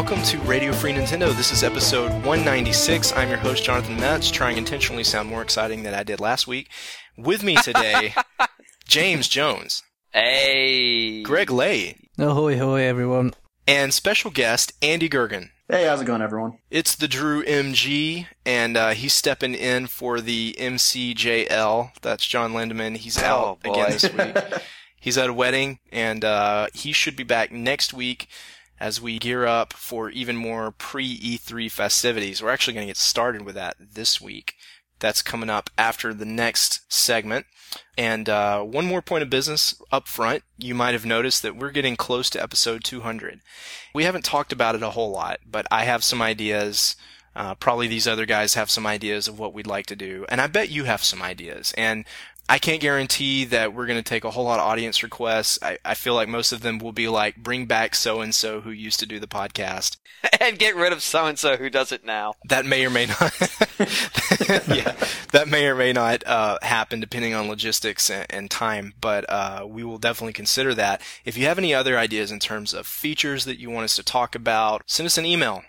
welcome to Radio Free Nintendo. This is episode 196. I'm your host, Jonathan Metz, trying intentionally sound more exciting than I did last week. With me today, James Jones. Hey. Greg Lay. Ahoy, hoy, everyone. And special guest, Andy Gergen. Hey, how's it going, everyone? It's the Drew MG, and he's stepping in for the MCJL. That's John Lindemann. He's out again this week. He's at a wedding, and he should be back next week as we gear up for even more pre-E3 festivities. We're actually going to get started with that this week. That's coming up after the next segment. And one more point of business up front. You might have noticed that we're getting close to episode 200. We haven't talked about it a whole lot, but I have some ideas. Probably these other guys have some ideas of what we'd like to do. And I bet you have some ideas. And I can't guarantee that we're going to take a whole lot of audience requests. I feel like most of them will be like, bring back so-and-so who used to do the podcast. And get rid of so-and-so who does it now. That may or may not. Yeah, that may or may not happen depending on logistics and time, but we will definitely consider that. If you have any other ideas in terms of features that you want us to talk about, send us an email,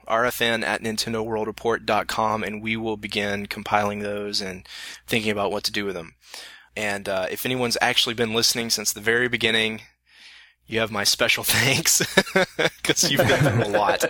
rfn@nintendoworldreport.com, and we will begin compiling those and thinking about what to do with them. And if anyone's actually been listening since the very beginning, you have my special thanks, because you've been through a lot.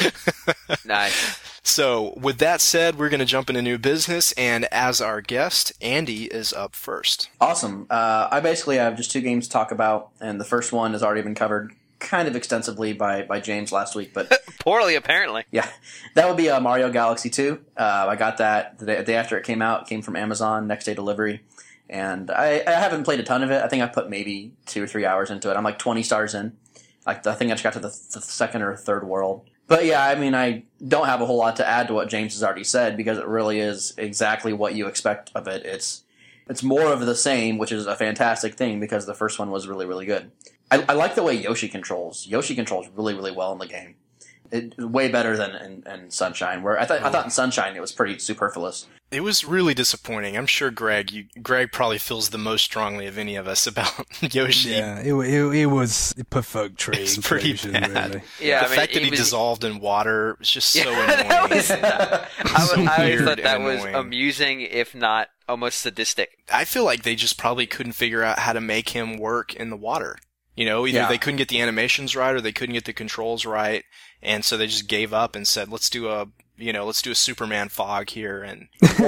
Nice. So, with that said, we're going to jump into new business, and as our guest, Andy is up first. Awesome. I basically have just two games to talk about, and the first one has already been covered kind of extensively by James last week, but poorly, apparently. Yeah, that would be Mario Galaxy 2. I got that the day after it came out. It came from Amazon, next day delivery. And I haven't played a ton of it. I think I've put maybe 2 or 3 hours into it. I'm like 20 stars in. I think I just got to the second or third world. But yeah, I mean, I don't have a whole lot to add to what James has already said, because it really is exactly what you expect of it. It's more of the same, which is a fantastic thing, because the first one was really, really good. I like the way Yoshi controls. Yoshi controls really, really well in the game. Way better than in Sunshine, where I thought in Sunshine it was pretty superfluous. It was really disappointing. I'm sure Greg probably feels the most strongly of any of us about Yoshi. Yeah, it was perfunctory. It's pretty inclusion, bad. Really. Yeah, the fact that he dissolved in water was just so annoying. I always thought that was annoying. amusing, if not almost sadistic. I feel like they just probably couldn't figure out how to make him work in the water. You know, either they couldn't get the animations right or they couldn't get the controls right, and so they just gave up and said, let's do a Superman fog here. And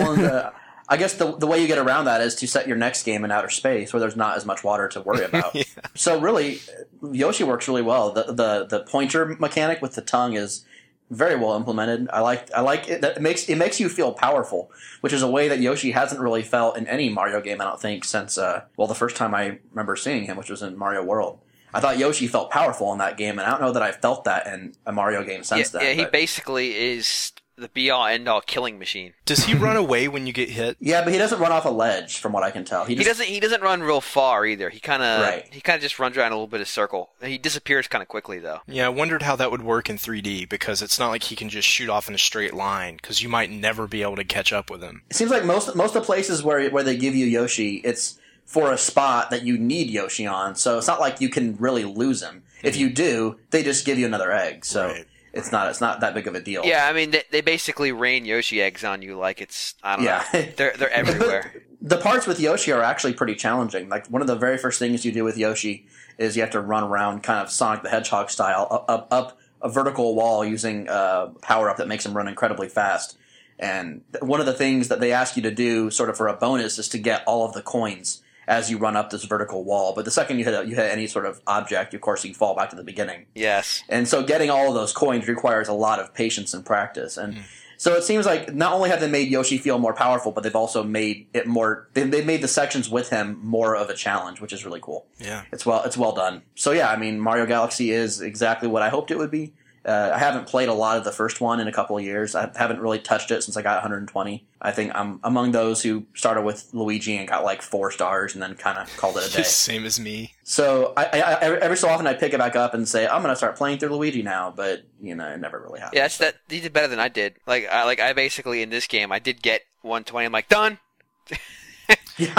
I guess the way you get around that is to set your next game in outer space where there's not as much water to worry about. Yeah. So really, Yoshi works really well. The pointer mechanic with the tongue is very well implemented. I like it. That it makes you feel powerful, which is a way that Yoshi hasn't really felt in any Mario game, I don't think, since the first time I remember seeing him, which was in Mario World. I thought Yoshi felt powerful in that game, and I don't know that I've felt that in a Mario game since then. Yeah, he basically is the be-all, end-all killing machine. Does he run away when you get hit? Yeah, but he doesn't run off a ledge, from what I can tell. He doesn't run real far either. He kind of just runs around a little bit of circle. He disappears kind of quickly, though. Yeah, I wondered how that would work in 3D, because it's not like he can just shoot off in a straight line, because you might never be able to catch up with him. It seems like most of the places where they give you Yoshi, it's for a spot that you need Yoshi on, so it's not like you can really lose him. If you do, they just give you another egg, so it's not that big of a deal. Yeah, I mean, they basically rain Yoshi eggs on you like it's, I don't know, they're everywhere. The parts with Yoshi are actually pretty challenging. Like, one of the very first things you do with Yoshi is you have to run around kind of Sonic the Hedgehog style, up a vertical wall using a power-up that makes him run incredibly fast. And one of the things that they ask you to do sort of for a bonus is to get all of the coins as you run up this vertical wall. But the second you hit any sort of object, of course, you fall back to the beginning. Yes. And so getting all of those coins requires a lot of patience and practice. And so it seems like not only have they made Yoshi feel more powerful, but they've also made it more... They've made the sections with him more of a challenge, which is really cool. Yeah. It's well done. So yeah, I mean, Mario Galaxy is exactly what I hoped it would be. I haven't played a lot of the first one in a couple of years. I haven't really touched it since I got 120. I think I'm among those who started with Luigi and got like 4 stars and then kind of called it a day. Same as me. So I every so often I pick it back up and say, I'm going to start playing through Luigi now, but it never really happens. Yeah, he did better than I did. I basically in this game, I did get 120. I'm like, done. Yeah.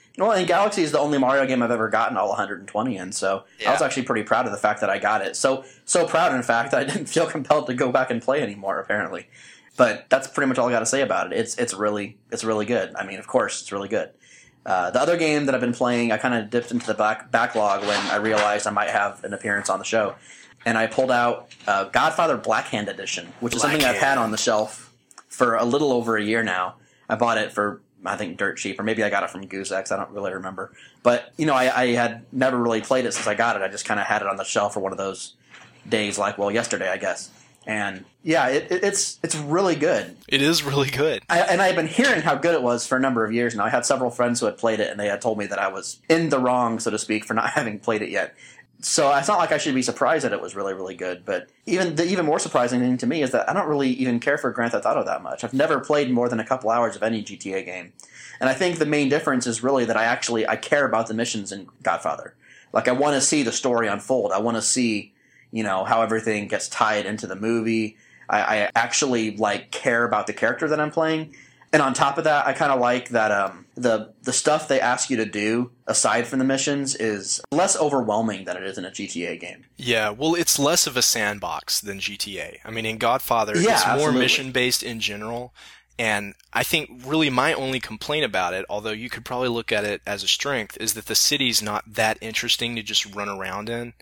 Well, and Galaxy is the only Mario game I've ever gotten all 120 in, so I was actually pretty proud of the fact that I got it. So proud, in fact, that I didn't feel compelled to go back and play anymore, apparently. But that's pretty much all I got to say about it. It's really good. I mean, of course, it's really good. The other game that I've been playing, I kind of dipped into the backlog when I realized I might have an appearance on the show. And I pulled out Godfather Black Hand Edition, which is something I've had on the shelf for a little over a year now. I bought it for, I think, dirt cheap, or maybe I got it from Goose X. I don't really remember. But, I had never really played it since I got it. I just kind of had it on the shelf for one of those days like, yesterday, I guess. And, yeah, it's really good. It is really good. And I've been hearing how good it was for a number of years now. I had several friends who had played it, and they had told me that I was in the wrong, so to speak, for not having played it yet. So it's not like I should be surprised that it was really, really good. But the even more surprising thing to me is that I don't really even care for Grand Theft Auto that much. I've never played more than a couple hours of any GTA game. And I think the main difference is really that I care about the missions in Godfather. Like, I want to see the story unfold. I want to see, how everything gets tied into the movie. I actually, care about the character that I'm playing. And on top of that, I kind of like that the stuff they ask you to do, aside from the missions, is less overwhelming than it is in a GTA game. Yeah, well, it's less of a sandbox than GTA. I mean, in Godfather, it's more mission-based in general. And I think really my only complaint about it, although you could probably look at it as a strength, is that the city's not that interesting to just run around in.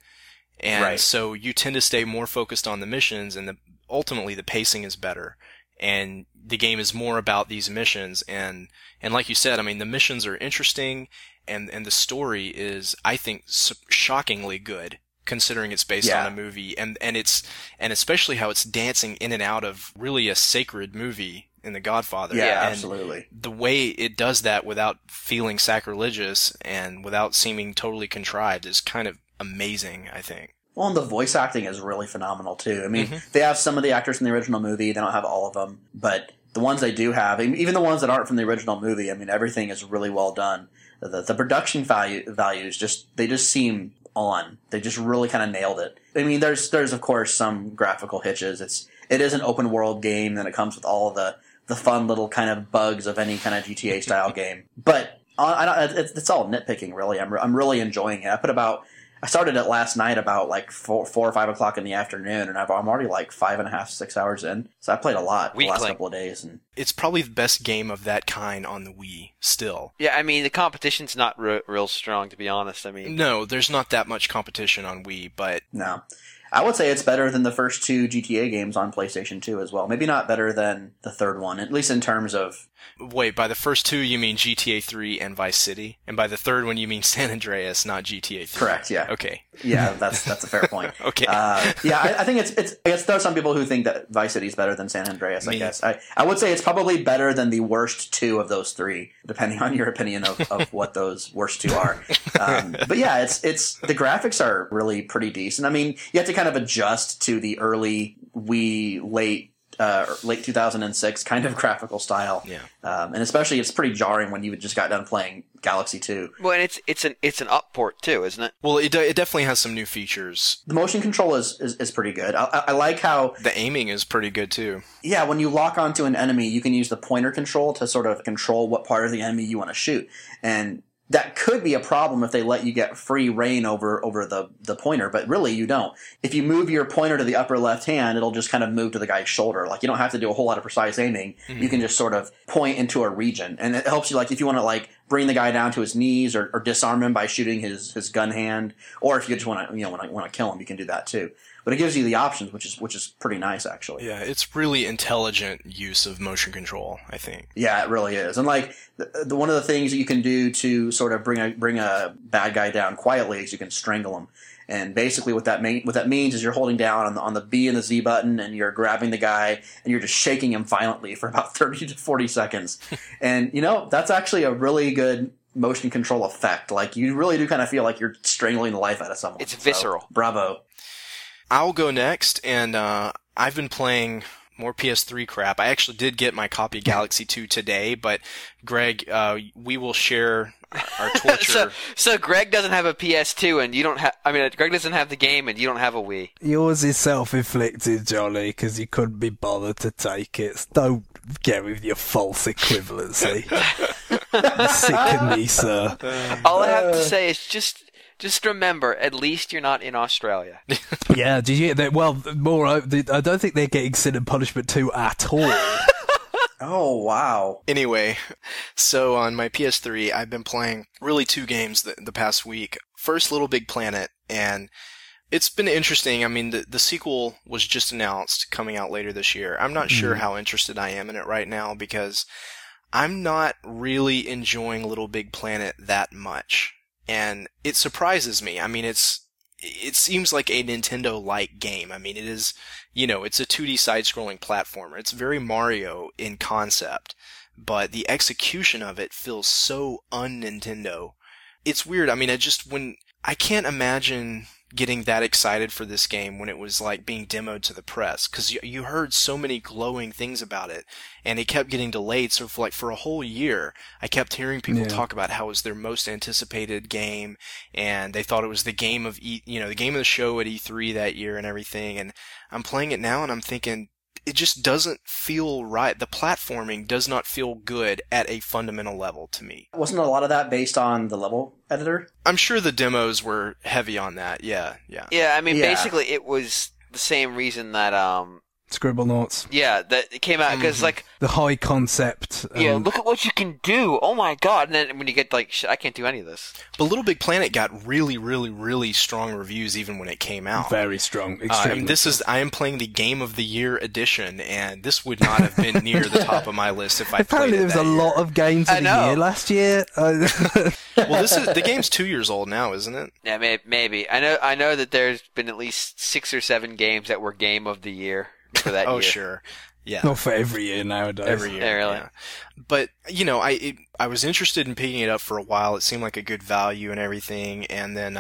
And so you tend to stay more focused on the missions, and ultimately the pacing is better. And the game is more about these missions, and like you said, I mean, the missions are interesting, and the story is, I think, shockingly good, considering it's based on a movie, and especially how it's dancing in and out of really a sacred movie in The Godfather. Yeah, and absolutely. The way it does that without feeling sacrilegious and without seeming totally contrived is kind of amazing, I think. Well, and the voice acting is really phenomenal, too. I mean, they have some of the actors from the original movie. They don't have all of them. But the ones they do have, even the ones that aren't from the original movie, I mean, everything is really well done. The production values, they just seem on. They just really kind of nailed it. I mean, there's of course, some graphical hitches. It is an open-world game, and it comes with all the fun little kind of bugs of any kind of GTA-style game. But it's all nitpicking, really. I'm really enjoying it. I started it last night about 4 or 5 o'clock in the afternoon, and I'm already 5.5, 6 hours in. So I played a lot the last couple of days. And it's probably the best game of that kind on the Wii still. Yeah, I mean, the competition's not real strong, to be honest. I mean, no, there's not that much competition on Wii, but no. I would say it's better than the first 2 GTA games on PlayStation 2 as well. Maybe not better than the third one, at least in terms of... Wait, by the first 2 you mean GTA 3 and Vice City? And by the third one you mean San Andreas, not GTA 3? Correct, yeah. Okay. Yeah, that's a fair point. Okay. I think I guess there are some people who think that Vice City is better than San Andreas, I guess. I would say it's probably better than the worst 2 of those 3, depending on your opinion of what those worst 2 are. But yeah, it's the graphics are really pretty decent. I mean, you have to kind of adjust to the early Wii, late 2006 kind of graphical style. Yeah. And especially it's pretty jarring when you just got done playing Galaxy 2. Well, and it's an up port too, isn't it? Well, it definitely has some new features. The motion control is pretty good. I like how... The aiming is pretty good too. Yeah, when you lock onto an enemy, you can use the pointer control to sort of control what part of the enemy you want to shoot. And that could be a problem if they let you get free reign over the pointer, but really you don't. If you move your pointer to the upper left hand, it'll just kind of move to the guy's shoulder. You don't have to do a whole lot of precise aiming. Mm-hmm. You can just sort of point into a region. And it helps you, if you want to, bring the guy down to his knees or disarm him by shooting his gun hand, or if you just want to kill him, you can do that too. But it gives you the options, which is pretty nice, actually. Yeah, it's really intelligent use of motion control, I think. Yeah, it really is. And the one of the things that you can do to sort of bring a bad guy down quietly is you can strangle him. And basically what that means is you're holding down on the B and the Z button, and you're grabbing the guy, and you're just shaking him violently for about 30 to 40 seconds. And, that's actually a really good motion control effect. You really do kind of feel like you're strangling the life out of someone. It's visceral. So, bravo. I'll go next, and I've been playing more PS3 crap. I actually did get my copy of Galaxy 2 today, but Greg, we will share our torture. So Greg doesn't have a PS2, and you don't have... I mean, Greg doesn't have the game, and you don't have a Wii. Yours is self-inflicted, Johnny, because you couldn't be bothered to take it. Don't get with your false equivalency. Sicken me, sir. All I have to say is just remember, at least you're not in Australia. Yeah, did you? I don't think they're getting Sin and Punishment 2 at all. Oh, wow. Anyway, so on my PS3, I've been playing really 2 games the past week. First, Little Big Planet, and it's been interesting. I mean, the sequel was just announced, coming out later this year. I'm not sure how interested I am in it right now, because I'm not really enjoying Little Big Planet that much. And it surprises me. I mean, it seems like a Nintendo-like game. I mean, it is, it's a 2D side-scrolling platformer. It's very Mario in concept, but the execution of it feels so un-Nintendo. It's weird. I mean, I can't imagine getting that excited for this game when it was like being demoed to the press, because you heard so many glowing things about it, and it kept getting delayed. So for a whole year, I kept hearing people talk about how it was their most anticipated game, and they thought it was the game of the game of the show at E3 that year and everything. And I'm playing it now, and I'm thinking, it just doesn't feel right. The platforming does not feel good at a fundamental level to me. Wasn't a lot of that based on the level editor? I'm sure the demos were heavy on that. Yeah. Yeah, I mean, basically it was the same reason that Scribblenauts. Yeah, that it came out because like the high concept. Yeah, look at what you can do. Oh my god! And then when you get like, shit, I can't do any of this. But Little Big Planet got really, really, really strong reviews even when it came out. Very strong. I am playing the Game of the Year edition, and this would not have been near the top of my list if I Apparently played it there was a lot of games of the year last year. Well, the game's 2 years old now, isn't it? Yeah, maybe. I know that there's been at least 6 or 7 games that were Game of the Year for that year. Oh, sure. Yeah. Not for every year nowadays. Every year. Yeah, really. Yeah. But, I was interested in picking it up for a while. It seemed like a good value and everything. And then,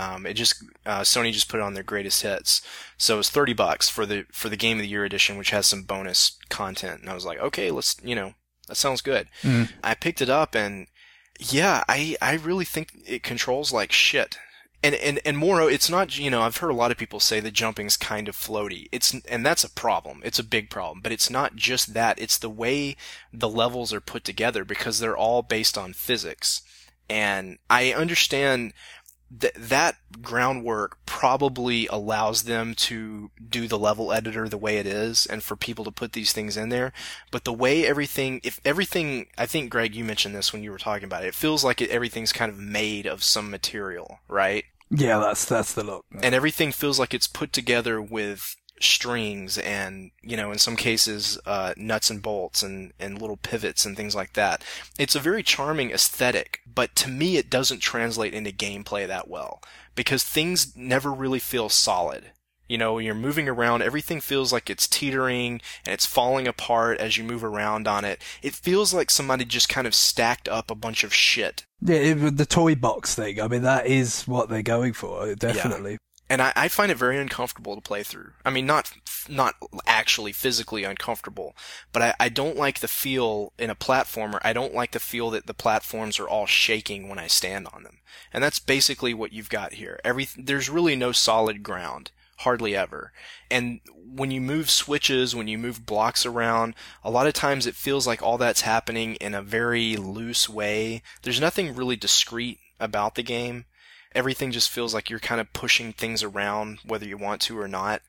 Sony just put it on their greatest hits. So it was $30 for the Game of the Year edition, which has some bonus content. And I was like, okay, that sounds good. Mm. I picked it up, and yeah, I really think it controls like shit. And more, it's not, I've heard a lot of people say the jumping's kind of floaty. And that's a problem. It's a big problem. But it's not just that. It's the way the levels are put together, because they're all based on physics. And I understand that groundwork probably allows them to do the level editor the way it is, and for people to put these things in there. But the way I think, Greg, you mentioned this when you were talking about it, it feels like everything's kind of made of some material, right? Yeah, that's the look. And everything feels like it's put together with strings and, in some cases, nuts and bolts and little pivots and things like that. It's a very charming aesthetic, but to me it doesn't translate into gameplay that well, because things never really feel solid. When you're moving around, everything feels like it's teetering and it's falling apart as you move around on it. It feels like somebody just kind of stacked up a bunch of shit. Yeah, the toy box thing. I mean, that is what they're going for, definitely. Yeah. And I find it very uncomfortable to play through. I mean, not actually physically uncomfortable, but I don't like the feel in a platformer. I don't like the feel that the platforms are all shaking when I stand on them. And that's basically what you've got here. There's really no solid ground. Hardly ever. And when you move switches, when you move blocks around, a lot of times it feels like all that's happening in a very loose way. There's nothing really discrete about the game. Everything just feels like you're kind of pushing things around, whether you want to or not.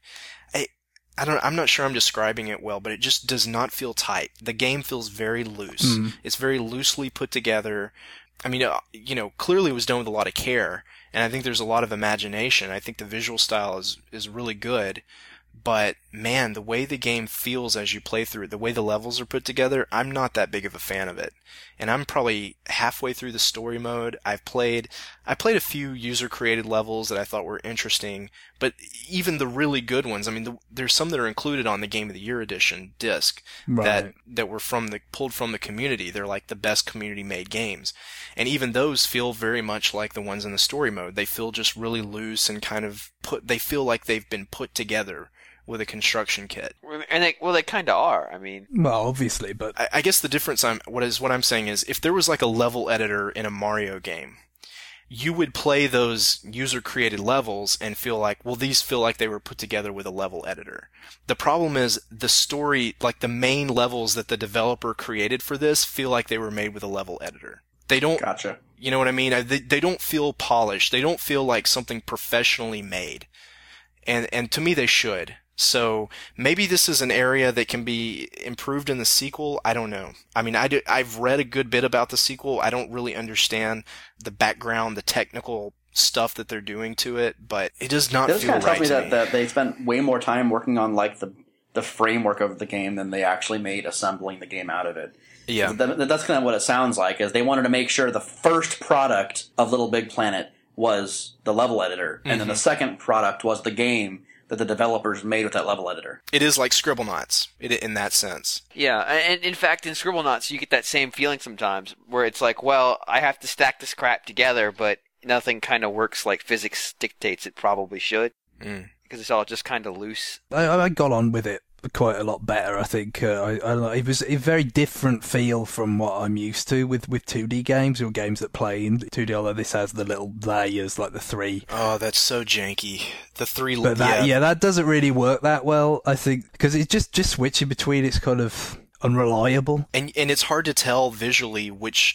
I'm not sure I'm describing it well, but it just does not feel tight. The game feels very loose. It's very loosely put together. I mean, clearly it was done with a lot of care, and I think there's a lot of imagination. I think the visual style is really good, but man, the way the game feels as you play through it, the way the levels are put together, I'm not that big of a fan of it. And I'm probably halfway through the story mode. I played a few user-created levels that I thought were interesting, but even the really good ones, I mean, there's some that are included on the Game of the Year edition disc that were pulled from the community. They're like the best community-made games. And even those feel very much like the ones in the story mode. They feel just really loose and kind of they feel like they've been put together with a construction kit. And they kind of are. I mean, well, obviously, but I guess the difference what I'm saying is, if there was like a level editor in a Mario game, you would play those user-created levels and feel like, well, these feel like they were put together with a level editor. The problem is the story, like the main levels that the developer created for this, feel like they were made with a level editor. They don't. Gotcha. You know what I mean? They don't feel polished. They don't feel like something professionally made. And to me, they should. So maybe this is an area that can be improved in the sequel. I don't know. I mean, I've read a good bit about the sequel. I don't really understand the background, the technical stuff that they're doing to it, but it does not feel right to me. It kind of tells me that they spent way more time working on like the framework of the game than they actually made assembling the game out of it. Yeah. That's kind of what it sounds like, is they wanted to make sure the first product of Little Big Planet was the level editor, and then the second product was the game that the developers made with that level editor. It is like Scribblenauts in that sense. Yeah, and in fact, in Scribblenauts, you get that same feeling sometimes, where it's like, well, I have to stack this crap together, but nothing kind of works like physics dictates it probably should, because it's all just kind of loose. I got on with it quite a lot better, I think. It was a very different feel from what I'm used to with 2D games, or games that play in 2D, although this has the little layers, like the 3. Oh, that's so janky. The 3... But that doesn't really work that well, I think, because it's just switching between, it's kind of unreliable. And it's hard to tell visually which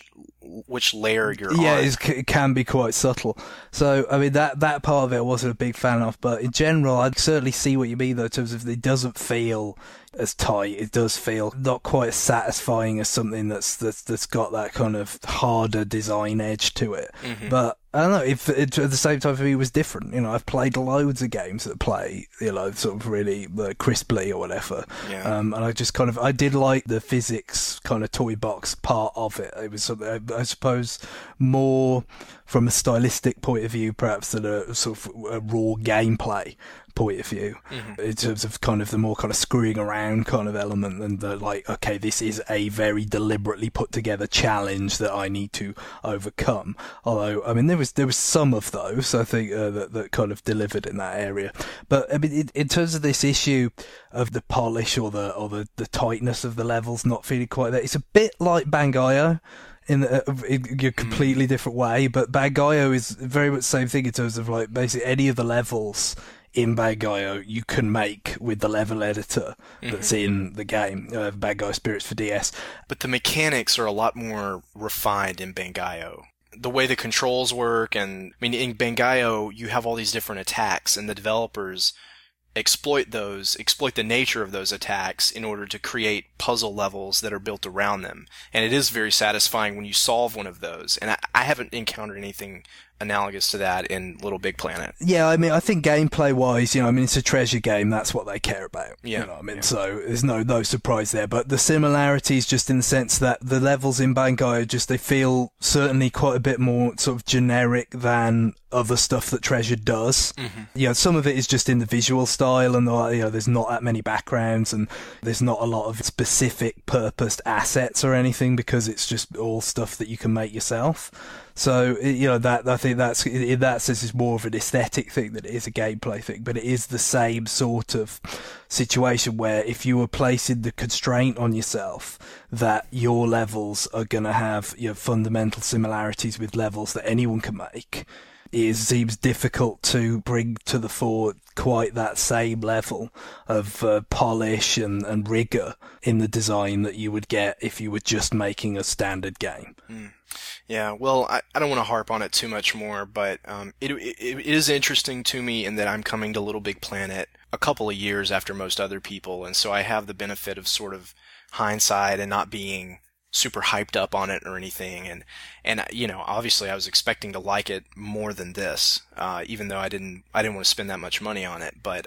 layer you're on. Yeah, it can be quite subtle. So, I mean, that part of it I wasn't a big fan of, but in general, I'd certainly see what you mean, though, in terms of it doesn't feel as tight. It does feel not quite as satisfying as something that's got that kind of harder design edge to it. But I don't know, if it, at the same time, for me, it was different. You know, I've played loads of games that play, you know, sort of really crisply or whatever. Yeah. And I just I did like the physics kind of toy box part of it. It was something, I suppose, more from a stylistic point of view, perhaps, than a sort of a raw gameplay point of view, in terms of kind of the more kind of screwing around kind of element, and the like, okay, this is a very deliberately put together challenge that I need to overcome. Although, I mean, there was some of those, I think, that kind of delivered in that area. But I mean, in terms of this issue of the polish or the tightness of the levels not feeling quite there, it's a bit like Bangai-O in a completely different way, but Bangai-O is very much the same thing in terms of, like, basically any of the levels in Bangai-O you can make with the level editor that's in the game, Bangai Spirits for DS. But the mechanics are a lot more refined in Bangai-O. The way the controls work, and I mean, in Bangai-O you have all these different attacks, and the developers exploit the nature of those attacks in order to create puzzle levels that are built around them. And it is very satisfying when you solve one of those. And I haven't encountered anything analogous to that in Little Big Planet. Yeah, I mean, I think gameplay-wise, you know, I mean, it's a treasure game. That's what they care about. Yeah. You know what I mean? Yeah. So there's no surprise there. But the similarities, just in the sense that the levels in Bangai, they feel certainly quite a bit more sort of generic than other stuff that Treasure does. You know, some of it is just in the visual style, and, you know, there's not that many backgrounds, and there's not a lot of specific purposed assets or anything, because it's just all stuff that you can make yourself. So, you know, that I think that's, in that sense, is more of an aesthetic thing than it is a gameplay thing. But it is the same sort of situation where if you were placing the constraint on yourself that your levels are going to have, you know, fundamental similarities with levels that anyone can make, it seems difficult to bring to the fore quite that same level of polish and rigor in the design that you would get if you were just making a standard game. Yeah, well, I don't want to harp on it too much more, but it is interesting to me in that I'm coming to Little Big Planet a couple of years after most other people, and so I have the benefit of sort of hindsight and not being super hyped up on it or anything, and you know, obviously I was expecting to like it more than this, even though I didn't want to spend that much money on it, but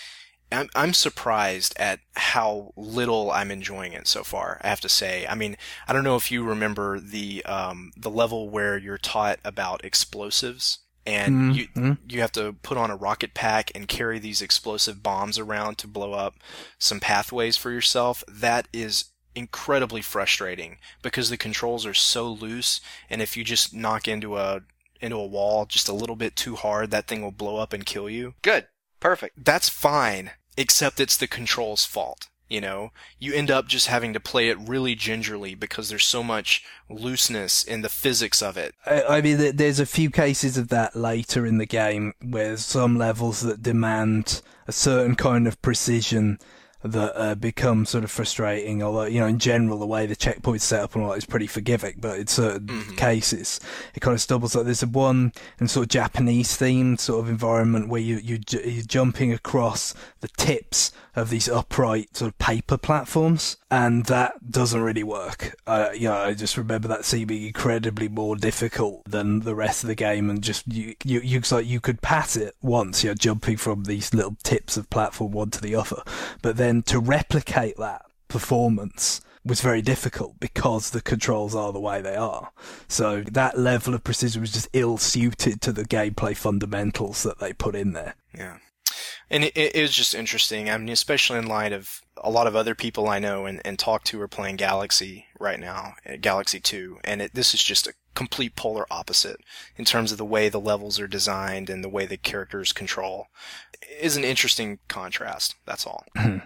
I'm surprised at how little I'm enjoying it so far, I have to say. I mean, I don't know if you remember the level where you're taught about explosives, and you have to put on a rocket pack and carry these explosive bombs around to blow up some pathways for yourself. That is incredibly frustrating because the controls are so loose, and if you just knock into a wall just a little bit too hard, that thing will blow up and kill you. Good. Perfect. That's fine, except it's the controls' fault. You know, you end up just having to play it really gingerly because there's so much looseness in the physics of it. I mean, there's a few cases of that later in the game where some levels that demand a certain kind of precision that become sort of frustrating, although, in general, the way the checkpoint's set up and all that is pretty forgiving, but in certain cases, it kind of stumbles. Like there's one in sort of Japanese-themed sort of environment where you're jumping across the tips of these upright sort of paper platforms, and that doesn't really work. I just remember that seeming incredibly more difficult than the rest of the game, and just it's like you could pass it once, jumping from these little tips of platform one to the other, but then to replicate that performance was very difficult because the controls are the way they are. So that level of precision was just ill-suited to the gameplay fundamentals that they put in there. Yeah. And it is just interesting. I mean, especially in light of a lot of other people I know and talk to are playing Galaxy right now, Galaxy 2, and this is just a complete polar opposite in terms of the way the levels are designed and the way the characters control. It is an interesting contrast, that's all.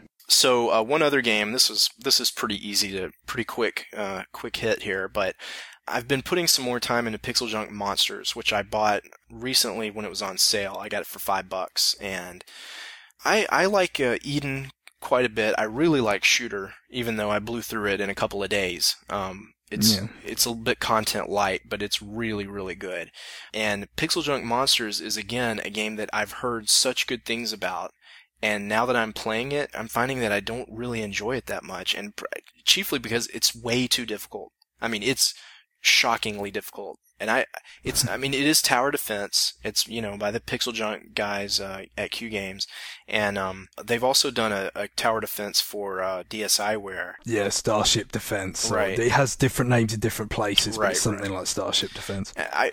So one other game, this is pretty easy pretty quick hit here, but I've been putting some more time into Pixel Junk Monsters, which I bought recently when it was on sale. I got it for $5, and I like Eden quite a bit. I really like Shooter, even though I blew through it in a couple of days. It's a bit content light, but it's really, really good. And Pixel Junk Monsters is, again, a game that I've heard such good things about. And now that I'm playing it, I'm finding that I don't really enjoy it that much. And chiefly because it's way too difficult. I mean, it's shockingly difficult. And it is tower defense. It's, by the Pixel Junk guys, at Q Games. And, they've also done a tower defense for, DSiWare. Yeah, Starship Defense. Right. It has different names in different places, but Right, it's something like Starship Defense.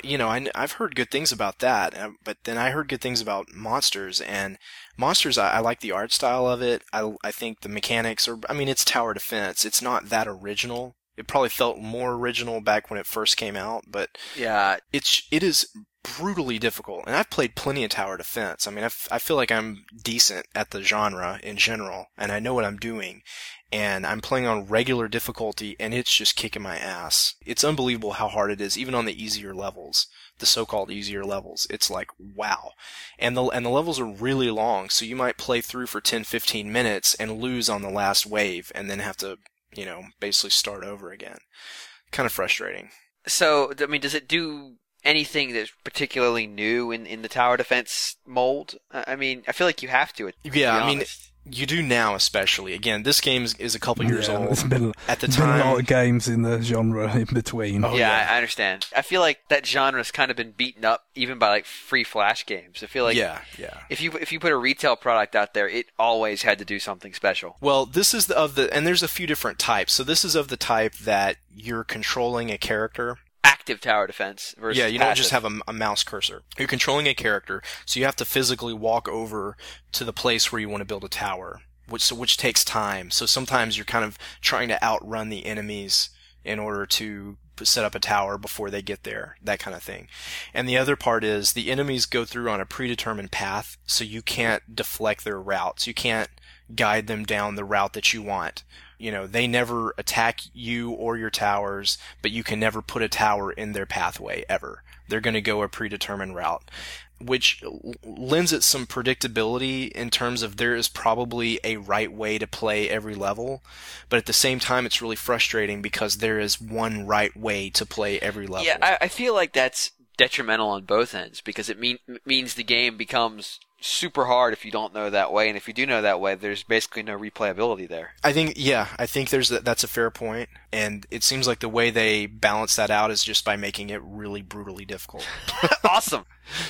I've heard good things about that, but then I heard good things about Monsters, and Monsters, I like the art style of it. I think the mechanics it's tower defense. It's not that original. It probably felt more original back when it first came out, but yeah, it is brutally difficult. And I've played plenty of tower defense. I mean, I feel like I'm decent at the genre in general, and I know what I'm doing. And I'm playing on regular difficulty, and it's just kicking my ass. It's unbelievable how hard it is, even on the easier levels, the so-called easier levels. It's like, wow. And the levels are really long, so you might play through for 10, 15 minutes and lose on the last wave, and then have to, basically start over again. Kind of frustrating. So, does it do anything that's particularly new in the tower defense mold? I feel like you have to. Yeah, you do now, especially. Again, this game is a couple years old. There's been a lot of games in the genre in between. Oh, yeah, I understand. I feel like that genre's kind of been beaten up even by free Flash games. I feel like if you put a retail product out there, it always had to do something special. Well, this is and there's a few different types. So this is of the type that you're controlling a character. Active tower defense versus you passive. don't just have a mouse cursor. You're controlling a character, so you have to physically walk over to the place where you want to build a tower, which takes time. So sometimes you're kind of trying to outrun the enemies in order to set up a tower before they get there, that kind of thing. And the other part is the enemies go through on a predetermined path, so you can't deflect their routes. You can't guide them down the route that you want. They never attack you or your towers, but you can never put a tower in their pathway, ever. They're going to go a predetermined route, which lends it some predictability in terms of there is probably a right way to play every level, but at the same time it's really frustrating because there is one right way to play every level. Yeah, I feel like that's detrimental on both ends because it means the game becomes super hard if you don't know that way, and if you do know that way, there's basically no replayability there. I think that's a fair point, and it seems like the way they balance that out is just by making it really brutally difficult. Awesome.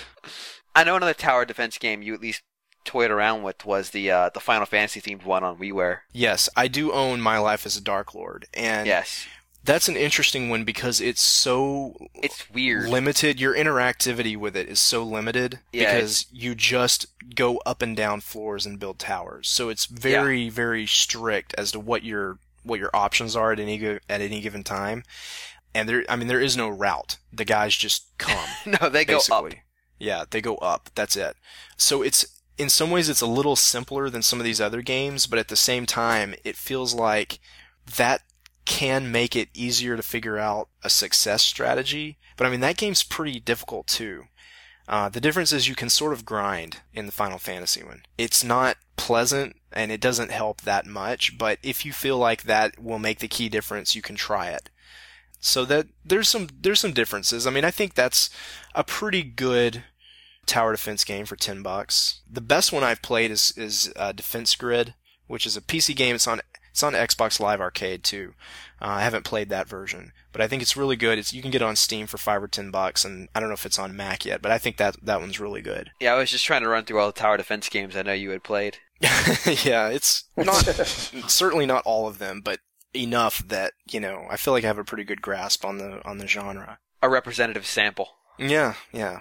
I know another tower defense game you at least toyed around with was the Final Fantasy themed one on WiiWare. Yes, I do own My Life as a Dark Lord, and yes. That's an interesting one because it's weird. Limited. Your interactivity with it is so limited because you just go up and down floors and build towers. So it's very, very strict as to what your options are at any given time. And there is no route. The guys just come. No, they basically. go up. Yeah, they go up. That's it. So in some ways it's a little simpler than some of these other games, but at the same time it feels like that can make it easier to figure out a success strategy. But that game's pretty difficult too. The difference is you can sort of grind in the Final Fantasy one. It's not pleasant, and it doesn't help that much, but if you feel like that will make the key difference, you can try it. So that there's some differences. I mean, I think that's a pretty good tower defense game for $10. The best one I've played is Defense Grid, which is a PC game. It's on Xbox Live Arcade too. I haven't played that version, but I think it's really good. You can get it on Steam for $5 or $10, and I don't know if it's on Mac yet, but I think that one's really good. Yeah, I was just trying to run through all the tower defense games I know you had played. Yeah, it's not certainly not all of them, but enough that, I feel like I have a pretty good grasp on the genre. A representative sample. Yeah.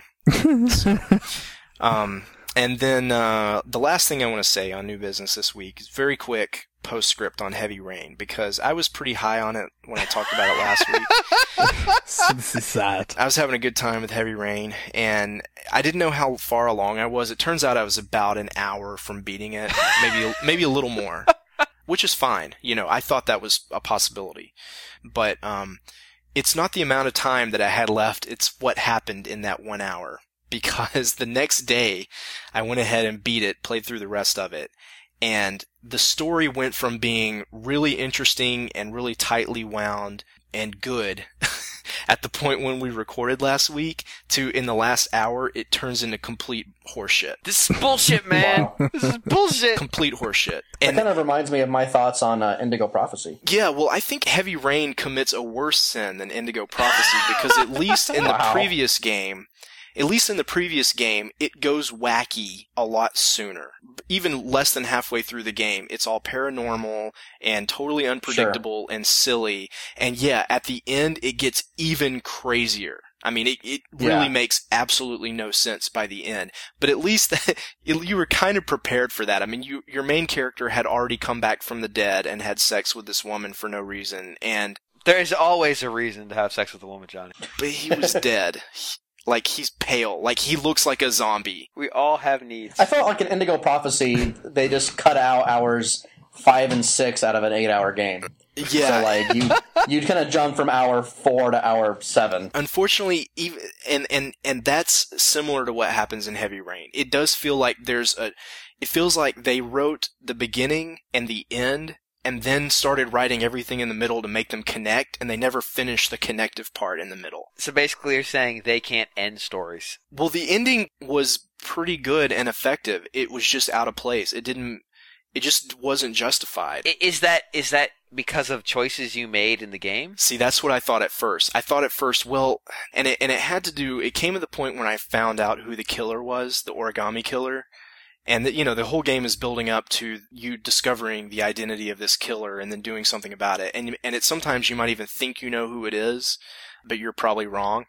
And then the last thing I want to say on New Business this week is very quick postscript on Heavy Rain, because I was pretty high on it when I talked about it last week. This is sad. I was having a good time with Heavy Rain, and I didn't know how far along I was. It turns out I was about an hour from beating it, maybe a little more, which is fine. I thought that was a possibility, but it's not the amount of time that I had left. It's what happened in that 1 hour. Because the next day, I went ahead and beat it, played through the rest of it, and the story went from being really interesting and really tightly wound and good at the point when we recorded last week to in the last hour, it turns into complete horseshit. This is bullshit, man. Wow. This is bullshit. Complete horseshit. It kind of reminds me of my thoughts on Indigo Prophecy. Yeah, well, I think Heavy Rain commits a worse sin than Indigo Prophecy, because at least in the previous game, it goes wacky a lot sooner. Even less than halfway through the game, it's all paranormal and totally unpredictable and silly. And yeah, at the end, it gets even crazier. I mean, it really makes absolutely no sense by the end. But at least you were kind of prepared for that. I mean, your main character had already come back from the dead and had sex with this woman for no reason. And there is always a reason to have sex with a woman, Johnny. But he was dead. Like, he's pale. Like, he looks like a zombie. We all have needs. I felt like in Indigo Prophecy, they just cut out hours 5 and 6 out of an 8-hour game. Yeah. So, like, you'd kind of jump from hour 4 to hour 7. Unfortunately, even and that's similar to what happens in Heavy Rain. It does feel like it feels like they wrote the beginning and the end, and then started writing everything in the middle to make them connect, and they never finished the connective part in the middle. So basically you're saying they can't end stories. Well, the ending was pretty good and effective. It was just out of place. It just wasn't justified. Is that because of choices you made in the game? See, that's what I thought at first. Well, and it came to the point when I found out who the killer was, the origami killer. And the whole game is building up to you discovering the identity of this killer and then doing something about it. And sometimes you might even think you know who it is, but you're probably wrong.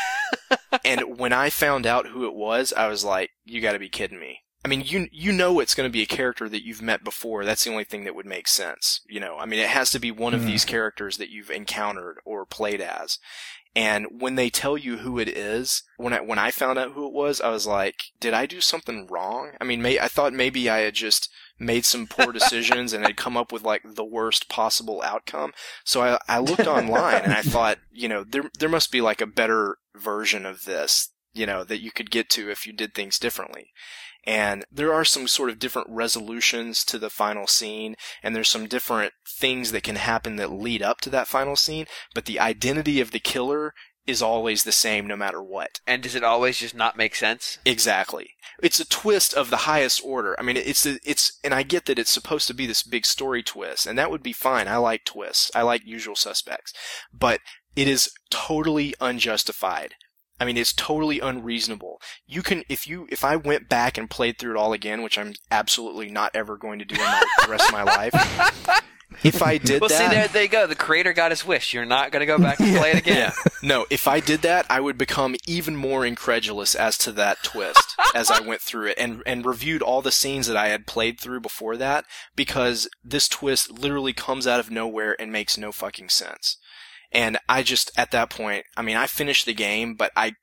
And when I found out who it was, I was like, you gotta be kidding me. I mean, you know it's gonna be a character that you've met before. That's the only thing that would make sense. I mean, it has to be one of these characters that you've encountered or played as. And when they tell you who it is, when I found out who it was, I was like, did I do something wrong? I mean, I thought maybe I had just made some poor decisions and had come up with like the worst possible outcome. So I looked online and I thought, there must be like a better version of this, that you could get to if you did things differently. And there are some sort of different resolutions to the final scene, and there's some different things that can happen that lead up to that final scene, but the identity of the killer is always the same no matter what. And does it always just not make sense? Exactly. It's a twist of the highest order. I mean, and I get that it's supposed to be this big story twist, and that would be fine. I like twists. I like Usual Suspects. But it is totally unjustified. I mean, it's totally unreasonable. You can, if I went back and played through it all again, which I'm absolutely not ever going to do in the rest of my life, if I did that... Well, see, there you go. The creator got his wish. You're not going to go back and play it again. Yeah. No, if I did that, I would become even more incredulous as to that twist as I went through it and reviewed all the scenes that I had played through before that, because this twist literally comes out of nowhere and makes no fucking sense. And I just, at that point, I mean, I finished the game, but I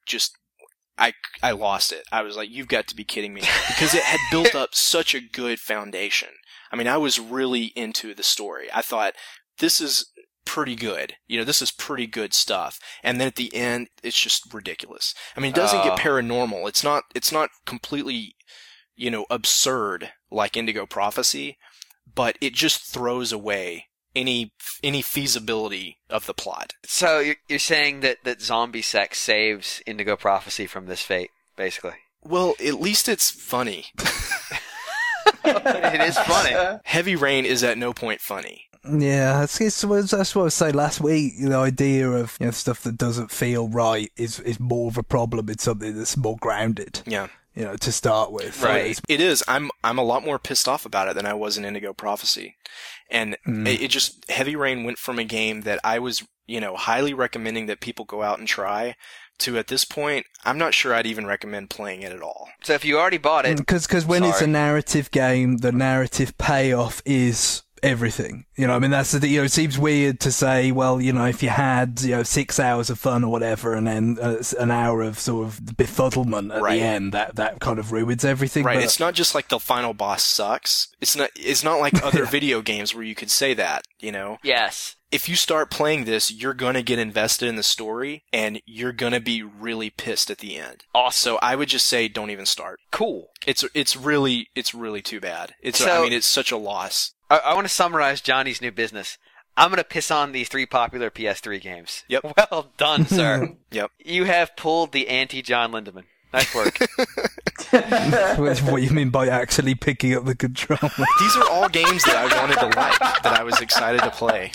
lost it. I was like, you've got to be kidding me. Because it had built up such a good foundation. I mean, I was really into the story. I thought, this is pretty good. This is pretty good stuff. And then at the end, it's just ridiculous. I mean, it doesn't get paranormal. It's not completely, absurd like Indigo Prophecy, but it just throws away any feasibility of the plot. So you're saying that zombie sex saves Indigo Prophecy from this fate, basically? Well, at least it's funny. It is funny. Heavy Rain is at no point funny. Yeah, that's what I was saying last week. The idea of stuff that doesn't feel right is more of a problem in something that's more grounded. Yeah. To start with. Right. It is. I'm a lot more pissed off about it than I was in Indigo Prophecy. And it just, Heavy Rain went from a game that I was, highly recommending that people go out and try to, at this point, I'm not sure I'd even recommend playing it at all. So if you already bought it... Because when it's a narrative game, the narrative payoff is everything. That's the it seems weird to say, well, if you had 6 hours of fun or whatever, and then an hour of sort of befuddlement at the end, that kind of ruins everything. Right. But it's not just like the final boss sucks. It's not like other video games where you could say that. Yes. If you start playing this, you're gonna get invested in the story, and you're gonna be really pissed at the end. Awesome. So I would just say don't even start. Cool. It's really too bad. It's such a loss. I want to summarize Johnny's new business. I'm going to piss on these 3 popular PS3 games. Yep. Well done, sir. Yep. You have pulled the anti-John Lindemann. Nice work. What you mean by actually picking up the controller? These are all games that I wanted to like, that I was excited to play.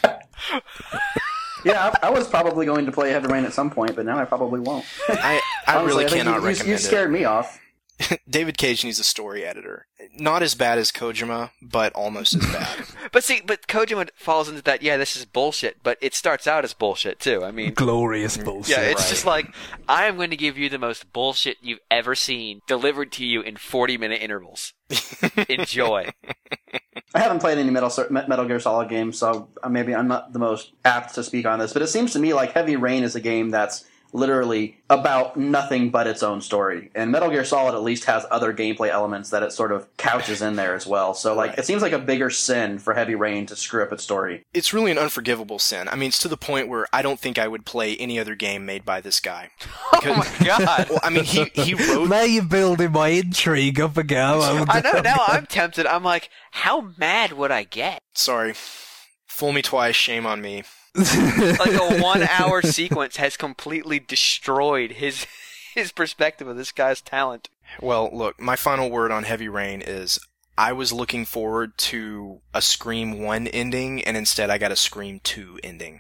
Yeah, I was probably going to play Heavy Rain at some point, but now I probably won't. I really cannot recommend it. You scared me off. David Cage needs a story editor. Not as bad as Kojima, but almost as bad. But Kojima falls into that, this is bullshit, but it starts out as bullshit too. I mean... glorious bullshit. Yeah, it's just like, I am going to give you the most bullshit you've ever seen, delivered to you in 40-minute intervals. Enjoy. I haven't played any Metal Gear Solid games, so maybe I'm not the most apt to speak on this, but it seems to me like Heavy Rain is a game that's literally about nothing but its own story. And Metal Gear Solid at least has other gameplay elements that it sort of couches in there as well. So, it seems like a bigger sin for Heavy Rain to screw up its story. It's really an unforgivable sin. I mean, it's to the point where I don't think I would play any other game made by this guy. Oh my god! Well, I mean, he wrote... Now you're building my intrigue up again. I know, now I'm tempted. I'm like, how mad would I get? Sorry. Fool me twice, shame on me. Like a 1-hour sequence has completely destroyed his perspective of this guy's talent. Well, look, my final word on Heavy Rain is I was looking forward to a Scream 1 ending, and instead I got a Scream 2 ending.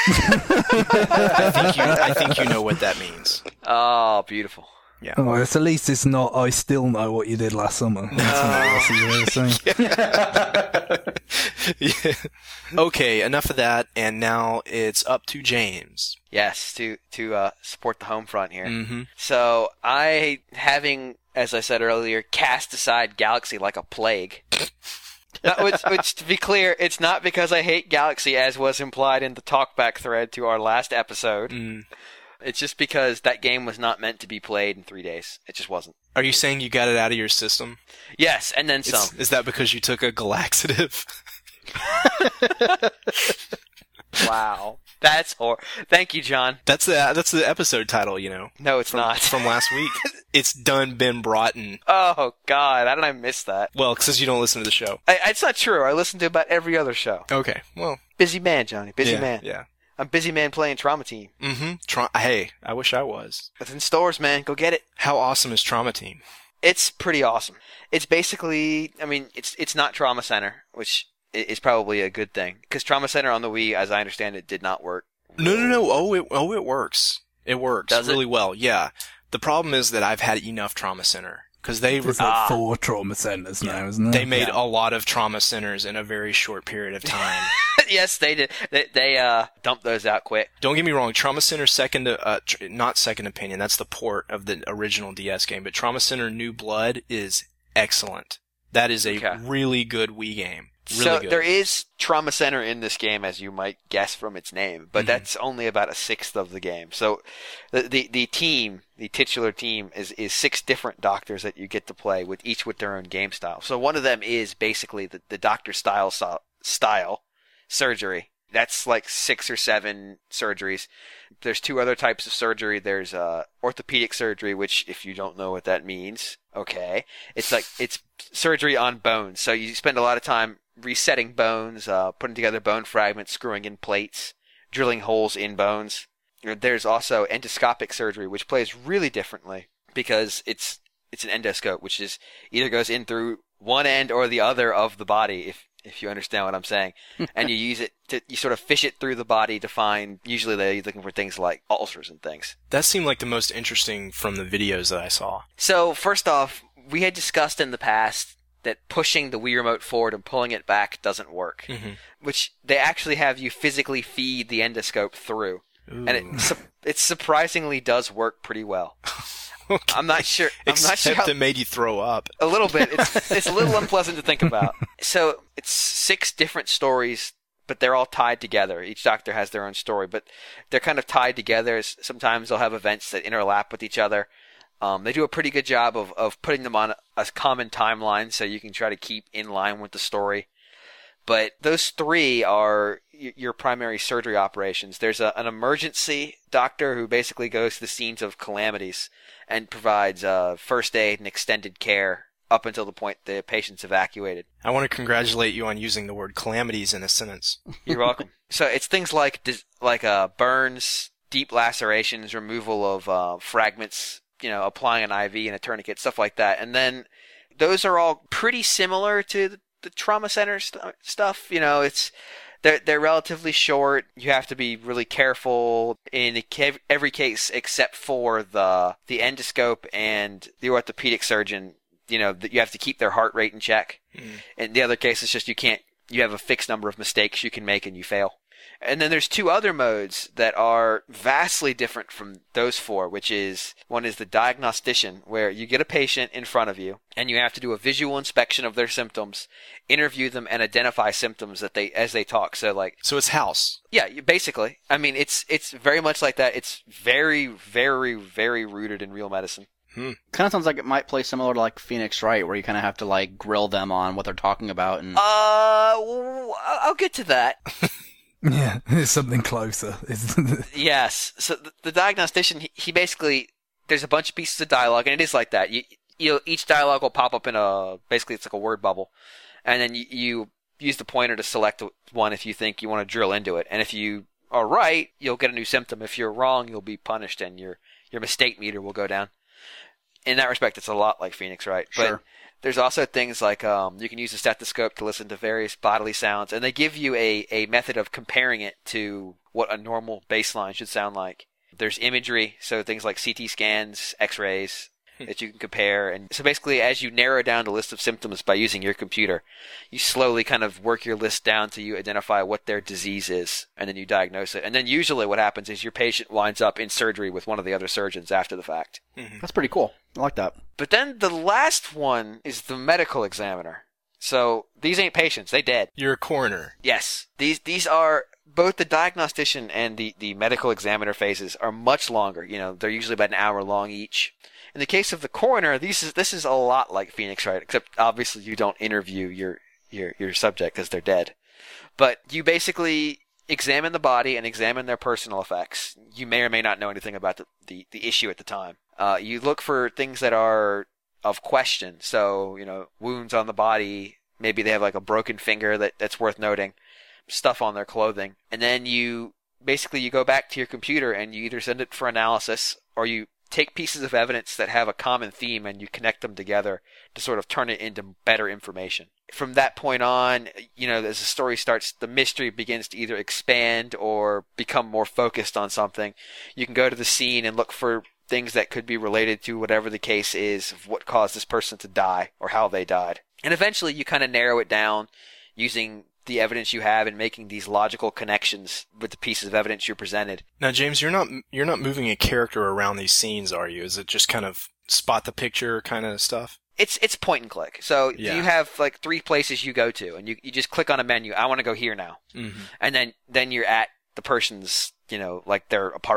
I think you know what that means. Oh, beautiful. Yeah. Oh, at least it's not, I still know what you did last summer. That's what you're saying. Yeah. Okay, enough of that, and now it's up to James. Yes, to support the home front here. Mm-hmm. So having, as I said earlier, cast aside Galaxy like a plague. Which, to be clear, it's not because I hate Galaxy, as was implied in the talkback thread to our last episode. Mm. It's just because that game was not meant to be played in 3 days. It just wasn't. Are you saying you got it out of your system? Yes, and then some. Is that because you took a Galaxative? Wow. That's Thank you, John. That's the episode title, No, it's not. From last week. It's done been brought in. Oh, God. How did I miss that? Well, because you don't listen to the show. It's not true. I listen to about every other show. Okay, well. Busy man, Johnny. Busy man. Yeah. I'm busy man playing Trauma Team. Mm-hmm. Hey, I wish I was. It's in stores, man. Go get it. How awesome is Trauma Team? It's pretty awesome. It's basically, it's not Trauma Center, which is probably a good thing. Because Trauma Center on the Wii, as I understand it, did not work. No. It works. It works really well. Yeah. The problem is that I've had enough Trauma Center. Because there's like 4 trauma centers now, isn't there? They made a lot of trauma centers in a very short period of time. Yes, they did. They dumped those out quick. Don't get me wrong. Trauma Center not Second Opinion. That's the port of the original DS game. But Trauma Center New Blood is excellent. That is a really good Wii game. Really good. There is Trauma Center in this game, as you might guess from its name, but that's only about 1/6 of the game. So the team, the titular team, is 6 different doctors that you get to play with, each with their own game style. So one of them is basically the doctor style surgery. That's like 6 or 7 surgeries. There's 2 other types of surgery. There's orthopedic surgery, which if you don't know what that means, okay. It's surgery on bones. So you spend a lot of time resetting bones, putting together bone fragments, screwing in plates, drilling holes in bones. There's also endoscopic surgery, which plays really differently because it's an endoscope, which is either goes in through one end or the other of the body, if you understand what I'm saying. And you use it you sort of fish it through the body to find, usually they're looking for things like ulcers and things. That seemed like the most interesting from the videos that I saw. So first off, we had discussed in the past that pushing the Wii Remote forward and pulling it back doesn't work, which they actually have you physically feed the endoscope through. Ooh. And it surprisingly does work pretty well. Okay. I'm not sure. Except it made you throw up. A little bit. It's a little unpleasant to think about. So it's 6 different stories, but they're all tied together. Each doctor has their own story, but they're kind of tied together. Sometimes they'll have events that overlap with each other. They do a pretty good job of putting them on a common timeline so you can try to keep in line with the story. But those 3 are your primary surgery operations. There's an emergency doctor who basically goes to the scenes of calamities and provides first aid and extended care up until the point the patient's evacuated. I want to congratulate you on using the word calamities in a sentence. You're welcome. So it's things like burns, deep lacerations, removal of fragments, applying an IV and a tourniquet, stuff like that. And then those are all pretty similar to the trauma center stuff. They're relatively short. You have to be really careful in every case except for the endoscope and the orthopedic surgeon. That you have to keep their heart rate in check. And the other case is just you have a fixed number of mistakes you can make and you fail. And then there's 2 other modes that are vastly different from those 4, which is, one is the diagnostician, where you get a patient in front of you and you have to do a visual inspection of their symptoms, interview them, and identify symptoms as they talk. So it's House. Yeah, basically. I mean, it's very much like that. It's very, very, very rooted in real medicine. Kind of sounds like it might play similar to Phoenix Wright, where you kind of have to grill them on what they're talking about. And I'll get to that. Yeah, it's something closer. Yes. So the diagnostician, he basically, there's a bunch of pieces of dialogue, and it is like that. Each dialogue will pop up in basically it's like a word bubble, and then you use the pointer to select one if you think you want to drill into it. And if you are right, you'll get a new symptom. If you're wrong, you'll be punished, and your mistake meter will go down. In that respect, it's a lot like Phoenix Wright. But sure. There's also things like you can use a stethoscope to listen to various bodily sounds, and they give you a method of comparing it to what a normal baseline should sound like. There's imagery, so things like CT scans, X-rays that you can compare. And so basically, as you narrow down the list of symptoms by using your computer, you slowly kind of work your list down till you identify what their disease is, and then you diagnose it. And then usually what happens is your patient winds up in surgery with one of the other surgeons after the fact. That's pretty cool. I like that. But then the last one is the medical examiner. So these ain't patients, they dead. You're a coroner. Yes. These are both the diagnostician and the medical examiner phases are much longer. They're usually about an hour long each. In the case of the coroner, this is a lot like Phoenix Wright, except obviously you don't interview your subject because they're dead. But you basically examine the body and examine their personal effects. You may or may not know anything about the issue at the time. You look for things that are of question. So, wounds on the body. Maybe they have a broken finger that's worth noting. Stuff on their clothing. And then you go back to your computer and you either send it for analysis or you take pieces of evidence that have a common theme and you connect them together to sort of turn it into better information. From that point on, as the story starts, the mystery begins to either expand or become more focused on something. You can go to the scene and look for things that could be related to whatever the case is of what caused this person to die or how they died. And eventually you kind of narrow it down using the evidence you have and making these logical connections with the pieces of evidence you're presented. Now, James, you're not moving a character around these scenes, are you? Is it just kind of spot the picture kind of stuff? It's point and click. So yeah. You have 3 places you go to, and you just click on a menu. I want to go here now, and then you're at the person's their apartment.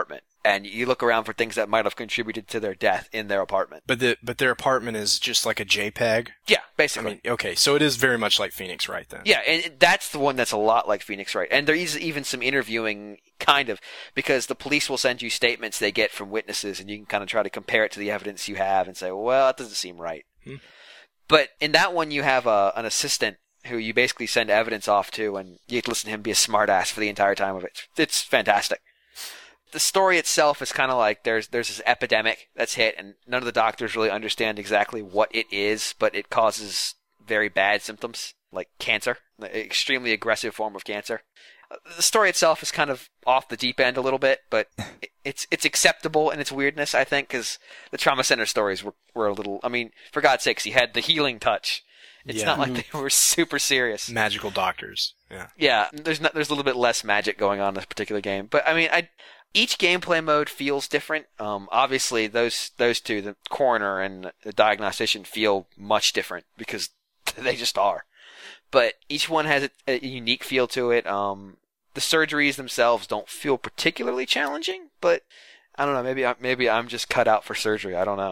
and you look around for things that might have contributed to their death in their apartment. But their apartment is just like a JPEG? Yeah, basically. I mean, okay, so it is very much like Phoenix Wright then. Yeah, and that's the one that's a lot like Phoenix Wright. And there is even some interviewing, kind of, because the police will send you statements they get from witnesses, and you can kind of try to compare it to the evidence you have and say, well, that doesn't seem right. But in that one, you have an assistant who you basically send evidence off to, and you get to listen to him be a smartass for the entire time of it. It's fantastic. The story itself is kind of like there's this epidemic that's hit, and none of the doctors really understand exactly what it is, but it causes very bad symptoms, like cancer, an extremely aggressive form of cancer. The story itself is kind of off the deep end a little bit, but it's acceptable in its weirdness, I think, because the trauma center stories were a little, I mean, for God's sakes, he had the healing touch. It's not like they were super serious. Magical doctors. Yeah. Yeah, there's a little bit less magic going on in this particular game. But, I mean, each gameplay mode feels different. Obviously, those two, the coroner and the diagnostician, feel much different because they just are. But each one has a unique feel to it. The surgeries themselves don't feel particularly challenging, but I don't know. Maybe I'm just cut out for surgery. I don't know.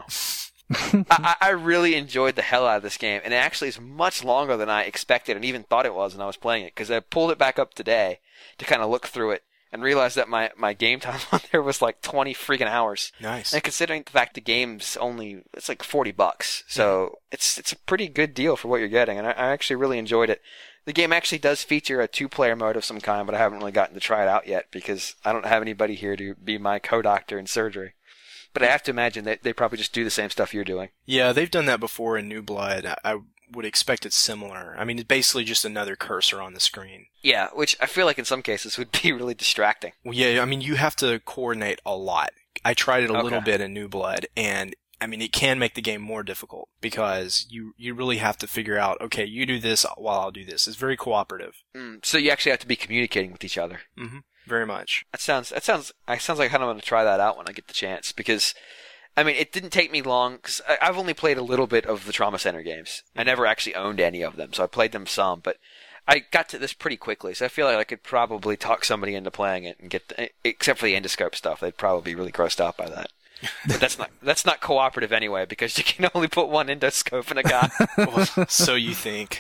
I really enjoyed the hell out of this game, and it actually is much longer than I expected and even thought it was when I was playing it, because I pulled it back up today to kind of look through it and realized that my game time on there was like 20 freaking hours. Nice. And considering the fact the game's it's like $40, so it's a pretty good deal for what you're getting, and I actually really enjoyed it. The game actually does feature a 2-player mode of some kind, but I haven't really gotten to try it out yet because I don't have anybody here to be my co-doctor in surgery. But I have to imagine that they probably just do the same stuff you're doing. Yeah, they've done that before in New Blood. I would expect it's similar. I mean, it's basically just another cursor on the screen. Yeah, which I feel like in some cases would be really distracting. Well, yeah, I mean, you have to coordinate a lot. I tried it a little bit in New Blood, and I mean, it can make the game more difficult because you really have to figure out, okay, you do this while I'll do this. It's very cooperative. So you actually have to be communicating with each other. Mm-hmm. Very much. That sounds like I kind of want to try that out when I get the chance, because I mean, it didn't take me long, because I've only played a little bit of the Trauma Center games. I never actually owned any of them, so I played them some, but I got to this pretty quickly, so I feel like I could probably talk somebody into playing it and except for the endoscope stuff, they'd probably be really grossed out by that. But that's not cooperative anyway, because you can only put one endoscope in a guy. Well, so you think.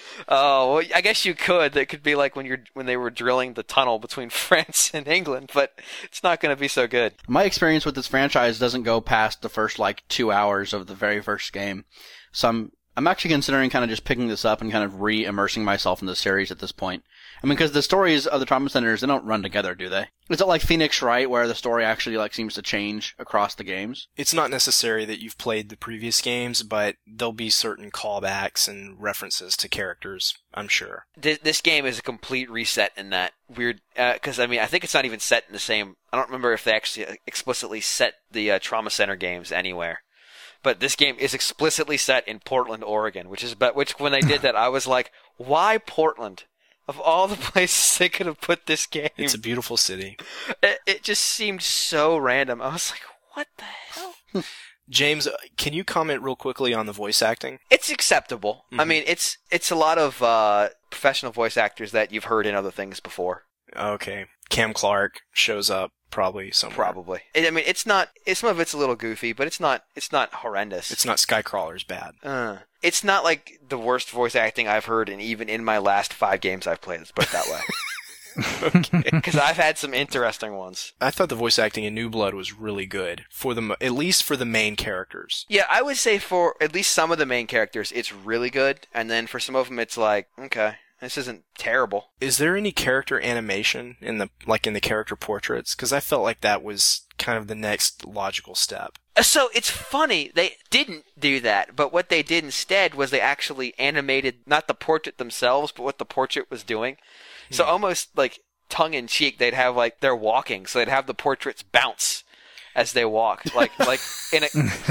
Oh, well, I guess you could. That could be like when they were drilling the tunnel between France and England, but it's not going to be so good. My experience with this franchise doesn't go past the first 2 hours of the very first game. So I'm actually considering kind of just picking this up and kind of re-immersing myself in the series at this point. I mean, because the stories of the Trauma Centers, they don't run together, do they? Is it like Phoenix Wright, where the story actually seems to change across the games? It's not necessary that you've played the previous games, but there'll be certain callbacks and references to characters, I'm sure. This game is a complete reset in that weird, because I mean, I think it's not even set in the same, I don't remember if they actually explicitly set the Trauma Center games anywhere. But this game is explicitly set in Portland, Oregon, which when they did that, I was like, why Portland? Of all the places they could have put this game. It's a beautiful city. It just seemed so random. I was like, what the hell? James, can you comment real quickly on the voice acting? It's acceptable. Mm-hmm. I mean, it's a lot of professional voice actors that you've heard in other things before. Okay. Cam Clark shows up probably somewhere. Probably. I mean, some of it's a little goofy, but it's not horrendous. It's not Skycrawler's bad. It's not like the worst voice acting I've heard even in my last 5 games I've played. Let's put it that way. Okay. Because I've had some interesting ones. I thought the voice acting in New Blood was really good, at least for the main characters. Yeah, I would say for at least some of the main characters, it's really good, and then for some of them, it's like, okay, this isn't terrible. Is there any character animation in the character portraits? Because I felt like that was kind of the next logical step. So it's funny, they didn't do that, but what they did instead was they actually animated not the portrait themselves, but what the portrait was doing. So almost like tongue-in-cheek, they'd have they're walking, so they'd have the portraits bounce as they walk, like in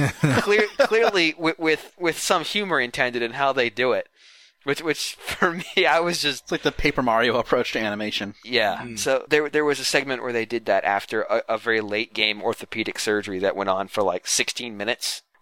a clearly with some humor intended in how they do it. Which for me, I was just... It's like the Paper Mario approach to animation. Yeah. So there was a segment where they did that after a very late game orthopedic surgery that went on for 16 minutes,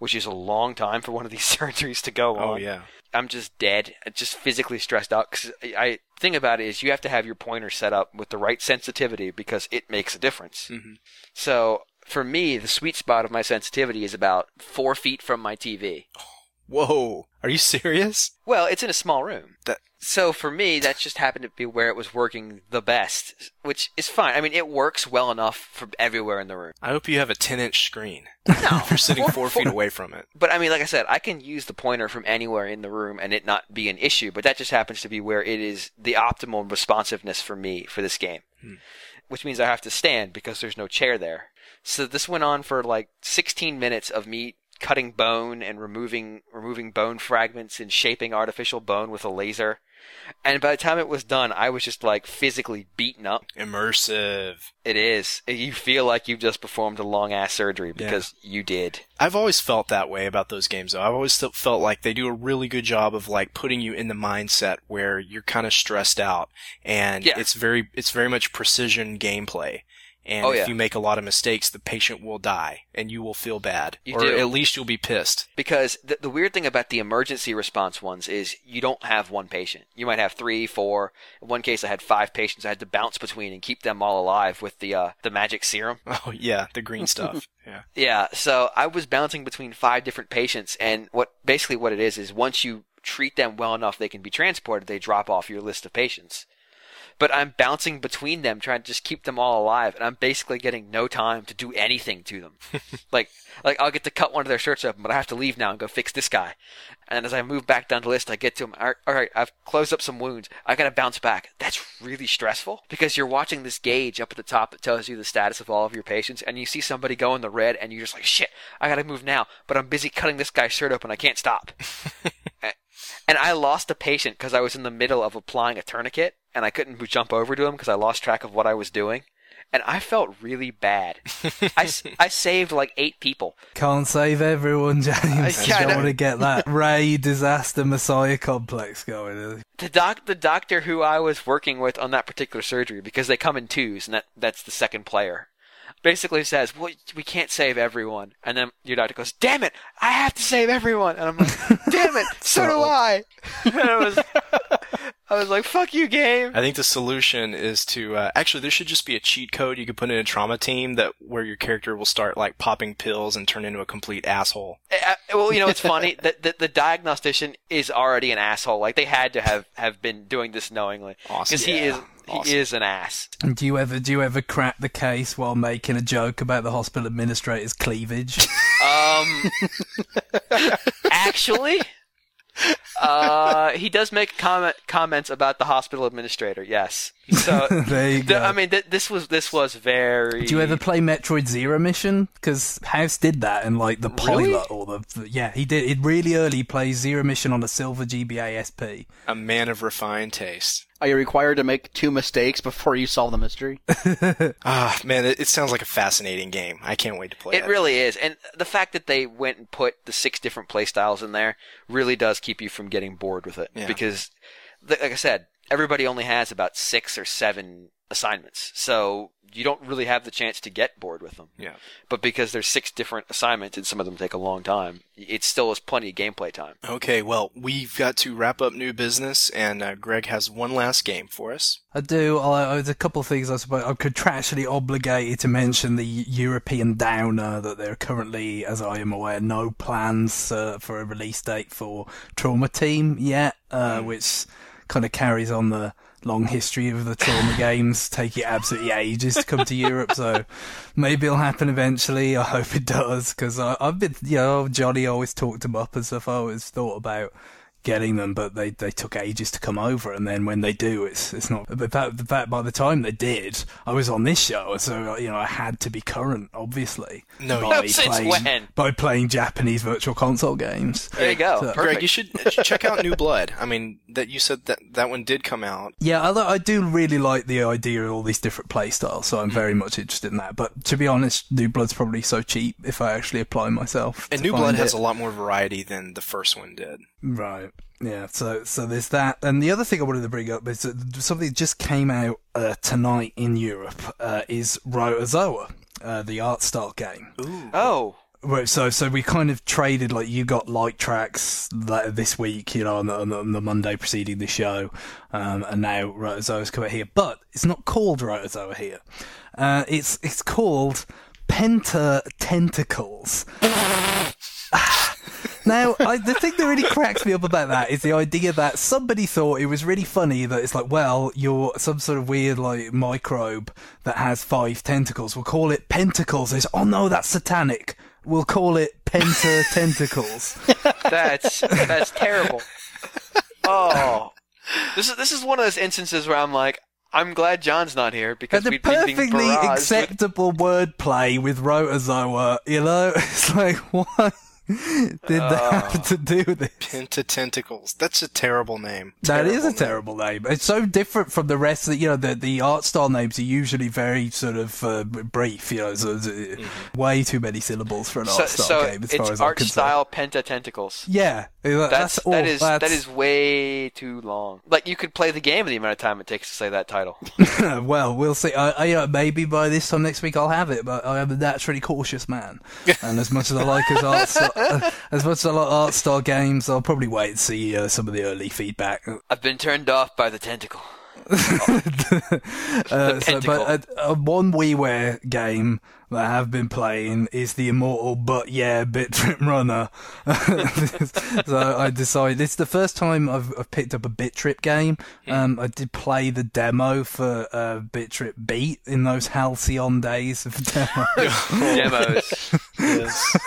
which is a long time for one of these surgeries to go on. Oh, yeah. I'm just dead, just physically stressed out. Because I think about it is you have to have your pointer set up with the right sensitivity because it makes a difference. Mm-hmm. So for me, the sweet spot of my sensitivity is about 4 feet from my TV. Whoa. Are you serious? Well, it's in a small room. So for me, that just happened to be where it was working the best, which is fine. I mean, it works well enough for everywhere in the room. I hope you have a 10-inch screen. No. If you're sitting 4 feet away from it. But I mean, like I said, I can use the pointer from anywhere in the room and it not be an issue, but that just happens to be where it is the optimal responsiveness for me for this game. Which means I have to stand because there's no chair there. So this went on for like 16 minutes of me cutting bone and removing bone fragments and shaping artificial bone with a laser. And by the time it was done, I was just like physically beaten up. Immersive. It is. You feel like you've just performed a long ass surgery because you did. I've always felt that way about those games though. I've always felt like they do a really good job of like putting you in the mindset where you're kind of stressed out and it's very much precision gameplay. And if you make a lot of mistakes, the patient will die, and you will feel bad. Or at least you'll be pissed. Because the weird thing about the emergency response ones is you don't have one patient. You might have 3, 4. In one case, I had 5 patients I had to bounce between and keep them all alive with the magic serum. Oh, yeah, the green stuff. Yeah. Yeah, so I was bouncing between 5 different patients, and what it is once you treat them well enough they can be transported, they drop off your list of patients. But I'm bouncing between them, trying to just keep them all alive, and I'm basically getting no time to do anything to them. like I'll get to cut one of their shirts open, but I have to leave now and go fix this guy. And as I move back down the list, I get to him. All right, I've closed up some wounds. I gotta bounce back. That's really stressful because you're watching this gauge up at the top that tells you the status of all of your patients, and you see somebody go in the red, and you're just like, shit, I gotta move now. But I'm busy cutting this guy's shirt open. I can't stop. And I lost a patient because I was in the middle of applying a tourniquet, and I couldn't jump over to him because I lost track of what I was doing. And I felt really bad. I saved like 8 people. Can't save everyone, James. You don't want to get that Ray disaster messiah complex going. The doctor who I was working with on that particular surgery, because they come in twos, and that's the second player, basically says, well, we can't save everyone. And then your doctor goes, damn it, I have to save everyone. And I'm like, damn it, so do I. And I was like, fuck you, game. I think the solution is to, actually, there should just be a cheat code you could put in a trauma team where your character will start, like, popping pills and turn into a complete asshole. Well, you know, it's funny. The diagnostician is already an asshole. Like, they had to have been doing this knowingly. Awesome. Because he is an ass. Do you ever crack the case while making a joke about the hospital administrator's cleavage? Actually, he does make comments about the hospital administrator. Yes. So there you go. I mean, this was very. Did you ever play Metroid Zero Mission? Because House did that in like the pilot or he did. It really early plays Zero Mission on a silver GBA SP. A man of refined taste. Are you required to make 2 mistakes before you solve the mystery? Man, it sounds like a fascinating game. I can't wait to play it. It really is. And the fact that they went and put the 6 different playstyles in there really does keep you from getting bored with it. Yeah. Because, like I said, everybody only has about 6 or 7 assignments. So you don't really have the chance to get bored with them. Yeah. But because there's 6 different assignments and some of them take a long time, it still is plenty of gameplay time. Okay, well, we've got to wrap up new business, and Greg has one last game for us. I do. There's a couple of things I suppose I'm contractually obligated to mention. The European downer that there are currently, as I am aware, no plans for a release date for Trauma Team yet, which kind of carries on the long history of the Trauma games. Take it absolutely ages to come to Europe, so maybe it'll happen eventually. I hope it does, because I've been, Johnny always talked them up and stuff. I always thought about getting them, but they took ages to come over, and then when they do, it's not. But that by the time they did, I was on this show, so I had to be current, obviously. By playing Japanese virtual console games. There you go. So, Greg, you should check out New Blood. I mean, that you said that one did come out. Yeah, I do really like the idea of all these different play styles, so I'm very much interested in that. But to be honest, New Blood's probably so cheap if I actually apply myself. And New Blood has a lot more variety than the first one did. Right. Yeah, so there's that. And the other thing I wanted to bring up is that something that just came out tonight in Europe is Rotozoa, the art style game. Ooh. Oh. So we kind of traded, like, you got light tracks this week, on the Monday preceding the show, and now Rotozoa's come out here. But it's not called Rotozoa here. It's called Penta Tentacles. Now, the thing that really cracks me up about that is the idea that somebody thought it was really funny that it's like, well, you're some sort of weird, like, microbe that has 5 tentacles. We'll call it Pentacles. It's, oh no, that's satanic. We'll call it Penta Tentacles. That's terrible. Oh. This is one of those instances where I'm like, I'm glad John's not here because we'd be being perfectly acceptable wordplay with Rotozoa, It's like, what did that have to do with it? Penta Tentacles. That's a terrible name. That is a terrible name. It's so different from the rest of the art style names are usually very sort of brief, way too many syllables for an art style game as far as I'm concerned. Art style Penta Tentacles. Yeah. That is way too long. Like, you could play the game in the amount of time it takes to say that title. Well, we'll see. Maybe by this time next week I'll have it, but I am a naturally cautious man. And as much as I like art style games, I'll probably wait and see some of the early feedback. I've been turned off by the tentacle. One WiiWare game that I have been playing is the immortal Bit Trip Runner. So I decided it's the first time I've picked up a Bit Trip game. I did play the demo for Bit Trip Beat in those halcyon days of demos. Yes.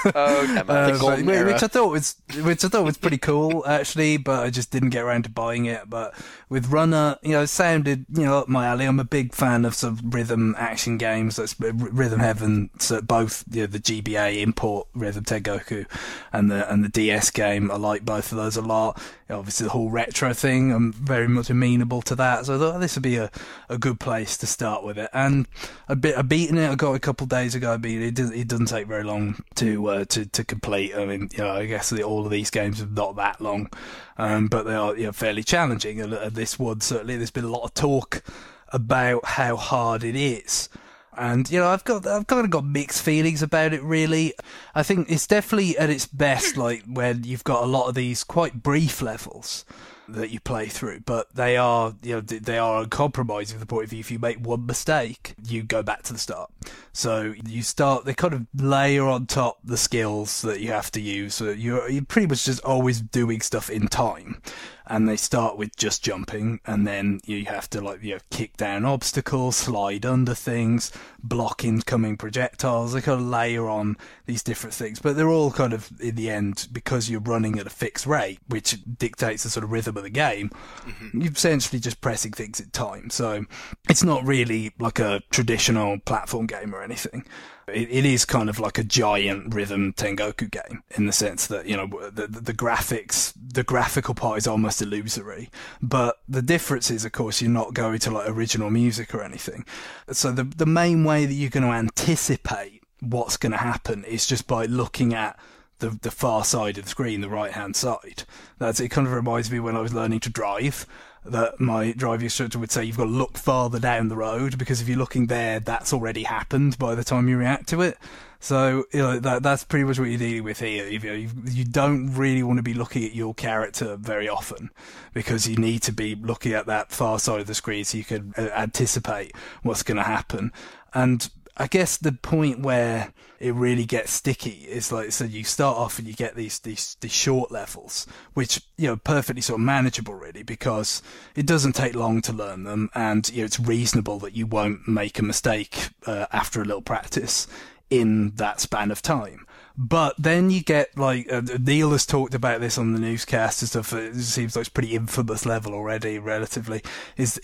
Which I thought was pretty cool actually, but I just didn't get around to buying it. But with Runner, it sounded up my alley. I'm a big fan of sort of rhythm action games. That's Rhythm Heaven. So both the GBA import Rhythm Tengoku and the DS game, I like both of those a lot. Obviously the whole retro thing, I'm very much amenable to that, so I thought this would be a good place to start with it. And I've beaten it. I got it a couple of days ago. I beat it. It doesn't take very long to complete. I mean, I guess all of these games are not that long, but they are fairly challenging. And this one certainly, there's been a lot of talk about how hard it is. And I've kind of got mixed feelings about it. Really, I think it's definitely at its best, like when you've got a lot of these quite brief levels that you play through, but they are uncompromising from the point of view. If you make one mistake, you go back to the start. So they kind of layer on top the skills that you have to use. So you're pretty much just always doing stuff in time. And they start with just jumping, and then you have to kick down obstacles, slide under things, block incoming projectiles. They kind of layer on these different things, but they're all kind of, in the end, because you're running at a fixed rate, which dictates the sort of rhythm of the game, you're essentially just pressing things in time. So it's not really like a traditional platform game or anything. It is kind of like a giant Rhythm Tengoku game in the sense that, the graphics, the graphical part is almost illusory. But the difference is, of course, you're not going to original music or anything. So the main way that you're going to anticipate what's going to happen is just by looking at the far side of the screen, the right-hand side. It kind of reminds me when I was learning to drive, that my driving instructor would say you've got to look farther down the road, because if you're looking there, that's already happened by the time you react to it. So that's pretty much what you're dealing with here. You don't really want to be looking at your character very often, because you need to be looking at that far side of the screen so you can anticipate what's going to happen. And I guess the point where it really gets sticky is so you start off and you get these short levels, which perfectly sort of manageable really, because it doesn't take long to learn them, and it's reasonable that you won't make a mistake after a little practice in that span of time. But then you get Neil has talked about this on the newscast and stuff. It seems like it's pretty infamous level already, relatively. Is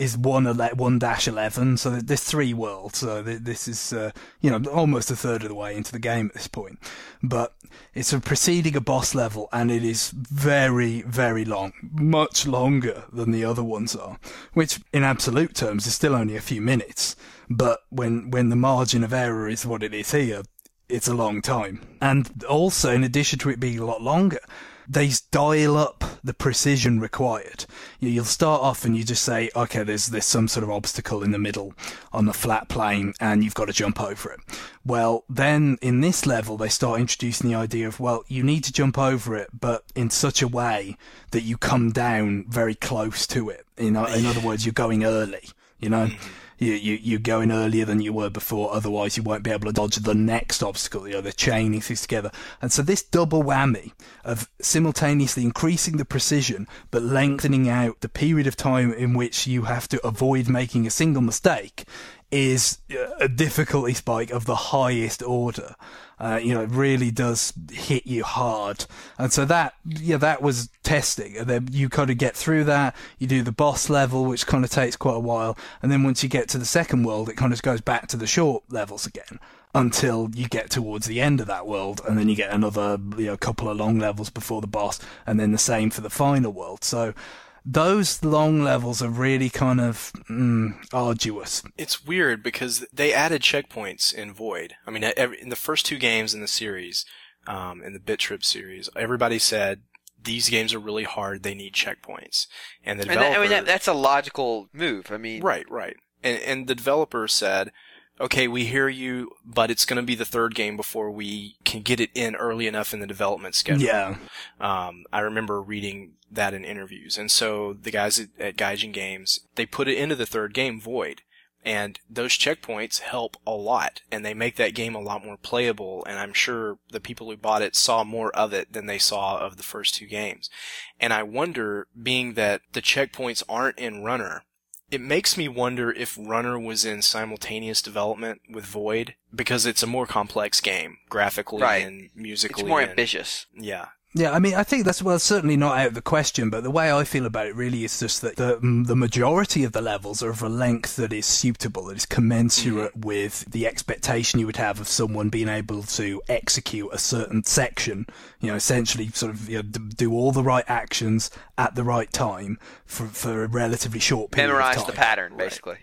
1-11. So there's 3 worlds. So this is almost a third of the way into the game at this point. But it's preceding a boss level, and it is very, very long, much longer than the other ones are. Which, in absolute terms, is still only a few minutes. But when the margin of error is what it is here, it's a long time. And also, in addition to it being a lot longer, they dial up the precision required. You'll start off and you just say, okay, there's some sort of obstacle in the middle on the flat plane and you've got to jump over it. Well, then in this level, they start introducing the idea of, well, you need to jump over it, but in such a way that you come down very close to it. In other words, you're going early, you know? You're going earlier than you were before, otherwise you won't be able to dodge the next obstacle. They're chaining things together. And so this double whammy of simultaneously increasing the precision, but lengthening out the period of time in which you have to avoid making a single mistake is a difficulty spike of the highest order. It really does hit you hard. And so that was testing. And then you kind of get through that, you do the boss level, which kind of takes quite a while. And then once you get to the second world, it kind of goes back to the short levels again until you get towards the end of that world. And then you get another, couple of long levels before the boss. And then the same for the final world. So those long levels are really kind of arduous. It's weird because they added checkpoints in Void. I mean, in the first 2 games in the series, in the Bit Trip series, everybody said these games are really hard. They need checkpoints, and the developer. That's a logical move. I mean, right. And the developer said, okay, we hear you, but it's going to be the 3rd game before we can get it in early enough in the development schedule. Yeah. I remember reading that in interviews. And so the guys at Gaijin Games, they put it into the 3rd game, Void. And those checkpoints help a lot. And they make that game a lot more playable. And I'm sure the people who bought it saw more of it than they saw of the first 2 games. And I wonder, being that the checkpoints aren't in Runner, it makes me wonder if Runner was in simultaneous development with Void, because it's a more complex game, graphically and musically. It's more ambitious. Yeah. Yeah, I mean, I think that's, certainly not out of the question, but the way I feel about it really is just that the majority of the levels are of a length that is suitable, that is commensurate with the expectation you would have of someone being able to execute a certain section, essentially sort of do all the right actions at the right time for a relatively short period of time. Memorize the pattern, basically.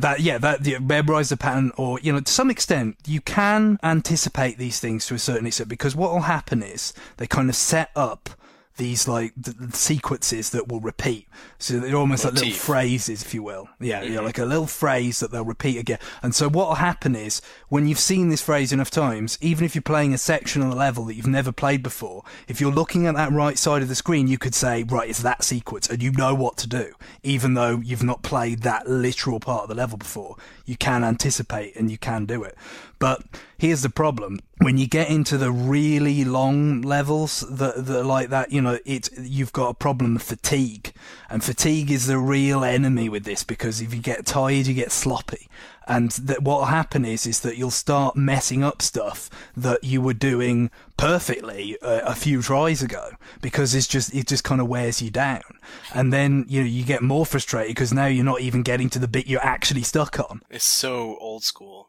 Memorize the pattern, or, to some extent, you can anticipate these things to a certain extent, because what will happen is they kind of set up these the sequences that will repeat. So they're almost like little phrases, if you will. Yeah, like a little phrase that they'll repeat again. And so what will happen is, when you've seen this phrase enough times, even if you're playing a section on a level that you've never played before, if you're looking at that right side of the screen, you could say, right, it's that sequence, and you know what to do. Even though you've not played that literal part of the level before, you can anticipate and you can do it. But here's the problem. When you get into the really long levels that are like that, you've got a problem of fatigue. And fatigue is the real enemy with this, because if you get tired, you get sloppy. And what will happen is that you'll start messing up stuff that you were doing perfectly a few tries ago, because it just kind of wears you down. And then, you get more frustrated because now you're not even getting to the bit you're actually stuck on. It's so old school.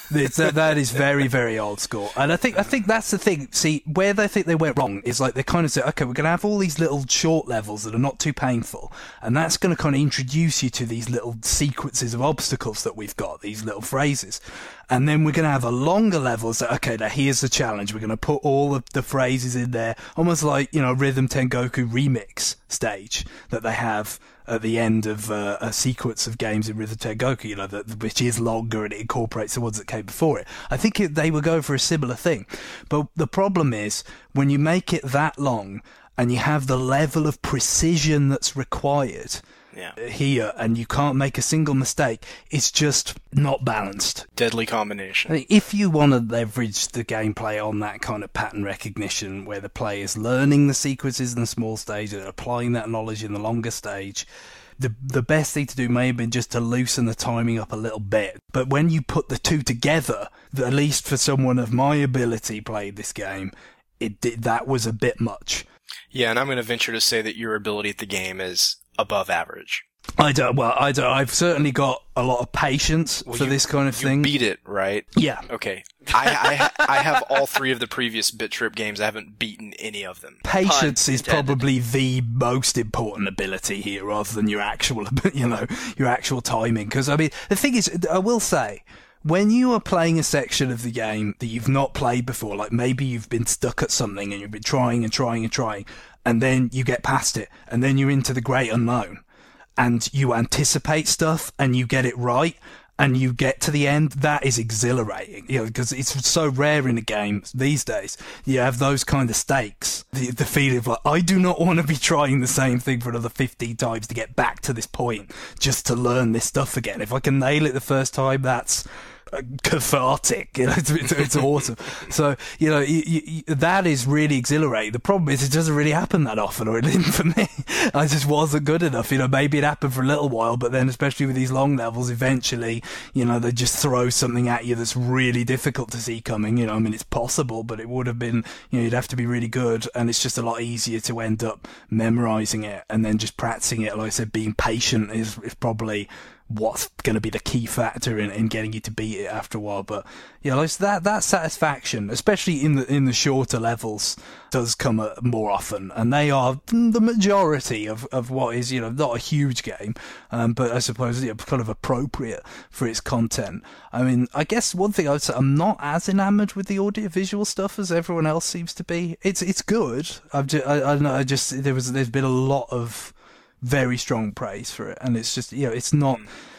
That is very, very old school. And I think that's the thing. See, where they think they went wrong is they kind of say, okay, we're going to have all these little short levels that are not too painful, and that's going to kind of introduce you to these little sequences of obstacles that we've got, these little phrases. And then we're going to have a longer levels that, okay, now here's the challenge. We're going to put all of the phrases in there, almost like, Rhythm Tengoku Remix stage that they have at the end of a sequence of games in Rhythm Tengoku, which is longer and it incorporates the ones that came before it. I think they were going for a similar thing. But the problem is, when you make it that long and you have the level of precision that's required here, and you can't make a single mistake, it's just not balanced. Deadly combination. I mean, if you want to leverage the gameplay on that kind of pattern recognition, where the player's learning the sequences in the small stage and applying that knowledge in the longer stage, the best thing to do may have been just to loosen the timing up a little bit. But when you put the two together, at least for someone of my ability played this game, that was a bit much. Yeah, and I'm going to venture to say that your ability at the game is above average. I've certainly got a lot of patience for this kind of thing. You beat it, right? Yeah. Okay. I have all 3 of the previous Bit Trip games. I haven't beaten any of them. Patience is probably the most important ability here, rather than your actual, your actual timing. Because, I mean, the thing is, I will say, when you are playing a section of the game that you've not played before, like maybe you've been stuck at something and you've been trying, and then you get past it, and then you're into the great unknown, and you anticipate stuff, and you get it right, and you get to the end. That is exhilarating, because it's so rare in a game these days. You have those kind of stakes. The feeling of like, I do not want to be trying the same thing for another 15 times to get back to this point, just to learn this stuff again. If I can nail it the first time, that's cathartic, it's awesome. So that is really exhilarating. The problem is it doesn't really happen that often, or it didn't for me. I just wasn't good enough. Maybe it happened for a little while, but then especially with these long levels, eventually they just throw something at you that's really difficult to see coming. It's possible, but it would have been, you'd have to be really good, and it's just a lot easier to end up memorizing it and then just practicing it. Like I said, being patient is probably what's going to be the key factor in getting you to beat it after a while. But it's that satisfaction, especially in the shorter levels, does come more often, and they are the majority of what is not a huge game, but I suppose kind of appropriate for its content. I mean, I guess one thing I would say, I'm not as enamored with the audiovisual stuff as everyone else seems to be. It's good. I don't know. There's been a lot of very strong praise for it, and it's just it's not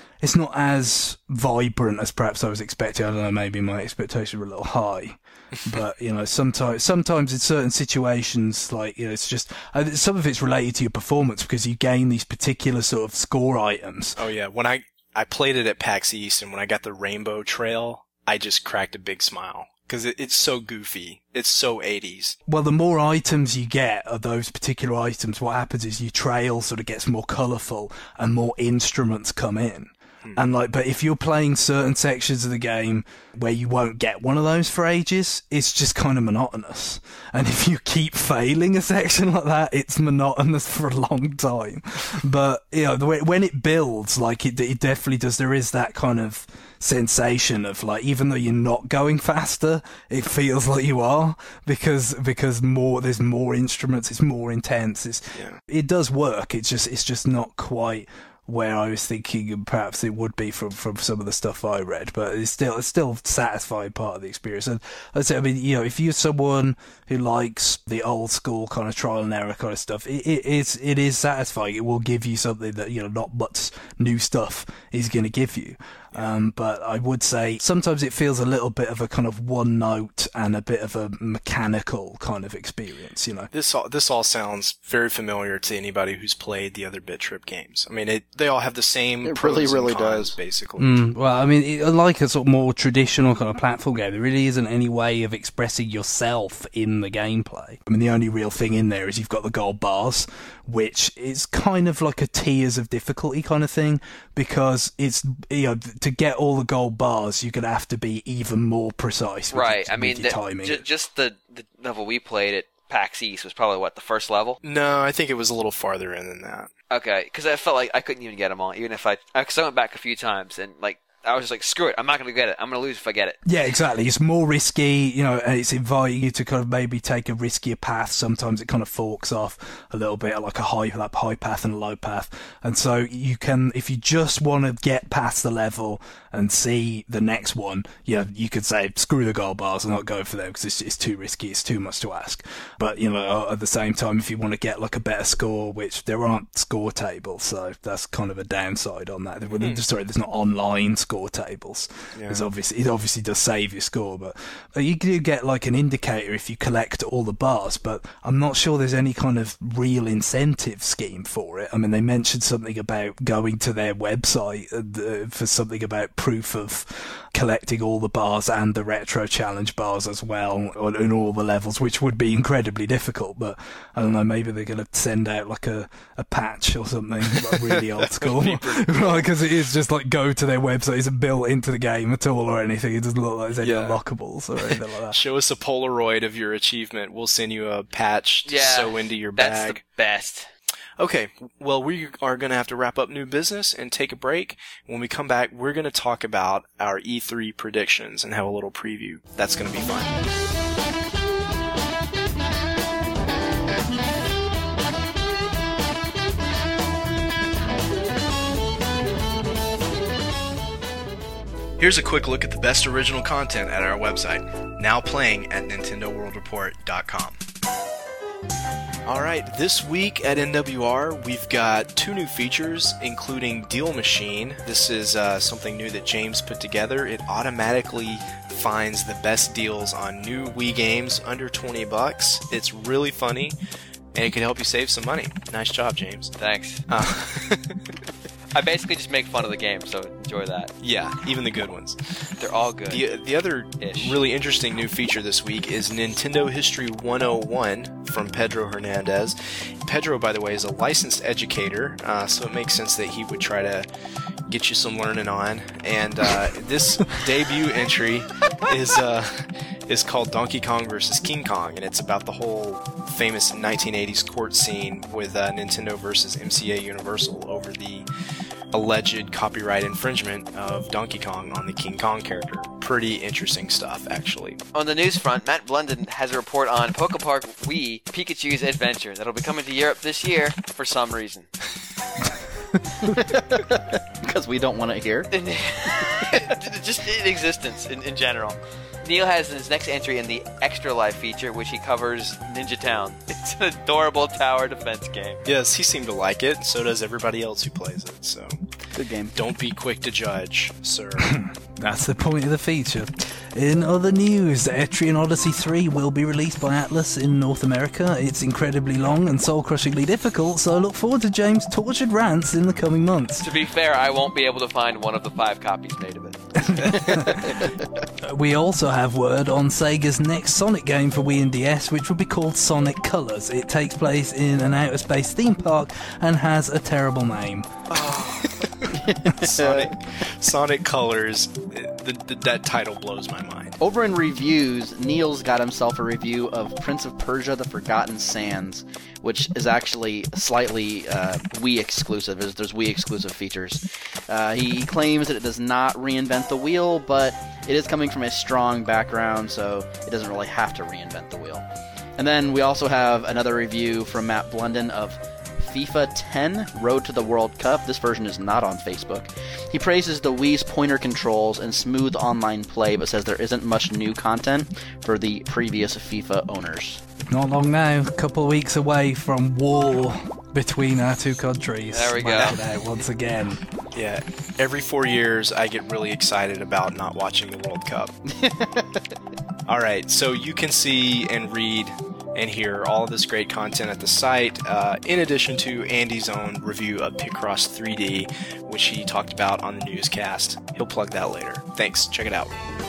as vibrant as perhaps I was expecting. I don't know, maybe my expectations were a little high, but sometimes in certain situations, like it's just some of it's related to your performance, because you gain these particular sort of score items. Oh yeah, when I played it at PAX East, and when I got the rainbow trail, I just cracked a big smile. Because it's so goofy. It's so 80s. Well, the more items you get of those particular items, what happens is your trail sort of gets more colourful and more instruments come in. And but if you're playing certain sections of the game where you won't get one of those for ages, it's just kind of monotonous. And if you keep failing a section like that, it's monotonous for a long time. But when it builds, like it definitely does. There is that kind of sensation of like, even though you're not going faster, it feels like you are, because there's more instruments, it's more intense. It does work. It's just not quite where I was thinking perhaps it would be from some of the stuff I read, but it's still satisfying part of the experience. And I'd say, if you're someone who likes the old school kind of trial and error kind of stuff, it is satisfying. It will give you something that not much new stuff is going to give you. But I would say sometimes it feels a little bit of a kind of one note and a bit of a mechanical kind of experience, This all sounds very familiar to anybody who's played the other Bit Trip games. I mean, they all have the same pros and cons, basically. Well, like a sort of more traditional kind of platform game, there really isn't any way of expressing yourself in the gameplay. The only real thing in there is you've got the gold bars, which is kind of like a tiers of difficulty kind of thing, because it's to get all the gold bars, you're going to have to be even more precise. Right. With your timing. Just the level we played at PAX East was probably the first level? No, I think it was a little farther in than that. Okay, because I felt like I couldn't even get them all, even if because I went back a few times, and I was just like, screw it, I'm not going to get it. I'm going to lose if I get it. Yeah, exactly. It's more risky, and it's inviting you to kind of maybe take a riskier path. Sometimes it kind of forks off a little bit, like a high path and a low path. And so you can, if you just want to get past the level and see the next one, you could say, screw the gold bars and not go for them because it's too risky, it's too much to ask. But, at the same time, if you want to get like a better score, which there aren't score tables, so that's kind of a downside on that. Sorry, there's not online score tables. It obviously does save your score, but you do get like an indicator if you collect all the bars, but I'm not sure there's any kind of real incentive scheme for it. They mentioned something about going to their website for something about proof of collecting all the bars and the retro challenge bars as well in all the levels, which would be incredibly difficult. But I don't know, maybe they're going to send out like a patch or something, like really old school, right? Because it is just like go to their website, isn't built into the game at all or anything. It doesn't look like there's any unlockables or anything like that. Show us a Polaroid of your achievement. We'll send you a patch to sew into your bag. That's the best. Okay, well, we are going to have to wrap up new business and take a break. When we come back, we're going to talk about our E3 predictions and have a little preview. That's going to be fun. Here's a quick look at the best original content at our website, now playing at NintendoWorldReport.com. All right, this week at NWR, we've got 2 new features, including Deal Machine. This is something new that James put together. It automatically finds the best deals on new Wii games under $20. It's really funny, and it can help you save some money. Nice job, James. Thanks. I basically just make fun of the game, so enjoy that. Yeah, even the good ones. They're all good. The other really interesting new feature this week is Nintendo History 101 from Pedro Hernandez. Pedro, by the way, is a licensed educator, so it makes sense that he would try to get you some learning on. And this debut entry is called Donkey Kong vs. King Kong, and it's about the whole famous 1980s court scene with Nintendo versus MCA Universal over the alleged copyright infringement of Donkey Kong on the King Kong character. Pretty interesting stuff, actually. On the news front, Matt Blunden has a report on Pokepark Wii Pikachu's Adventure that'll be coming to Europe this year for some reason. Because we don't want it here. Just in existence, in general. Neil has his next entry in the Extra Life feature, which he covers Ninja Town. It's an adorable tower defense game. Yes, he seemed to like it, and so does everybody else who plays it, so... Good game. Don't be quick to judge, sir. That's the point of the feature. In other news, Etrian Odyssey 3 will be released by Atlus in North America. It's incredibly long and soul-crushingly difficult, so I look forward to James' tortured rants in the coming months. To be fair, I won't be able to find one of the 5 copies made of it. We also have word on Sega's next Sonic game for Wii and DS, which will be called Sonic Colors. It takes place in an outer space theme park and has a terrible name. Sonic Colors, that title blows my mind. Over in reviews, Neil's got himself a review of Prince of Persia: The Forgotten Sands, which is actually slightly Wii exclusive, as there's Wii exclusive features. He claims that it does not reinvent the wheel, but it is coming from a strong background, so it doesn't really have to reinvent the wheel. And then we also have another review from Matt Blunden of FIFA 10 Road to the World Cup. This version is not on Facebook. He praises the Wii's pointer controls and smooth online play, but says there isn't much new content for the previous FIFA owners. Not long now, a couple of weeks away from war between our two countries. There we go. Out once again. Yeah, every 4 years I get really excited about not watching the World Cup. Alright, so you can see and read and hear all of this great content at the site, in addition to Andy's own review of Picross 3D, which he talked about on the newscast. He'll plug that later. Thanks, check it out.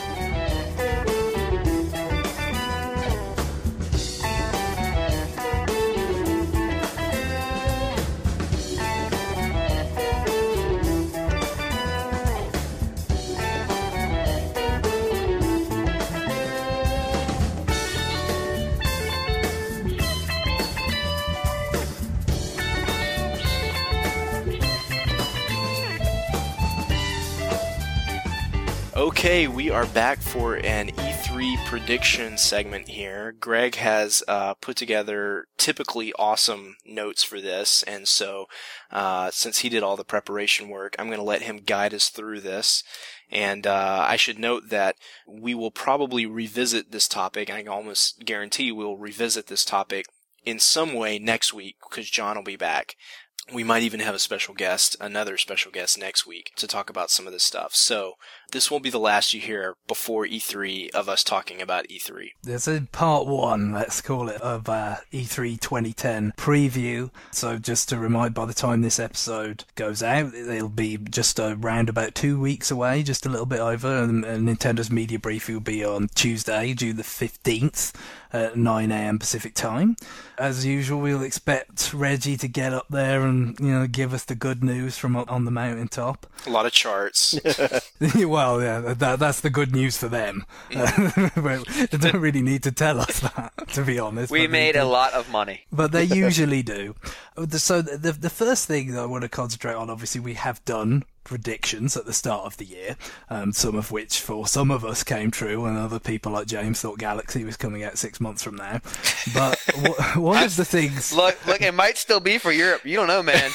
Okay, we are back for an E3 prediction segment here. Greg has put together typically awesome notes for this, and so since he did all the preparation work, I'm going to let him guide us through this. And I should note that we will probably revisit this topic. I can almost guarantee we'll revisit this topic in some way next week, because John will be back. We might even have a special guest, another special guest next week to talk about some of this stuff. So this won't be the last you hear before E3 of us talking about E3. This is part 1, let's call it, of E3 2010 preview. So just to remind, by the time this episode goes out, it'll be just around about 2 weeks away, just a little bit over. And Nintendo's media briefing will be on Tuesday, June the 15th at 9 a.m. Pacific time. As usual, we'll expect Reggie to get up there and, give us the good news from on the mountaintop. A lot of charts. Well, yeah, that's the good news for them. They don't really need to tell us that, to be honest. We made a lot of money. But they usually do. So the first thing that I want to concentrate on, obviously, we have done predictions at the start of the year, some of which for some of us came true, and other people like James thought Galaxy was coming out 6 months from now. But one of the things... Look, it might still be for Europe. You don't know, man.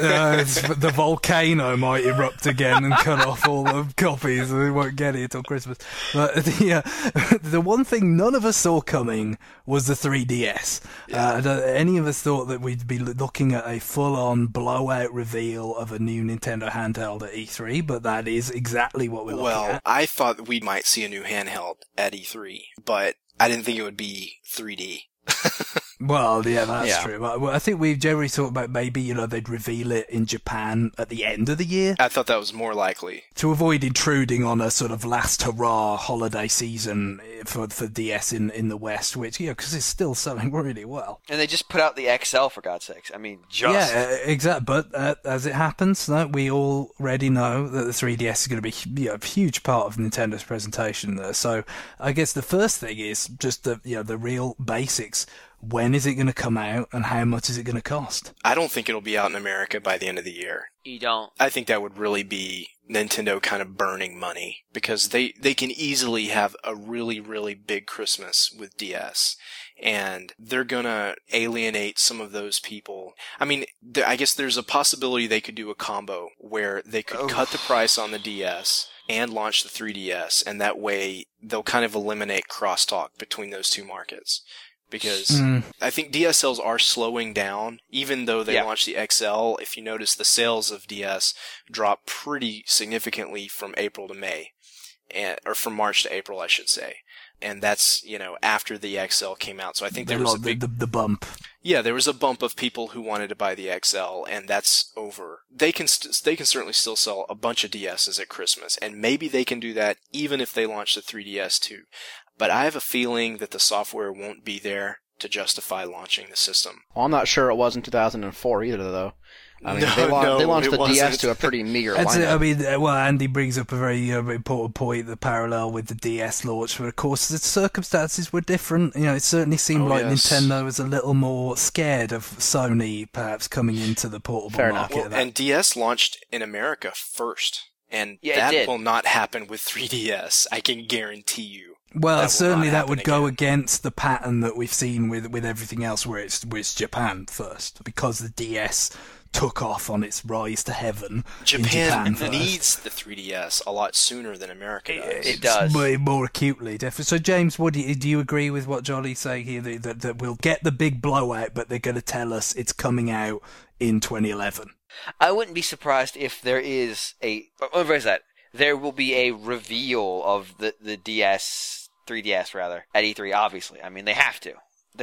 The volcano might erupt again and cut off all the copies, and we won't get it until Christmas. But the one thing none of us saw coming was the 3DS. Any of us thought that we'd be looking at a full-on blowout reveal of a new Nintendo handheld at E3, but that is exactly what we're looking at. Well, I thought we might see a new handheld at E3, but I didn't think it would be 3D. Well, yeah, that's true. But I think we've generally thought about maybe, they'd reveal it in Japan at the end of the year. I thought that was more likely. To avoid intruding on a sort of last hurrah holiday season for DS in the West, which, because it's still selling really well. And they just put out the XL, for God's sakes. I mean, just... Yeah, exactly. But as it happens, we already know that the 3DS is going to be a huge part of Nintendo's presentation there. So I guess the first thing is just the real basics. When is it going to come out, and how much is it going to cost? I don't think it'll be out in America by the end of the year. You don't? I think that would really be Nintendo kind of burning money, because they can easily have a really, really big Christmas with DS, and they're gonna alienate some of those people. I mean, I guess there's a possibility they could do a combo where they could cut the price on the DS and launch the 3DS, and that way they'll kind of eliminate crosstalk between those two markets. Because I think DS sales are slowing down, even though they launched the XL. If you notice, the sales of DS dropped pretty significantly from April to May, or from March to April, I should say. And that's, after the XL came out. So I think there was a big... the bump. Yeah, there was a bump of people who wanted to buy the XL, and that's over. They can certainly still sell a bunch of DSs at Christmas, and maybe they can do that even if they launch the 3DS too. But I have a feeling that the software won't be there to justify launching the system. Well, I'm not sure it was in 2004 either, though. I mean, they launched the DS to a pretty meager lineup. I mean, Andy brings up a very important point, the parallel with the DS launch, where, of course, the circumstances were different. It certainly seemed Nintendo was a little more scared of Sony perhaps coming into the portable market. Well, and DS launched in America first, and that will not happen with 3DS, I can guarantee you. Well, certainly that would go against the pattern that we've seen with everything else, where it's Japan first, because the DS took off on its rise to heaven. Japan needs the 3DS a lot sooner than America does. It does. More acutely, definitely. So, James, do you agree with what Jolly's saying here, that we'll get the big blowout, but they're going to tell us it's coming out in 2011? I wouldn't be surprised if there is there will be a reveal of the DS, 3DS rather, at E3, obviously. I mean, they have to.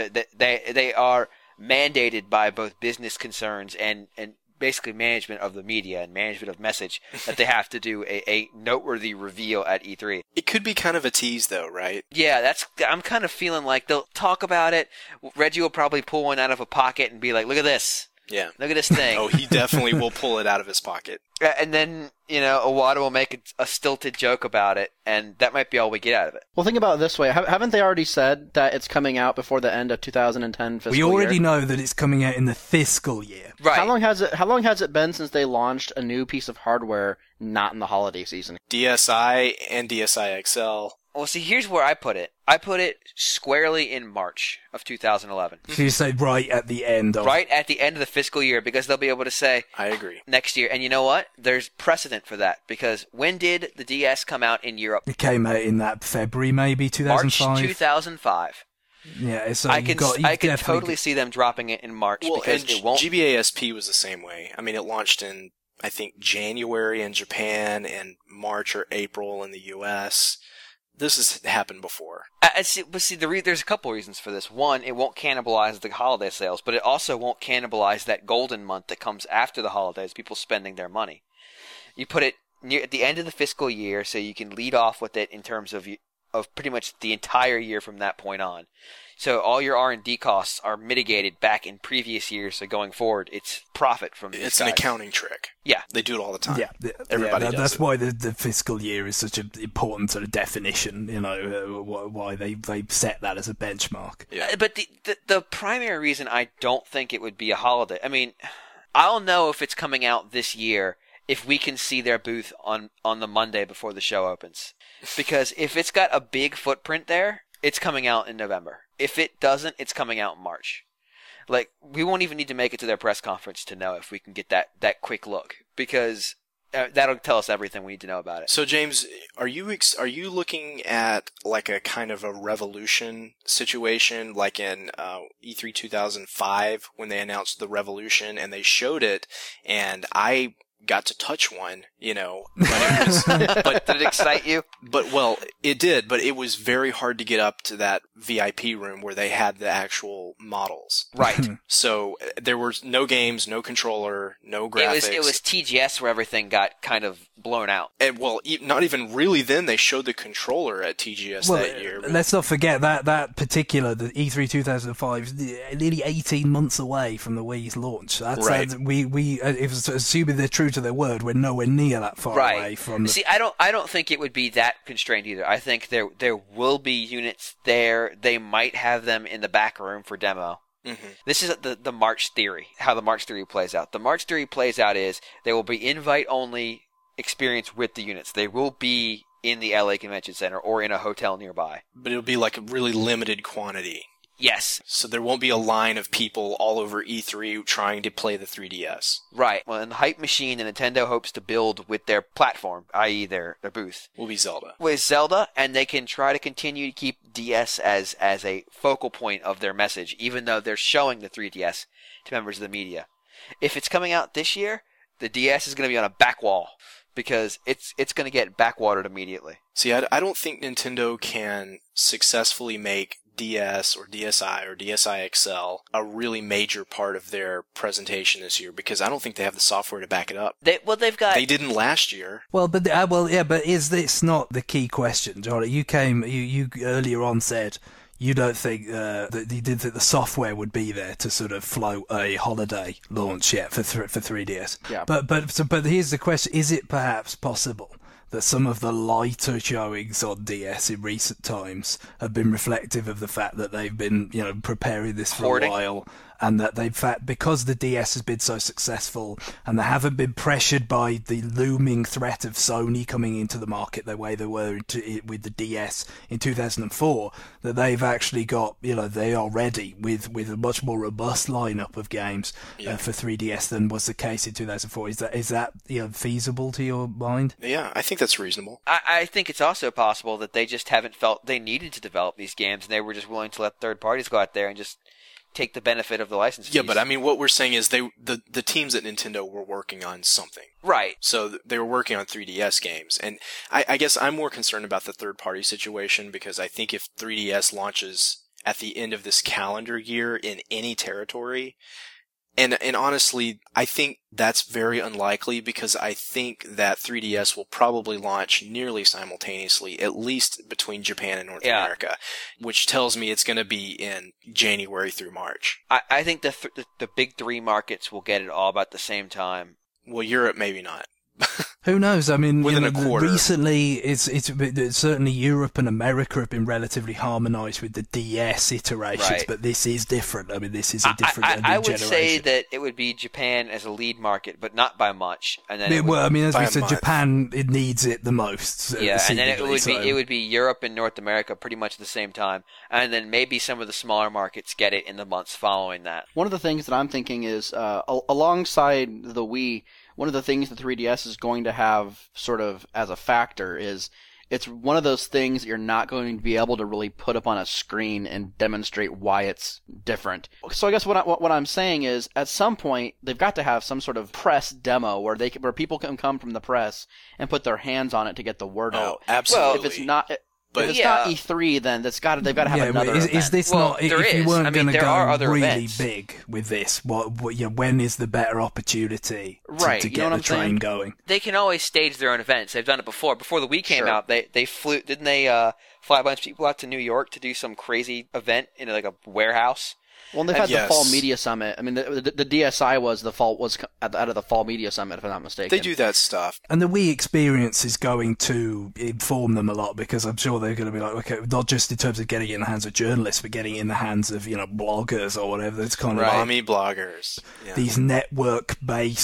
They are mandated by both business concerns and basically management of the media and management of message that they have to do a noteworthy reveal at E3. It could be kind of a tease, though, right? Yeah, I'm kind of feeling like they'll talk about it. Reggie will probably pull one out of a pocket and be like, look at this. Yeah. Look at this thing. Oh, he definitely will pull it out of his pocket. And then, Iwata will make a stilted joke about it, and that might be all we get out of it. Well, think about it this way. Haven't they already said that it's coming out before the end of 2010 fiscal year? We already know that it's coming out in the fiscal year. Right. How long has it been since they launched a new piece of hardware not in the holiday season? DSi and DSi XL. Well, see, here's where I put it. I put it squarely in March of 2011. So you say right at the end of... Right at the end of the fiscal year, because they'll be able to say... I agree. Next year. And you know what? There's precedent for that, because when did the DS come out in Europe? It came out in that February, maybe, 2005? March 2005. Yeah, so I can totally see them dropping it in March, because it won't... GBASP was the same way. I mean, it launched in, I think, January in Japan and March or April in the US. This has happened before. There's a couple reasons for this. One, it won't cannibalize the holiday sales, but it also won't cannibalize that golden month that comes after the holidays, people spending their money. You put it at the end of the fiscal year, so you can lead off with it in terms of pretty much the entire year from that point on. So all your R&D costs are mitigated back in previous years, so going forward, it's profit from these It's guys. an accounting trick. Yeah. They do it all the time. Yeah, Everybody does that's it. why the fiscal year is such an important sort of definition, why they set that as a benchmark. Yeah. But the primary reason I don't think it would be a holiday, I mean, I'll know if it's coming out this year if we can see their booth on the Monday before the show opens. Because if it's got a big footprint there, it's coming out in November. If it doesn't, it's coming out in March. Like, we won't even need to make it to their press conference to know if we can get that quick look, because that'll tell us everything we need to know about it. So, James, are you looking at like a kind of a Revolution situation, like in E3 2005 when they announced the Revolution and they showed it, and I got to touch one, you know, when it was, but did it excite you? But well, it did, but it was very hard to get up to that VIP room where they had the actual models. Right. So there was no games, no controller, no graphics. It was TGS where everything got kind of blown out. And well, not even really then. They showed the controller at TGS that year. Let's not forget that particular, the E3 2005, nearly 18 months away from the Wii's launch. That's right. Assuming they're true to their word, we're nowhere near that far away from. See, I don't think it would be that constrained either. I think there will be units there. They might have them in the back room for demo. Mm-hmm. This is the March theory. How the March theory plays out. The March theory plays out is there will be invite only experience with the units. They will be in the LA Convention Center or in a hotel nearby. But it'll be like a really limited quantity. Yes. So there won't be a line of people all over E3 trying to play the 3DS. Right. Well, and the hype machine that Nintendo hopes to build with their platform, i.e. their booth, will be Zelda. With Zelda, and they can try to continue to keep DS as a focal point of their message, even though they're showing the 3DS to members of the media. If it's coming out this year, the DS is going to be on a back wall, because it's going to get backwatered immediately. See, I don't think Nintendo can successfully make DS or DSi or DSi XL a really major part of their presentation this year, because I don't think they have the software to back it up. They've got. They didn't last year. But is this not the key question, John? You earlier on said you don't think that you didn't think the software would be there to sort of float a holiday launch yet for 3DS. Yeah. But here's the question: is it perhaps possible that some of the lighter showings on DS in recent times have been reflective of the fact that they've been, preparing this for a while, and that they've, because the DS has been so successful and they haven't been pressured by the looming threat of Sony coming into the market the way they were with the DS in 2004, that they've actually got, they are ready with a much more robust lineup of games for 3DS than was the case in 2004. Is that feasible to your mind? Yeah, I think that's reasonable. I think it's also possible that they just haven't felt they needed to develop these games, and they were just willing to let third parties go out there and just take the benefit of the license fees. Yeah, but I mean, what we're saying is the teams at Nintendo were working on something. Right. So they were working on 3DS games. And I guess I'm more concerned about the third-party situation, because I think if 3DS launches at the end of this calendar year in any territory, and honestly, I think that's very unlikely, because I think that 3DS will probably launch nearly simultaneously, at least between Japan and North America, which tells me it's going to be in January through March. I think the big three markets will get it all about the same time. Well, Europe maybe not. Who knows? I mean, within a quarter. Recently, it's certainly Europe and America have been relatively harmonised with the DS iterations, right. But this is different. I mean, this is a different I would generation. say that it would be Japan as a lead market, but not by much. And then as we said, Japan, it needs it the most. Yeah, and then it would be Europe and North America pretty much at the same time, and then maybe some of the smaller markets get it in the months following that. One of the things that I'm thinking is, alongside the Wii, one of the things the 3DS is going to have sort of as a factor is it's one of those things that you're not going to be able to really put up on a screen and demonstrate why it's different. So I guess what I'm saying is, at some point they've got to have some sort of press demo where people can come from the press and put their hands on it to get the word out. Absolutely. Well, if it's not E3, then they've got to have another event. Is this not? If you weren't going to go really events. big with this, when is the better opportunity to get the train going? They can always stage their own events. They've done it before. Before the Wii came out, they flew. Didn't they fly a bunch of people out to New York to do some crazy event in like a warehouse? Well, they've had the Fall Media Summit. I mean, the DSi was out of the Fall Media Summit, if I'm not mistaken. They do that stuff. And the Wii experience is going to inform them a lot, because I'm sure they're going to be like, okay, not just in terms of getting it in the hands of journalists, but getting it in the hands of, bloggers or whatever. It's kind of mommy bloggers. Yeah. These network-based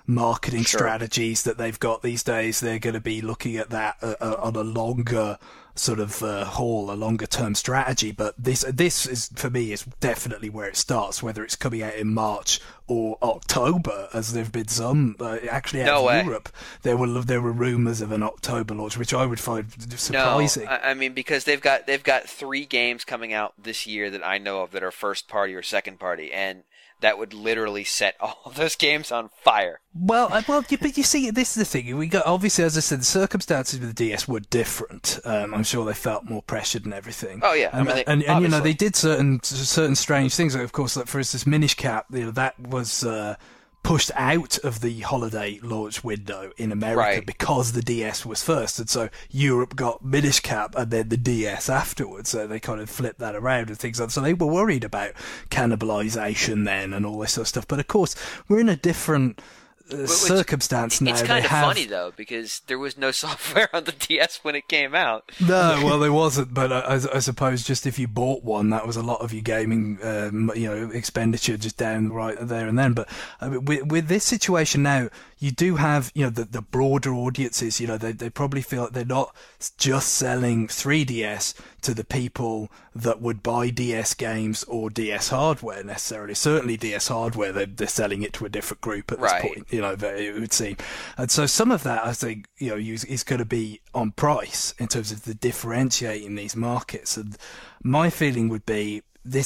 marketing strategies that they've got these days. They're going to be looking at that on a longer sort of haul, a longer term strategy. But this is, for me, is definitely where it starts, whether it's coming out in March or October, as there've been some actually out of Europe. There were rumours of an October launch, which I would find surprising. No, I mean, because they've got 3 games coming out this year that I know of that are first party or second party, and that would literally set all of those games on fire. Well, but you see, this is the thing. We got, obviously, as I said, the circumstances with the DS were different. I'm sure they felt more pressured and everything. Oh yeah, and you know, they did certain strange things. Of course, like for instance, Minish Cap, you know, that was pushed out of the holiday launch window in America because the DS was first, and so Europe got Minish Cap and then the DS afterwards. So they kind of flipped that around and things like that. So they were worried about cannibalization then and all this sort of stuff. But of course, we're in a different circumstance now. It's kind of funny though, because there was no software on the DS when it came out. No, well, there wasn't. But I suppose just if you bought one, that was a lot of your gaming, expenditure just down right there and then. But with this situation now, you do have, the broader audiences. They probably feel like they're not just selling 3DS to the people that would buy DS games or DS hardware necessarily. Certainly DS hardware, they're selling it to a different group at this point. It would seem. And so some of that, I think, is going to be on price in terms of the differentiating these markets. And my feeling would be,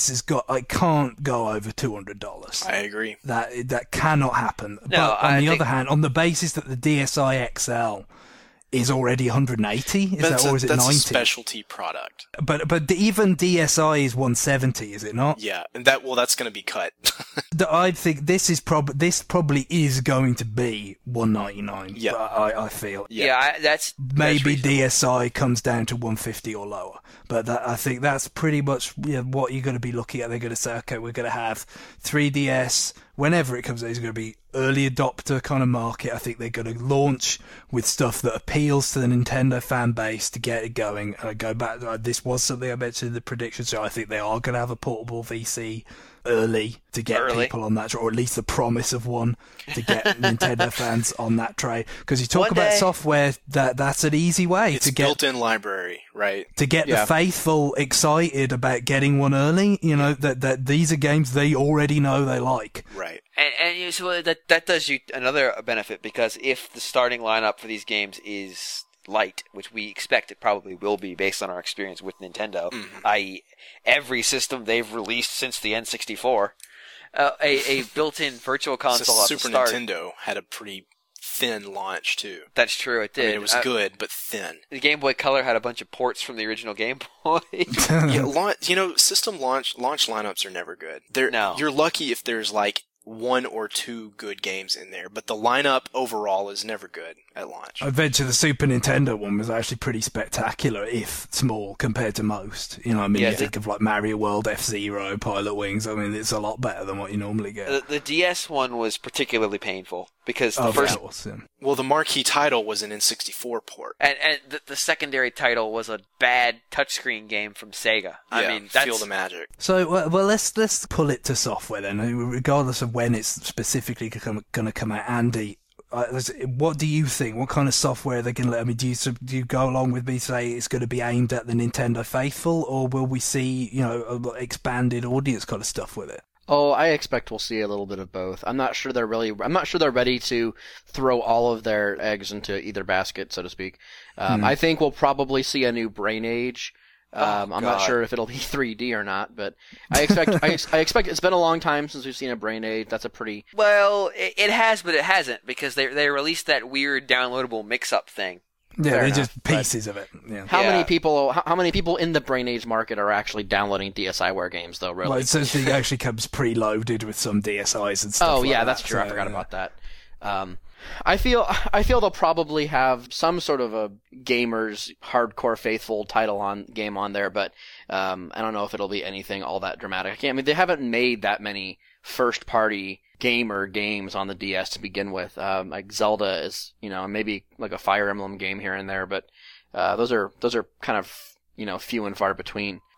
I can't go over $200. I agree. That cannot happen. No, but on the other hand, on the basis that the DSi XL is already 180, or is it 90? That's a specialty product. But even DSi is 170, is it not? Yeah, and that's going to be cut. I think this probably is going to be 199. Yeah, I feel. Yeah, that's maybe DSi comes down to 150 or lower. But I think that's pretty much what you're going to be looking at. They're going to say, okay, we're going to have 3DS. Whenever it comes out, it's going to be early adopter kind of market. I think they're going to launch with stuff that appeals to the Nintendo fan base to get it going. I go back, this was something I mentioned in the prediction show. I think they are going to have a portable VC early to get people on that, or at least the promise of one to get Nintendo fans on that train. Because you talk about software, that's an easy way to get built-in library, right? To get the faithful excited about getting one early. That these are games they already know they like. Right. And so that does you another benefit, because if the starting lineup for these games is light, which we expect it probably will be based on our experience with Nintendo, i.e. every system they've released since the N64, a built-in virtual console at the start. Super Nintendo had a pretty thin launch too. That's true, it did. I mean, it was good, but thin. The Game Boy Color had a bunch of ports from the original Game Boy. System launch lineups are never good. You're lucky if there's like 1 or 2 good games in there, but the lineup overall is never good at launch. I venture the Super Nintendo one was actually pretty spectacular, if small, compared to most. You think of like Mario World, F-Zero, Pilot Wings. I mean, it's a lot better than what you normally get. The DS one was particularly painful because the marquee title was an N64 port, and the secondary title was a bad touchscreen game from Sega. I mean, feel the magic. So, well, let's pull it to software then, regardless of when it's specifically going to come out. Andy, what do you think? What kind of software are they going to let? I mean, do you go along with me, say it's going to be aimed at the Nintendo faithful, or will we see expanded audience kind of stuff with it? Oh, I expect we'll see a little bit of both. I'm not sure they're ready to throw all of their eggs into either basket, so to speak. I think we'll probably see a new Brain Age. I'm not sure if it'll be 3D or not, but I expect it's been a long time since we've seen a Brain Age. That's a pretty... Well, it has, but it hasn't, because they released that weird downloadable mix-up thing. Yeah, they're just pieces of it. Yeah. How many people in the Brain Age market are actually downloading DSiWare games, though? Really? Well, it says it actually comes preloaded with some DSIs and stuff. Oh, yeah, that's true. I forgot about that. I feel they'll probably have some sort of a gamers hardcore faithful game on there, but I don't know if it'll be anything all that dramatic. I mean, they haven't made that many first party gamer games on the DS to begin with. Like Zelda is, maybe like a Fire Emblem game here and there, but those are kind of few and far between.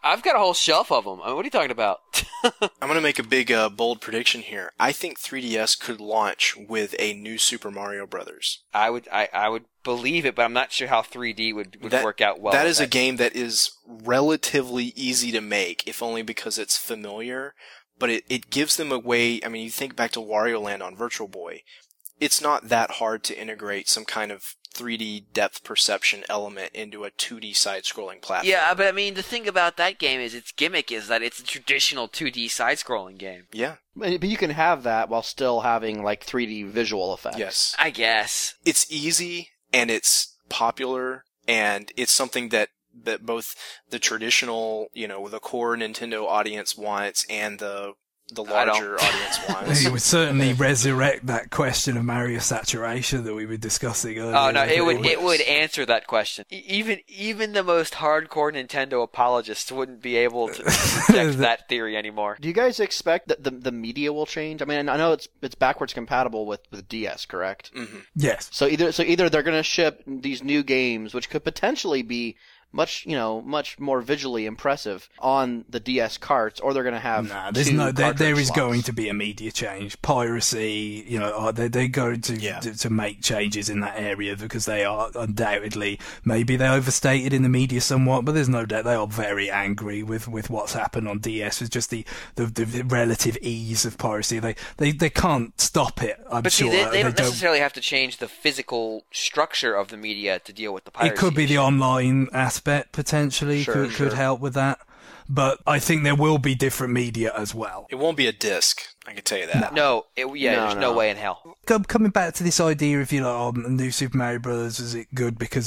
I've got a whole shelf of them. I mean, what are you talking about? I'm going to make a big, bold prediction here. I think 3DS could launch with a new Super Mario Brothers. I would believe it, but I'm not sure how 3D would work out well. That is a game that is relatively easy to make, if only because it's familiar. But it gives them a way. I mean, you think back to Wario Land on Virtual Boy. It's not that hard to integrate some kind of 3D depth perception element into a 2D side-scrolling platform. Yeah, but I mean, the thing about that game is its gimmick is that it's a traditional 2D side-scrolling game. Yeah. But you can have that while still having, like, 3D visual effects. Yes. I guess. It's easy, and it's popular, and it's something that both the traditional, the core Nintendo audience wants and the larger audience wants. It would certainly resurrect that question of Mario saturation that we were discussing earlier. Oh no, it would answer that question. Even the most hardcore Nintendo apologists wouldn't be able to reject that theory anymore. Do you guys expect that the media will change? I mean, I know it's backwards compatible with DS, correct? Mm-hmm. Yes. So either they're going to ship these new games, which could potentially be much more visually impressive on the DS carts, or they're going to have there is going to be a media change. Piracy, they're going to make changes in that area because they are undoubtedly, maybe they overstated in the media somewhat, but there's no doubt they are very angry with what's happened on DS. It's just the relative ease of piracy. They can't stop it, I'm sure. They don't necessarily have to change the physical structure of the media to deal with the piracy. It could be the online aspect potentially could help with that, but I think there will be different media as well. It won't be a disc, I can tell you that. There's no way in hell. Coming back to this idea of New Super Mario Brothers, is it good because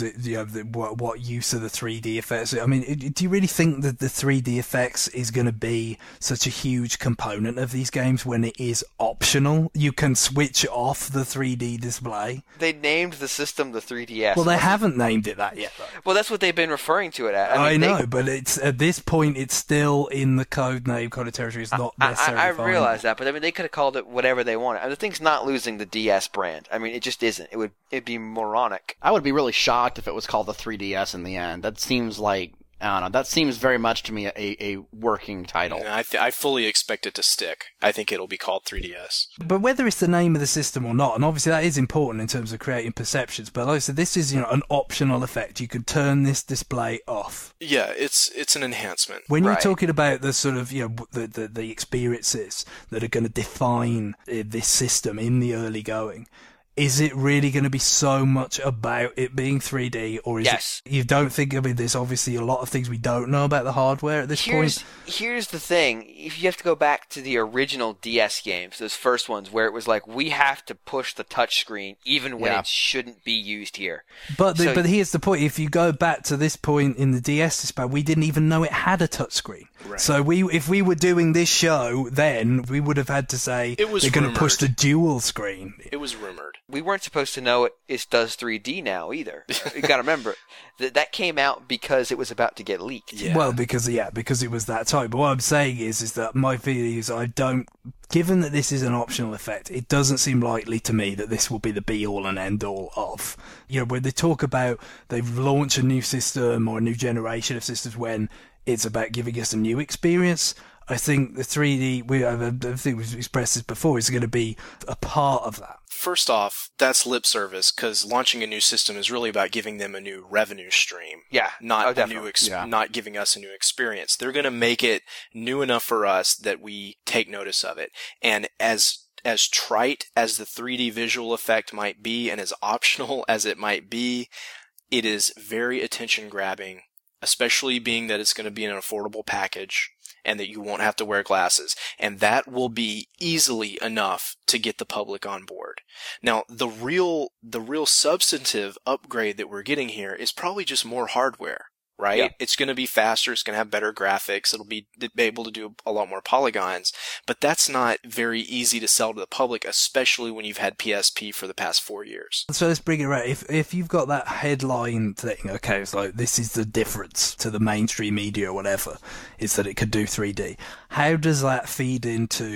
what use of the 3D effects? I mean, do you really think that the 3D effects is going to be such a huge component of these games when it is optional? You can switch off the 3D display. They named the system the 3DS. Well, they haven't named it that yet, though. Well, that's what they've been referring to it as. I know, but it's at this point it's still in the code name kind of territory. It's not necessarily. I realize that, but I mean, they could have called it whatever they wanted. I mean, the thing's not losing the DS brand. I mean, it just isn't. It'd be moronic. I would be really shocked if it was called the 3DS in the end. That seems like, I don't know, that seems very much to me a working title. Yeah, I fully expect it to stick. I think it'll be called 3DS. But whether it's the name of the system or not, and obviously that is important in terms of creating perceptions, but like I said, this is an optional effect. You could turn this display off. Yeah, it's an enhancement. When you're talking about the sort of, the experiences that are going to define this system in the early going, is it really going to be so much about it being 3D, or is yes. it? You don't think? I mean, there's obviously a lot of things we don't know about the hardware at this point. Here's the thing: if you have to go back to the original DS games, those first ones, where it was like we have to push the touchscreen even when it shouldn't be used here. But here's the point: if you go back to this point in the DS display, we didn't even know it had a touchscreen. Right. So if we were doing this show, then we would have had to say they're going to push the dual screen. It was rumored. We weren't supposed to know it does 3D now either. You got to remember that came out because it was about to get leaked. Yeah. Well, because it was that time. But what I'm saying is that my feeling is given that this is an optional effect, it doesn't seem likely to me that this will be the be-all and end-all of. When they talk about they've launched a new system or a new generation of systems when it's about giving us a new experience, I think the 3D, I think we've expressed this before, is going to be a part of that. First off, that's lip service, because launching a new system is really about giving them a new revenue stream. Yeah. Not not giving us a new experience. They're going to make it new enough for us that we take notice of it. And as trite as the 3D visual effect might be, and as optional as it might be, it is very attention-grabbing, especially being that it's going to be in an affordable package and that you won't have to wear glasses. And that will be easily enough to get the public on board. Now, the real substantive upgrade that we're getting here is probably just more hardware, right? Yeah. It's going to be faster. It's going to have better graphics. It'll be able to do a lot more polygons. But that's not very easy to sell to the public, especially when you've had PSP for the past 4 years. So let's bring it around. If you've got that headline thing, okay, it's like this is the difference to the mainstream media or whatever, is that it could do 3D. How does that feed into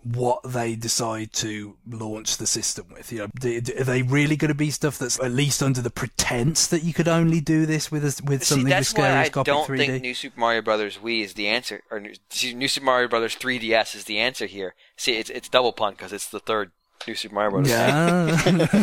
what they decide to launch the system with. Are they really going to be stuff that's at least under the pretense that you could only do this with something with stereoscopic 3D? I don't think New Super Mario Bros. Wii is the answer, or New Super Mario Bros. 3DS is the answer here. See, it's double pun because it's the third New Super Mario Bros. Yeah.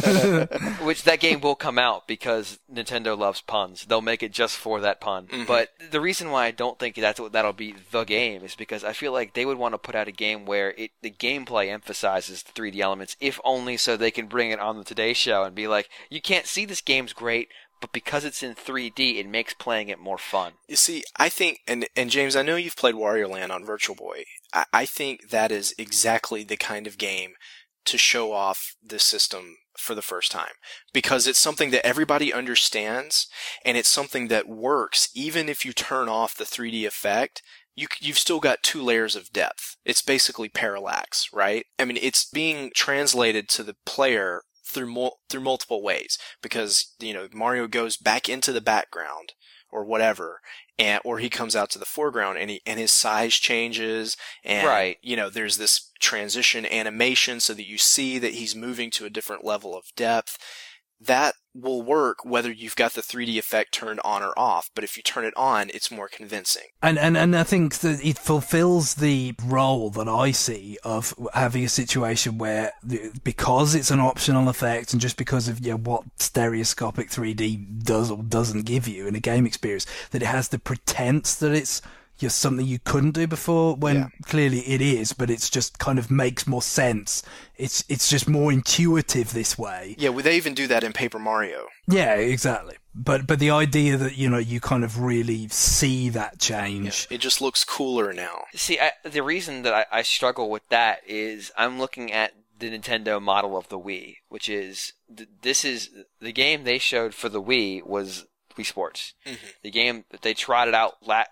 Which that game will come out because Nintendo loves puns. They'll make it just for that pun. Mm-hmm. But the reason why I don't think that'll be the game is because I feel like they would want to put out a game where the gameplay emphasizes the 3D elements, if only so they can bring it on the Today Show and be like, you can't see this game's great, but because it's in 3D, it makes playing it more fun. You see, I think, and James, I know you've played Wario Land on Virtual Boy. I think that is exactly the kind of game to show off this system for the first time, because it's something that everybody understands, and it's something that works even if you turn off the 3D effect. You've still got 2 layers of depth. It's basically parallax, right? I mean, it's being translated to the player through multiple ways, because Mario goes back into the background or whatever, or he comes out to the foreground and his size changes, and right. There's this transition animation so that you see that he's moving to a different level of depth. That will work whether you've got the 3D effect turned on or off, but if you turn it on, it's more convincing. And I think that it fulfills the role that I see of having a situation where, because it's an optional effect and just because of what stereoscopic 3D does or doesn't give you in a game experience, that it has the pretense that it's something you couldn't do before, when clearly it is, but it's just kind of makes more sense. It's just more intuitive this way. Yeah, well, they even do that in Paper Mario. Yeah, exactly. But the idea that, you kind of really see that change. Yeah, it just looks cooler now. See, the reason that I struggle with that is I'm looking at the Nintendo model of the Wii, which is, this is, the game they showed for the Wii was Wii Sports. Mm-hmm. The game that they trotted out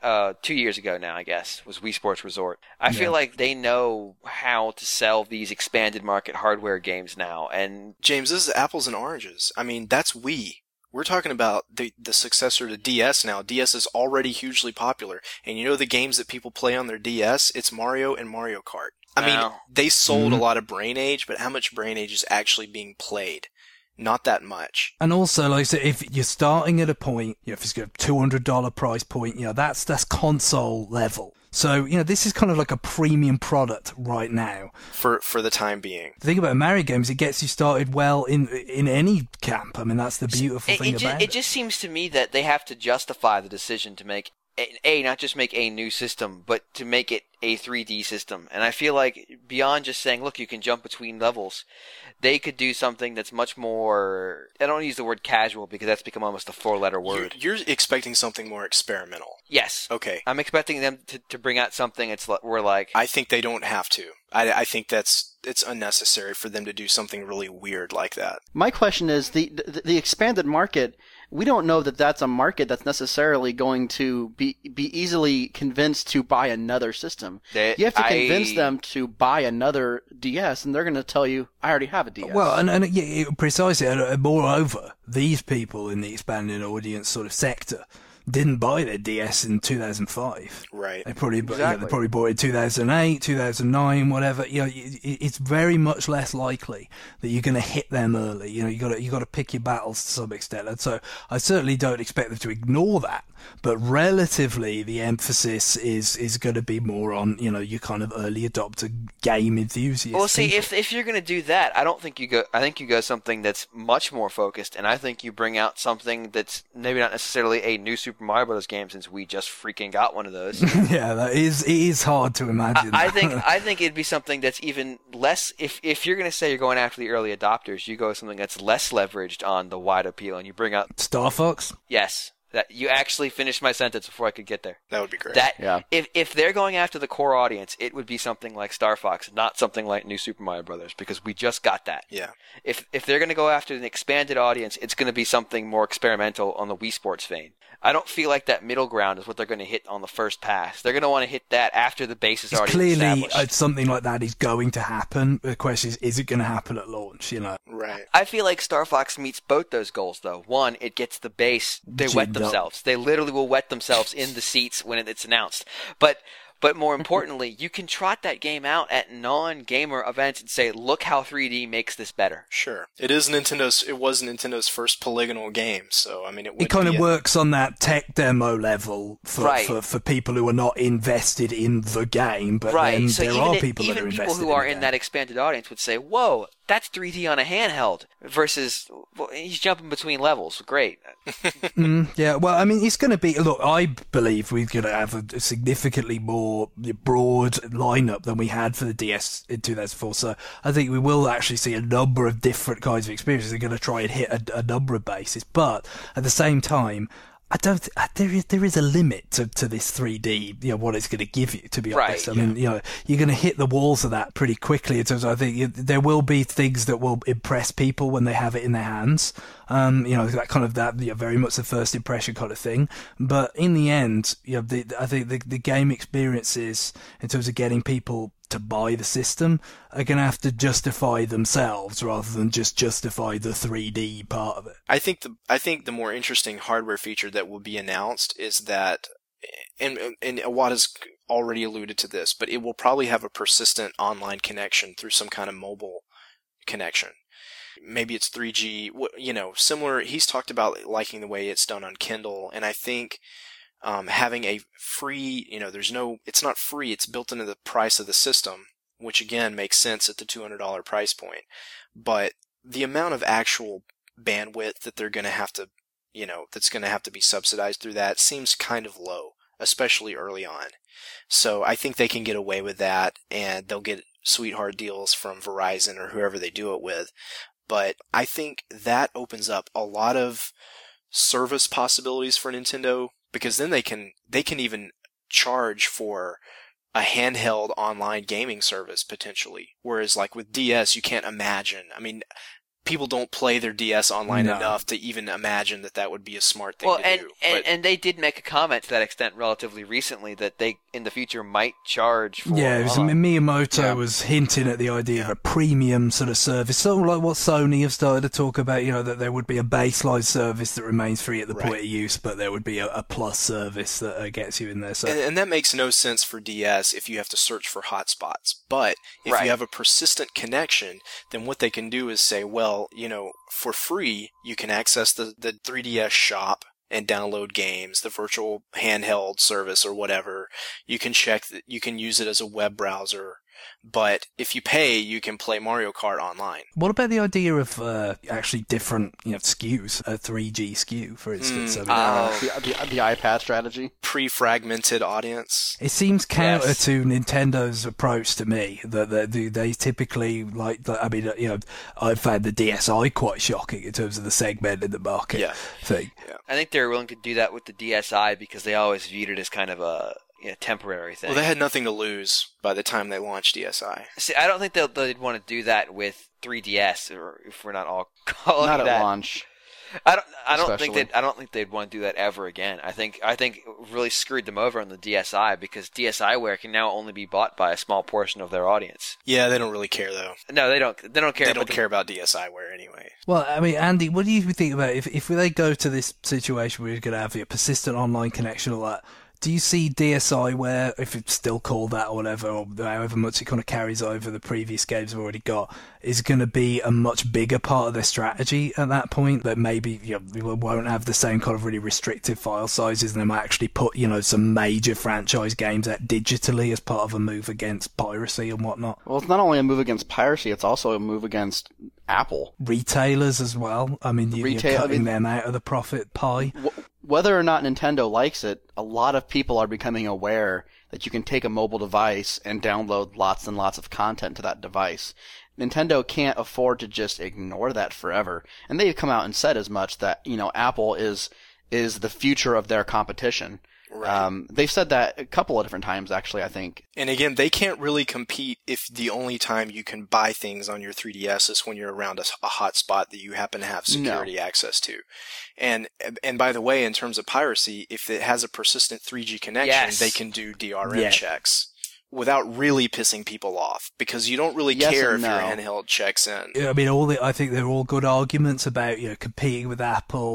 2 years ago now, I guess, was Wii Sports Resort. I feel like they know how to sell these expanded market hardware games now. And James, this is apples and oranges. I mean, that's Wii. We're talking about the successor to DS now. DS is already hugely popular. And the games that people play on their DS? It's Mario and Mario Kart. I mean, they sold a lot of Brain Age, but how much Brain Age is actually being played? Not that much. And also, like I said, if you're starting at a point, if it's got a $200 price point, that's console level. So, this is kind of like a premium product right now. For the time being. The thing about a Mario game is it gets you started well in any camp. I mean, that's the beautiful thing about it. It just seems to me that they have to justify the decision to make not just make a new system, but to make it a 3D system. And I feel like beyond just saying, look, you can jump between levels, they could do something that's much more, I don't use the word casual because that's become almost a 4-letter word. You're expecting something more experimental. Yes. Okay. I'm expecting them to bring out something we're like... I think they don't have to. I think it's unnecessary for them to do something really weird like that. My question is, the expanded market, we don't know that that's a market that's necessarily going to be easily convinced to buy another system. You have to convince them to buy another DS, and they're going to tell you, I already have a DS. Well, and precisely. Moreover, these people in the expanded audience sort of sector didn't buy their DS in 2005. Right. They probably bought it in 2008, 2009, whatever. It's very much less likely that you're going to hit them early. You got to pick your battles to some extent. And so I certainly don't expect them to ignore that. But relatively, the emphasis is going to be more on, your kind of early adopter game enthusiasts. Well, see, if you're going to do that, I think you go something that's much more focused, and I think you bring out something that's maybe not necessarily a new Super Mario Bros. Game, since we just freaking got one of those. Yeah, it is hard to imagine. I think it'd be something that's even less. If you're going to say you're going after the early adopters, you go with something that's less leveraged on the wide appeal, and you bring out Star Fox. Yes. That you actually finished my sentence before I could get there. That would be great. If they're going after the core audience, it would be something like Star Fox, not something like New Super Mario Brothers, because we just got that. Yeah. If they're going to go after an expanded audience, it's going to be something more experimental on the Wii Sports vein. I don't feel like that middle ground is what they're going to hit on the first pass. They're going to want to hit that after the base is already established. Clearly, something like that is going to happen. The question is it going to happen at launch? Right. I feel like Star Fox meets both those goals, though. One, it gets the base. They wet themselves. They literally will wet themselves in the seats when it's announced. But But more importantly, you can trot that game out at non-gamer events and say, look how 3D makes this better. Sure. It was Nintendo's first polygonal game, so I mean it kind of works on that tech demo level for people who are not invested in the game, but then so there are people that are invested in the game. Even people who are in that expanded audience would say, whoa, that's 3D on a handheld versus he's jumping between levels. Great. Yeah, well, I mean, it's going to be... Look, I believe we're going to have a significantly more broad lineup than we had for the DS in 2004, so I think we will actually see a number of different kinds of experiences. They're going to try and hit a number of bases, but at the same time, there is a limit to this 3D, what it's going to give you, to be honest. I mean, you're going to hit the walls of that pretty quickly in terms of, I think there will be things that will impress people when they have it in their hands. That kind of very much the first impression kind of thing. But in the end, I think the game experiences in terms of getting people to buy the system are going to have to justify themselves rather than just justify the 3D part of it. I think the more interesting hardware feature that will be announced is that, and Iwata's already alluded to this, but it will probably have a persistent online connection through some kind of mobile connection. Maybe it's 3G, similar. He's talked about liking the way it's done on Kindle, and I think having a free, it's not free, it's built into the price of the system, which again makes sense at the $200 price point. But the amount of actual bandwidth that they're going to have to, that's going to have to be subsidized through that seems kind of low, especially early on. So I think they can get away with that, and they'll get sweetheart deals from Verizon or whoever they do it with. But I think that opens up a lot of service possibilities for Nintendo, because then they can even charge for a handheld online gaming service potentially. Whereas like with DS, you can't imagine. I mean, people don't play their DS online enough to even imagine that would be a smart thing to do. And they did make a comment to that extent relatively recently that they, in the future, might charge for... Yeah, Miyamoto was hinting at the idea of a premium sort of service, sort of like what Sony have started to talk about, that there would be a baseline service that remains free at the point of use, but there would be a plus service that gets you in there. So. And that makes no sense for DS if you have to search for hotspots. But if you have a persistent connection, then what they can do is say, well, for free, you can access the 3DS shop and download games, the virtual handheld service or whatever. You can you can use it as a web browser. But if you pay, you can play Mario Kart online. What about the idea of actually different SKUs, a 3G SKU, for instance? The iPad strategy? Pre-fragmented audience. It seems counter to Nintendo's approach to me. That they typically I found the DSi quite shocking in terms of the segment in the market thing. Yeah. I think they were willing to do that with the DSi because they always viewed it as kind of a temporary thing. Well, they had nothing to lose by the time they launched DSi. See, I don't think they'd want to do that with 3DS, or if we're not all calling not that. At launch. I don't think they'd want to do that ever again. I think it really screwed them over on the DSi because DSiWare can now only be bought by a small portion of their audience. Yeah, they don't really care though. No, they don't. They don't care. They don't care about DSiWare anyway. Well, I mean, Andy, what do you think about if they go to this situation where you're going to have a persistent online connection or that? Do you see DSiWare, if it's still called that or whatever, or however much it kind of carries over the previous games we've already got, is going to be a much bigger part of their strategy at that point? That maybe we won't have the same kind of really restrictive file sizes, and they might actually put some major franchise games out digitally as part of a move against piracy and whatnot. Well, it's not only a move against piracy; it's also a move against Apple. Retailers as well. I mean, you're cutting them out of the profit pie. Whether or not Nintendo likes it, a lot of people are becoming aware that you can take a mobile device and download lots and lots of content to that device. Nintendo can't afford to just ignore that forever. And they've come out and said as much that, Apple is the future of their competition. Right. They've said that a couple of different times, actually, I think. And again, they can't really compete if the only time you can buy things on your 3DS is when you're around a hotspot that you happen to have security access to. And by the way, in terms of piracy, if it has a persistent 3G connection, they can do DRM checks without really pissing people off, because you don't really care if your handheld checks in. I mean, I think they're all good arguments about competing with Apple,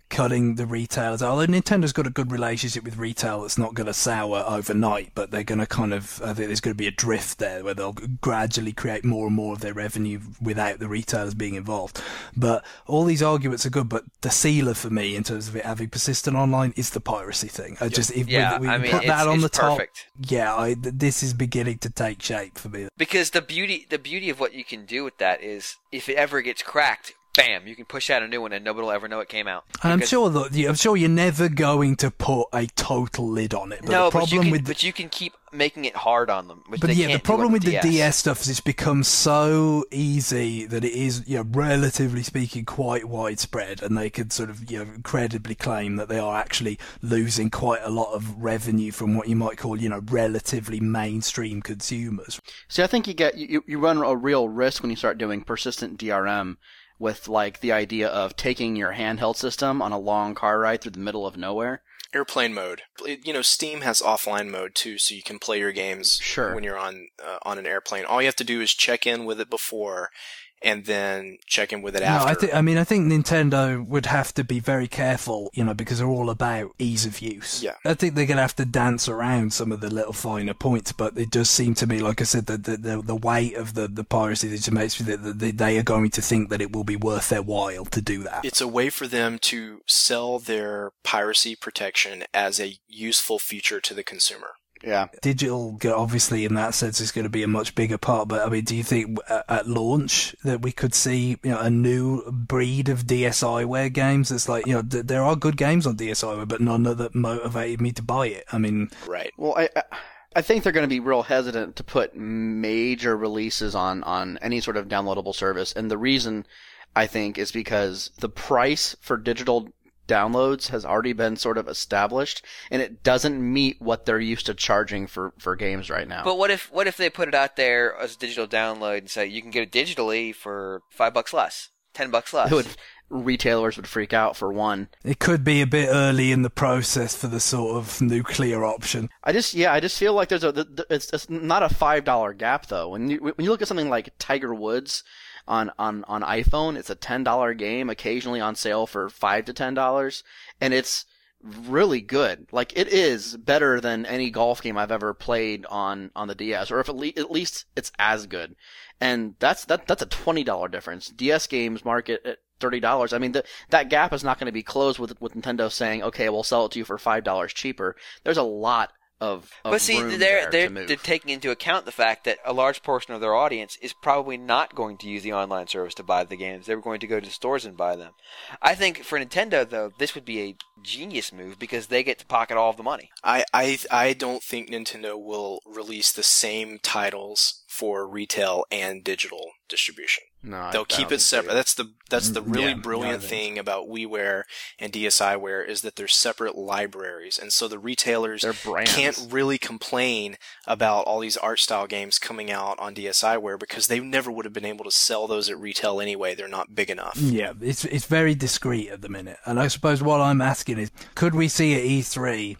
cutting the retailers. Although Nintendo's got a good relationship with retail, that's not going to sour overnight, but they're going to I think there's going to be a drift there where they'll gradually create more and more of their revenue without the retailers being involved. But all these arguments are good, but the sealer for me in terms of it having persistent online is the piracy thing. We put that on the top. Perfect. Yeah, this is beginning to take shape for me. Because the beauty of what you can do with that is, if it ever gets cracked, bam, you can push out a new one and nobody will ever know it came out. And I'm sure you're never going to put a total lid on it. But no, the problem but you can keep making it hard on them. But yeah, the problem with the DS stuff is it's become so easy that it is, relatively speaking, quite widespread, and they could sort of, credibly claim that they are actually losing quite a lot of revenue from what you might call, relatively mainstream consumers. See, I think you run a real risk when you start doing persistent DRM with like the idea of taking your handheld system on a long car ride through the middle of nowhere. Airplane mode. Steam has offline mode too, so you can play your games when you're on an airplane. All you have to do is check in with it before, and then check in with it after. I think Nintendo would have to be very careful, because they're all about ease of use. Yeah. I think they're going to have to dance around some of the little finer points, but it does seem to me, like I said, that the weight of the piracy that just makes me that they are going to think that it will be worth their while to do that. It's a way for them to sell their piracy protection as a useful feature to the consumer. Yeah. Digital, obviously, in that sense, is going to be a much bigger part. But, do you think at launch that we could see, a new breed of DSiWare games that's like, there are good games on DSiWare, but none that motivated me to buy it? Right. Well, I think they're going to be real hesitant to put major releases on any sort of downloadable service. And the reason, I think, is because the price for digital downloads has already been sort of established, and it doesn't meet what they're used to charging for games right now. But what if they put it out there as a digital download and say you can get it digitally for $5 less, $10 less? Retailers would freak out for one. It could be a bit early in the process for the sort of nuclear option. I just feel like it's not a $5 gap though. When you look at something like Tiger Woods on iPhone, it's a $10 game, occasionally on sale for $5 to $10, and it's really good. Like, it is better than any golf game I've ever played on the DS, or if at least it's as good. And that's a $20 difference. DS games market at $30. That gap is not going to be closed with Nintendo saying, okay, we'll sell it to you for $5 cheaper. There's a lot of but see, room they're taking into account the fact that a large portion of their audience is probably not going to use the online service to buy the games. They're going to go to stores and buy them. I think for Nintendo, though, this would be a genius move because they get to pocket all of the money. I don't think Nintendo will release the same titles for retail and digital distribution. No, they'll keep it separate. That's the really brilliant thing about WiiWare and DSiWare is that they're separate libraries, and so the retailers can't really complain about all these art style games coming out on DSiWare because they never would have been able to sell those at retail anyway. They're not big enough. Yeah, it's very discreet at the minute, and I suppose what I'm asking is, could we see at E3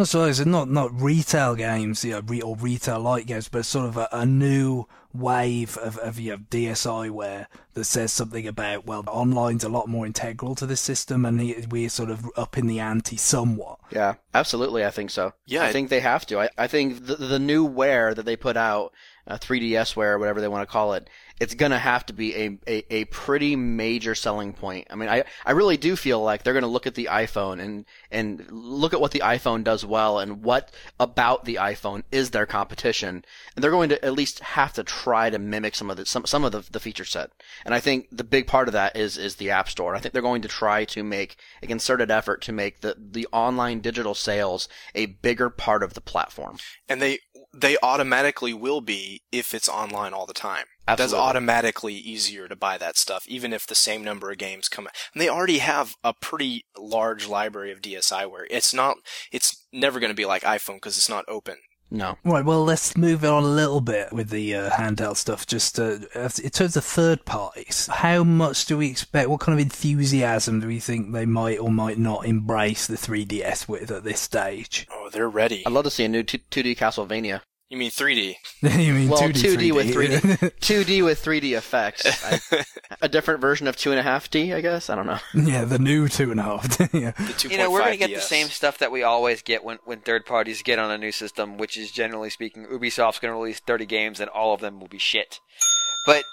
not retail games, or retail light games, but sort of a new wave of DSiWare that says something about, well, online's a lot more integral to this system, and we're sort of upping the ante somewhat. Yeah, absolutely, I think so. Yeah, I think they have to. I think the new Ware that they put out, 3DSware, whatever they want to call it, it's going to have to be a pretty major selling point. I really do feel like they're going to look at the iPhone and look at what the iPhone does well and what about the iPhone is their competition. And they're going to at least have to try to mimic some of the feature set. And I think the big part of that is the App Store. I think they're going to try to make a concerted effort to make the online digital sales a bigger part of the platform. And they automatically will be if it's online all the time. Absolutely. That's automatically easier to buy that stuff, even if the same number of games come out. And they already have a pretty large library of DSiWare. It's never going to be like iPhone because it's not open. No. Right, well, let's move on a little bit with the handheld stuff. Just in terms of third parties, how much do we expect? What kind of enthusiasm do we think they might or might not embrace the 3DS with at this stage? Oh, they're ready. I'd love to see a new 2D Castlevania. You mean 3D? You mean well, 2D with 3D. 2D with 3D effects. A different version of 2.5D, I guess? I don't know. Yeah, the new 2.5. Yeah. The 2.5 we're going to get DS. the same stuff that we always get when third parties get on a new system, which is, generally speaking, Ubisoft's going to release 30 games and all of them will be shit. But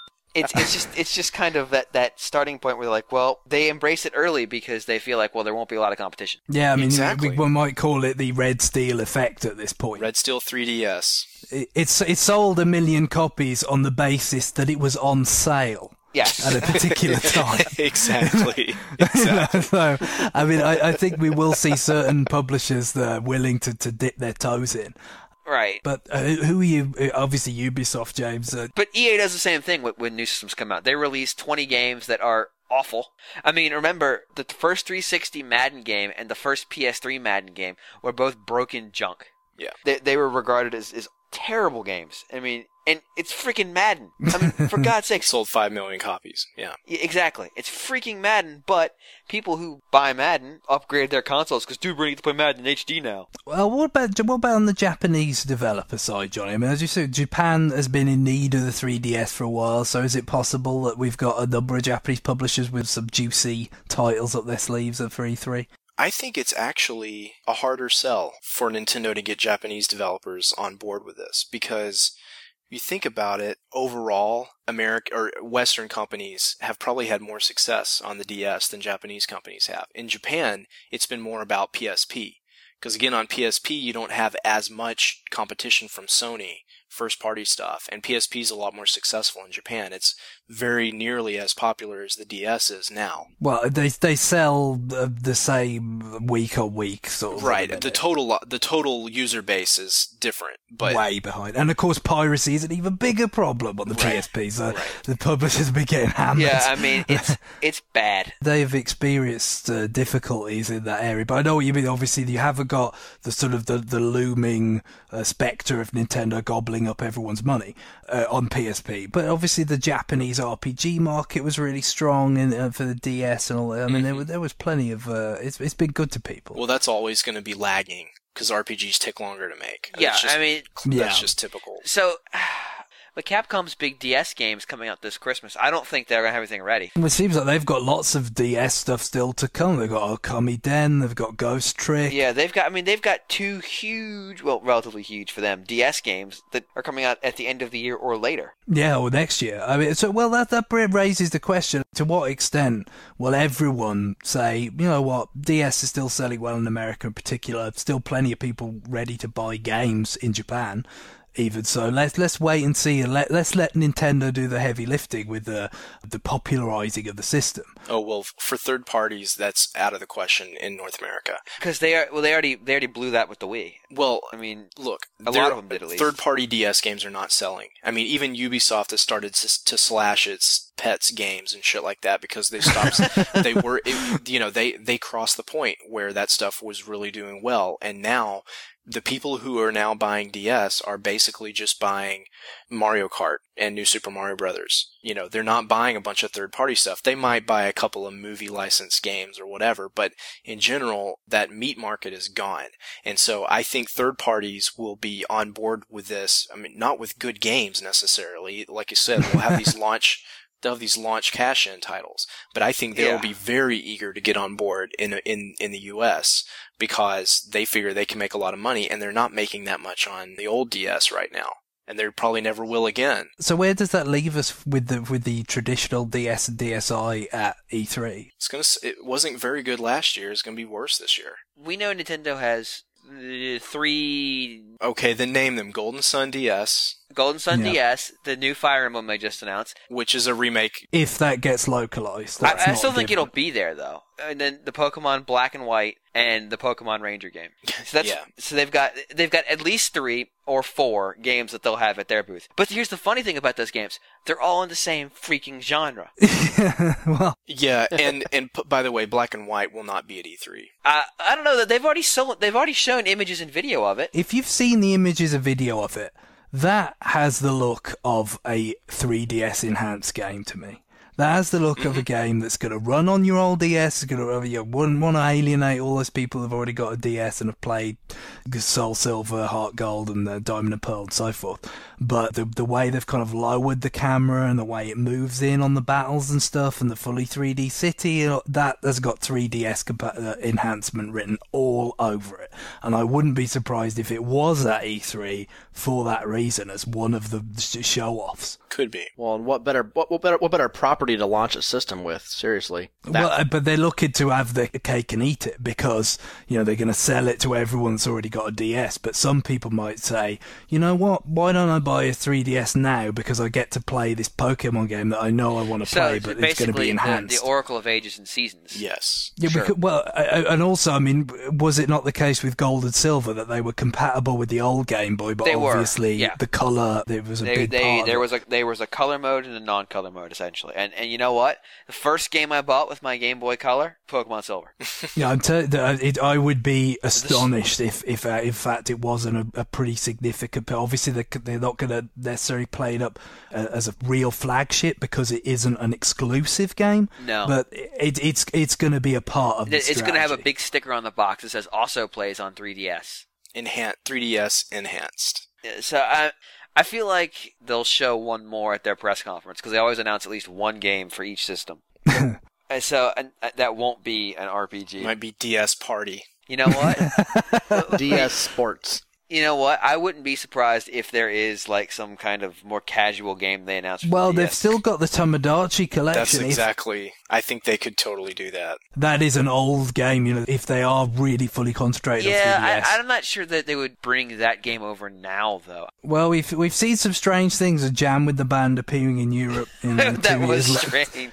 it's just kind of that starting point where they're like, well, they embrace it early because they feel like, well, there won't be a lot of competition. Yeah, I mean, exactly. we might call it the Red Steel effect at this point. Red Steel 3DS. It sold 1 million copies on the basis that it was on sale. Yes. At a particular time. Exactly. So, I mean, I think we will see certain publishers that are willing to dip their toes in. Right. But who are you? Obviously Ubisoft, James. But EA does the same thing when new systems come out. They release 20 games that are awful. I mean, remember, the first 360 Madden game and the first PS3 Madden game were both broken junk. Yeah. They were regarded as terrible games. I mean, and it's freaking Madden. I mean, for God's sake. Sold 5 million copies. Yeah. Exactly. It's freaking Madden, but people who buy Madden upgrade their consoles because, dude, we're going to play Madden in HD now. Well, what about on the Japanese developer side, Johnny? I mean, as you said, Japan has been in need of the 3DS for a while, so is it possible that we've got a number of Japanese publishers with some juicy titles up their sleeves for E3? I think it's actually a harder sell for Nintendo to get Japanese developers on board with this because if you think about it, overall, Western companies have probably had more success on the DS than Japanese companies have. In Japan, it's been more about PSP. Because again, on PSP, you don't have as much competition from Sony, first-party stuff, and PSP is a lot more successful in Japan. It's very nearly as popular as the DS is now. Well, they sell the same week on week sort of. Right. The total user base is different, but way behind. And of course, piracy is an even bigger problem on the PSP. So the publishers have been getting hammered. Yeah, I mean it's bad. They've experienced difficulties in that area, but I know what you mean. Obviously, you haven't got the sort of the looming spectre of Nintendo gobbling up everyone's money on PSP. But obviously, the Japanese RPG market was really strong for the DS and all that. I mean, there was plenty of. It's been good to people. Well, that's always going to be lagging because RPGs take longer to make. Yeah, I mean, that's just typical. So. But Capcom's big DS games coming out this Christmas, I don't think they're going to have everything ready. Well, it seems like they've got lots of DS stuff still to come. They've got Okami Den, they've got Ghost Trick. Yeah, they've got two huge, well, relatively huge for them, DS games that are coming out at the end of the year or later. Yeah, or next year. I mean, so that raises the question: to what extent will everyone say, you know what, DS is still selling well in America in particular? Still plenty of people ready to buy games in Japan. Even so, let's wait and see, and let's let Nintendo do the heavy lifting with the popularizing of the system. Oh well, for third parties, that's out of the question in North America because they already blew that with the Wii. Well, I mean, look, a lot of them did at least. Third-party DS games are not selling. I mean, even Ubisoft has started to slash its pets games and shit like that because they stopped. They crossed the point where that stuff was really doing well, and now. The people who are now buying DS are basically just buying Mario Kart and New Super Mario Brothers. You know, they're not buying a bunch of third-party stuff. They might buy a couple of movie licensed games or whatever, but in general, that meat market is gone. And so I think third parties will be on board with this. I mean, not with good games necessarily. Like you said, they'll have these launch cash-in titles, but I think they'll be very eager to get on board in the U.S. because they figure they can make a lot of money, and they're not making that much on the old DS right now, and they probably never will again. So where does that leave us with the traditional DS and DSi at E3? It wasn't very good last year. It's going to be worse this year. We know Nintendo has 3. Okay, then name them: Golden Sun DS. Golden Sun DS, the new Fire Emblem they just announced. Which is a remake. If that gets localized. I still think it'll be there, though. And then the Pokemon Black and White and the Pokemon Ranger game. So so they've got at least 3 or 4 games that they'll have at their booth. But here's the funny thing about those games. They're all in the same freaking genre. Well. Yeah, and by the way, Black and White will not be at E3. I don't know, that they've already shown images and video of it. If you've seen the images and video of it, that has the look of a 3DS enhanced game to me. That has the look of a game that's going to run on your old DS. It's going to want to alienate all those people who've already got a DS and have played Soul Silver, Heart Gold, and Diamond and Pearl and so forth. But the way they've kind of lowered the camera and the way it moves in on the battles and stuff, and the fully 3D city, that has got 3DS enhancement written all over it. And I wouldn't be surprised if it was at E3 for that reason, as one of the show-offs. Could be. Well, and what better property to launch a system with? Seriously. Well, but they're looking to have the cake and eat it, because they're going to sell it to everyone that's already got a DS. But some people might say, you know what? Why don't I buy a 3DS now, because I get to play this Pokemon game that I know I want to play, but it's going to be enhanced. The Oracle of Ages and Seasons. Yes. Yeah, sure. And also, I mean, was it not the case with Gold and Silver that they were compatible with the old Game Boy, but obviously the color, there was a big part there was a color mode and a non-color mode, essentially. And you know what? The first game I bought with my Game Boy Color, Pokemon Silver. Yeah, I would be astonished if in fact it wasn't a pretty significant. Obviously, they're not going to necessarily play it up as a real flagship because it isn't an exclusive game. No, but it's going to be a part of. It's going to have a big sticker on the box that says "Also plays on 3DS." 3DS enhanced. So I feel like they'll show one more at their press conference, because they always announce at least one game for each system. So that won't be an RPG. Might be DS Party. You know what? DS Sports. You know what? I wouldn't be surprised if there is like some kind of more casual game they announced. Well, the they've still got the Tomodachi collection. That's exactly. I think they could totally do that. That is an old game, if they are really fully concentrated on 3DS. Yeah, I'm not sure that they would bring that game over now, though. Well, we've seen some strange things. A Jam with the Band appearing in Europe. That was strange.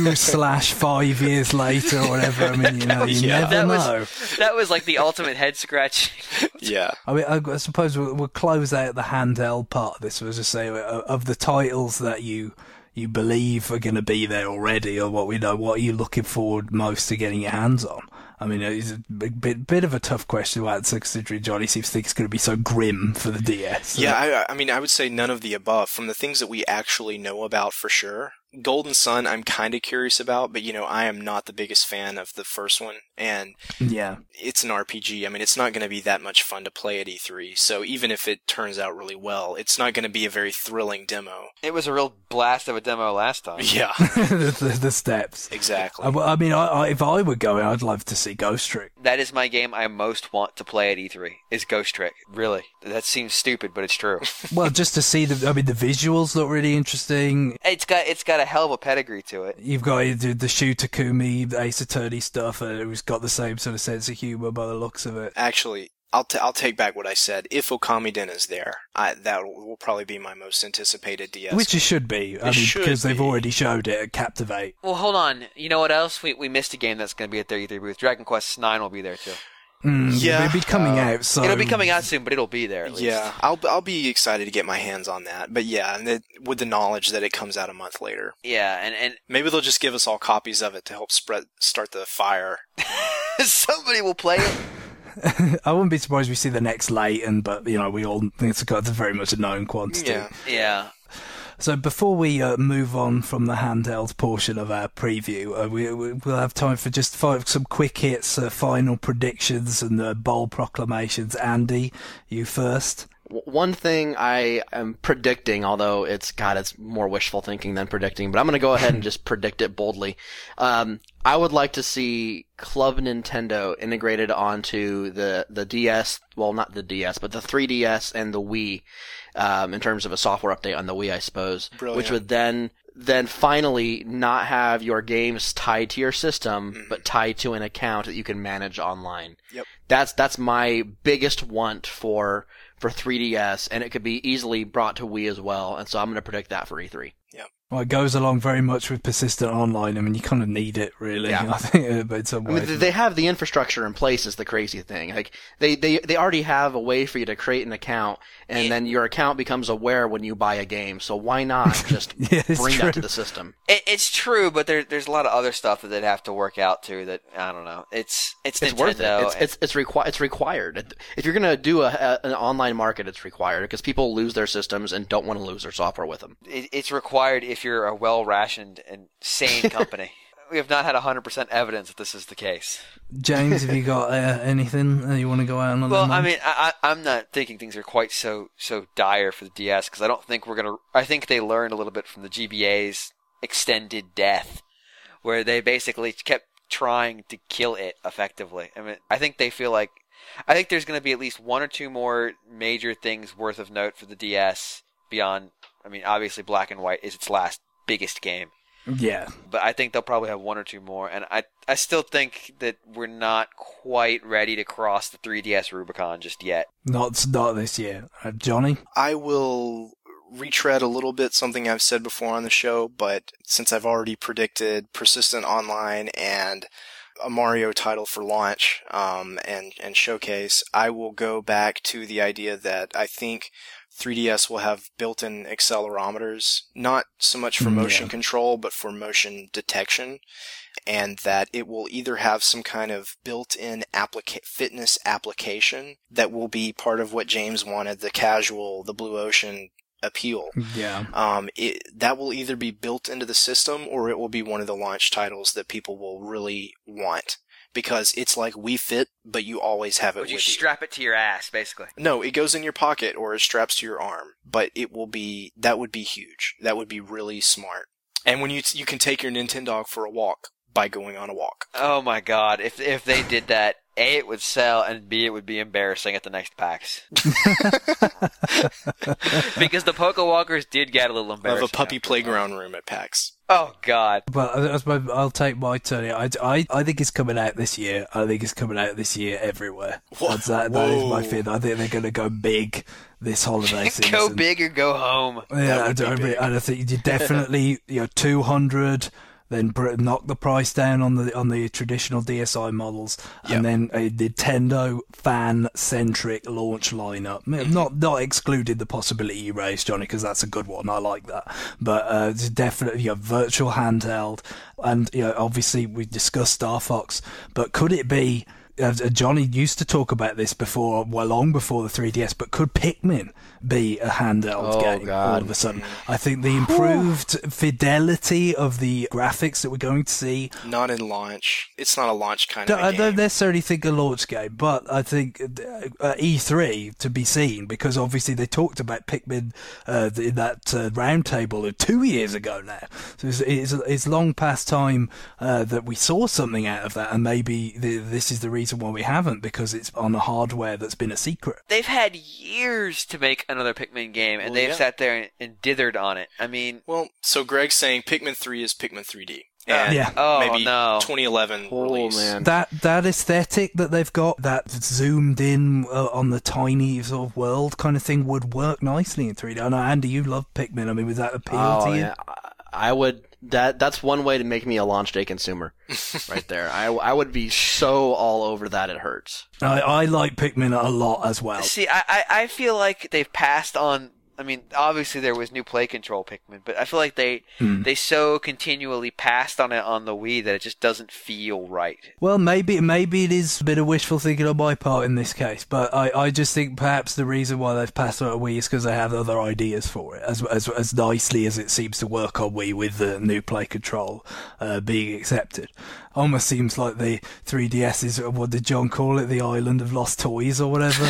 2/5 years later, or whatever. I mean, you never know. That was like the ultimate head scratch. Yeah. I mean, I suppose we'll close out the handheld part of this. We'll just say, of the titles that you believe are going to be there already, or what are you looking forward most to getting your hands on? I mean, it's a bit of a tough question to answer, considering Johnny seems to think it's going to be so grim for the DS. Yeah, I mean, I would say none of the above. From the things that we actually know about for sure, Golden Sun I'm kind of curious about, but I am not the biggest fan of the first one, and it's an RPG. I mean, it's not going to be that much fun to play at E3, so even if it turns out really well, it's not going to be a very thrilling demo. It was a real blast of a demo last time. Yeah. the steps. Exactly. I mean, if I were going, I'd love to see Ghost Trick. That is my game I most want to play at E3, is Ghost Trick. Really. That seems stupid, but it's true. Well, just to see the visuals look really interesting. It's got a hell of a pedigree to it. You've got the Shu Takumi, the Ace Attorney stuff, who's got the same sort of sense of humor by the looks of it. Actually, I'll take back what I said. If Okamiden is there, that will probably be my most anticipated DS. Which it should be. Because they've already showed it at Captivate. Well, hold on. You know what else? We missed a game that's going to be at their E3 booth. Dragon Quest IX will be there too. It'll be coming out. So it'll be coming out soon, but it'll be there at least. Yeah, I'll be excited to get my hands on that. But yeah, and with the knowledge that it comes out a month later. Yeah, and maybe they'll just give us all copies of it to help start the fire. Somebody will play it. I wouldn't be surprised if we see the next Layton, but we all think it's very much a known quantity. Yeah. So before we move on from the handheld portion of our preview, we'll have time for just some quick hits, final predictions, and bold proclamations. Andy, you first. One thing I am predicting, although it's more wishful thinking than predicting, but I'm going to go ahead and just predict it boldly. I would like to see Club Nintendo integrated onto the DS, well, not the DS, but the 3DS and the Wii, in terms of a software update on the Wii, I suppose. Brilliant. Which would then finally not have your games tied to your system, but tied to an account that you can manage online. Yep. That's my biggest want for 3DS, and it could be easily brought to Wii as well, and so I'm going to predict that for E3. Yep. Well, it goes along very much with persistent online. I mean, you kind of need it, really. Yeah. I think, but some way. They have the infrastructure in place is the crazy thing. Like, they already have a way for you to create an account, and then your account becomes aware when you buy a game, so why not just bring that to the system? It's true, but there's a lot of other stuff that they'd have to work out, too, that, I don't know. It's Nintendo. Worth it. It's required. If you're going to do an online market, it's required, because people lose their systems and don't want to lose their software with them. It's required if you're a well-rationed and sane company. We have not had 100% evidence that this is the case. James, have you got anything you want to go out on? Well, I mean, I'm not thinking things are quite so dire for the DS, because I don't think I think they learned a little bit from the GBA's extended death, where they basically kept trying to kill it effectively. I mean, I think there's going to be at least one or two more major things worth of note for the DS beyond, I mean, obviously Black and White is its last biggest game. Yeah. But I think they'll probably have one or two more, and I still think that we're not quite ready to cross the 3DS Rubicon just yet. Not this year. Johnny? I will retread a little bit something I've said before on the show, but since I've already predicted Persistent Online and a Mario title for launch and showcase, I will go back to the idea that I think 3DS will have built-in accelerometers, not so much for motion control, but for motion detection, and that it will either have some kind of built-in fitness application that will be part of what James wanted, the Blue Ocean appeal. Yeah. That will either be built into the system, or it will be one of the launch titles that people will really want. Because it's like Wii Fit, but you always have it with you. Would you strap it to your ass, basically? No, it goes in your pocket or it straps to your arm. But that would be huge. That would be really smart. And when you can take your Nintendo for a walk by going on a walk. Oh my god, if they did that, A, it would sell, and B, it would be embarrassing at the next PAX. Because the Poke Walkers did get a little embarrassing. Of a puppy playground room at PAX. Oh god. But I'll take my turn. I think it's coming out this year. I think it's coming out this year everywhere. That is my fear. I think they're going to go big this holiday season. Go big or go home. Yeah, I think you definitely 200. Then knock the price down on the traditional DSi models, and then a Nintendo fan-centric launch lineup. Not excluded the possibility you raised, Johnny, because that's a good one. I like that. But it's definitely virtual handheld, and obviously we discussed Star Fox, but could it be? Johnny used to talk about this long before the 3DS, but could Pikmin be a handheld game all of a sudden? I think the improved fidelity of the graphics that we're going to see... Not in launch. It's not a launch kind of game. I don't necessarily think a launch game, but I think E3 to be seen, because obviously they talked about Pikmin in that roundtable 2 years ago now. So it's long past time that we saw something out of that, and maybe this is the reason why we haven't, because it's on a hardware that's been a secret. They've had years to make another Pikmin game, and they've sat there and dithered on it. I mean... Well, so Greg's saying Pikmin 3 is Pikmin 3D. And maybe 2011 release. Man. That aesthetic that they've got, that zoomed in on the tiny sort of world kind of thing, would work nicely in 3D. I know, Andy, you love Pikmin. I mean, would that appeal to you? Yeah. I would... That's one way to make me a launch day consumer, right there. I would be so all over that it hurts. I like Pikmin a lot as well. See, I feel like they've passed on. I mean, obviously there was new play control Pikmin, but I feel like they so continually passed on it on the Wii that it just doesn't feel right. Well, maybe it is a bit of wishful thinking on my part in this case, but I just think perhaps the reason why they've passed on Wii is because they have other ideas for it, as nicely as it seems to work on Wii with the new play control being accepted. Almost seems like the 3DS is, what did John call it, the island of lost toys or whatever.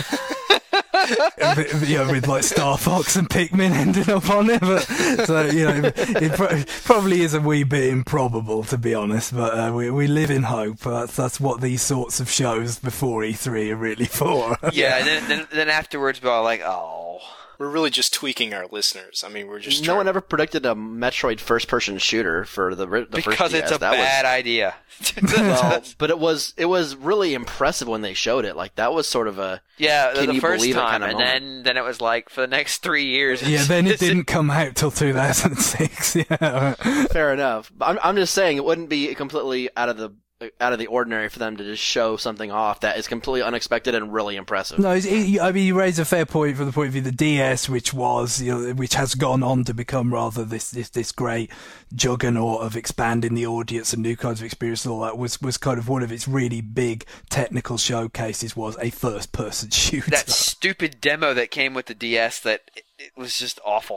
With like Star Fox and Pikmin ending up on it, but so it probably is a wee bit improbable, to be honest. But we live in hope. That's what these sorts of shows before E3 are really for. Yeah, and then afterwards, we're all like, oh. We're really just tweaking our listeners. I mean, we're just no one ever predicted a Metroid first-person shooter for the first DS. Because it's a bad idea. Well, but it was really impressive when they showed it. Like, that was sort of a the first time, kind of and then it was like for the next 3 years. Yeah, then it didn't come out till 2006. Yeah, fair enough. I'm just saying it wouldn't be completely out of the ordinary for them to just show something off that is completely unexpected and really impressive. No, I mean, you raise a fair point from the point of view of the DS, which has gone on to become rather this great juggernaut of expanding the audience and new kinds of experience and all that, was kind of one of its really big technical showcases, was a first-person shooter. That stupid demo that came with the DS, that it was just awful.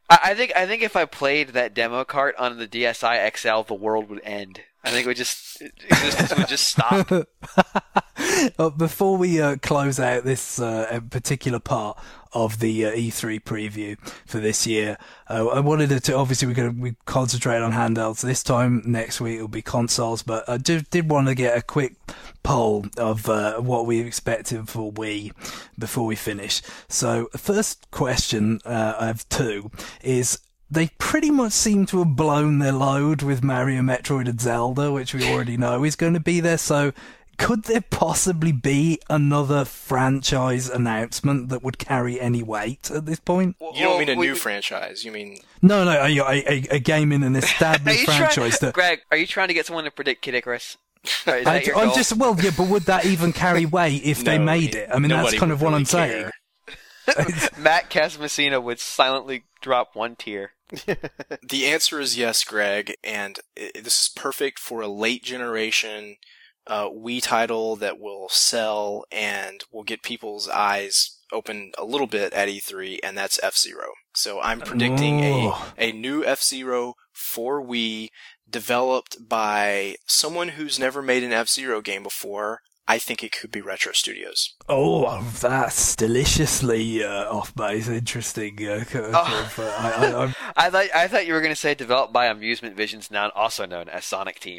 I think if I played that demo cart on the DSi XL, the world would end. I think existence would just stop. Before we close out this particular part of the E3 preview for this year, I wanted to obviously we concentrate on handhelds this time. Next week it'll be consoles, but I did want to get a quick poll of what we expected for Wii before we finish. So the first question, I have two, is they pretty much seem to have blown their load with Mario, Metroid and Zelda, which we already know is going to be there. So could there possibly be another franchise announcement that would carry any weight at this point? You don't mean a new franchise, you mean... No, a game in an established franchise. Greg, are you trying to get someone to predict Kid Icarus? Is that your goal? But would that even carry weight if they made it? I mean, that's kind of what I'm saying. Matt Casamassina would silently drop one tear. The answer is yes, Greg, and this is perfect for a late generation Wii title that will sell and will get people's eyes open a little bit at E3, and that's F-Zero. So I'm predicting a new F-Zero for Wii, developed by someone who's never made an F-Zero game before. I think it could be Retro Studios. Oh, that's deliciously off base. Interesting. I thought you were going to say developed by Amusement Visions, now also known as Sonic Team.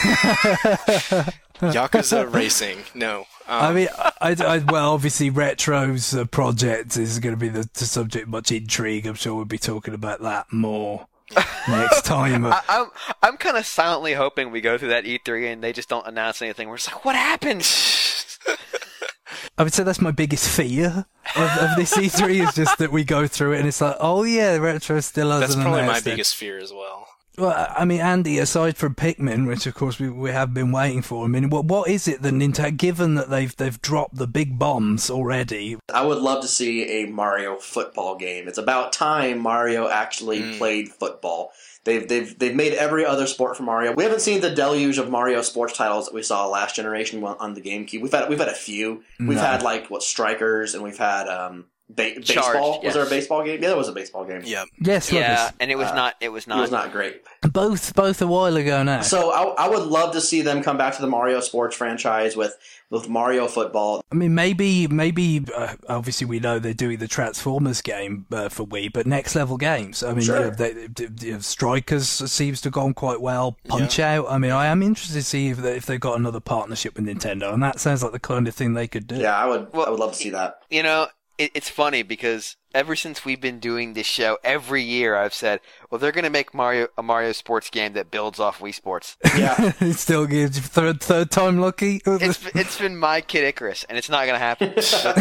Yakuza Racing. No. I mean, well, obviously, Retro's project is going to be the subject of much intrigue. I'm sure we'll be talking about that more next time. I'm kind of silently hoping we go through that E3 and they just don't announce anything. We're just like, what happened? I would say that's my biggest fear of this E3 is just that we go through it and it's like, oh yeah, Retro still hasn't announced it. That's probably my biggest fear as well. Well, I mean, Andy, aside from Pikmin, which of course we have been waiting for, I mean, what is it that Nintendo, given that they've dropped the big bombs already? I would love to see a Mario football game. It's about time Mario actually played football. They've made every other sport for Mario. We haven't seen the deluge of Mario sports titles that we saw last generation on the GameCube. We've had a few. We've had Strikers, and we've had baseball. Yes. Was there a baseball game? Yeah, there was a baseball game. Yeah. Yes. Yeah, and it was not. It was not great. Both a while ago now. So I would love to see them come back to the Mario sports franchise with Mario football. I mean, maybe. Obviously, we know they're doing the Transformers game for Wii, but Next Level Games. I mean, sure. Strikers seems to have gone quite well. Punch Out. I mean, I am interested to see if they've got another partnership with Nintendo, and that sounds like the kind of thing they could do. Yeah, I would love to see that. You know, it's funny because ever since we've been doing this show, every year I've said, well, they're going to make a Mario sports game that builds off Wii Sports. Yeah. It still gives third time lucky. It's been my Kid Icarus, and it's not going to happen.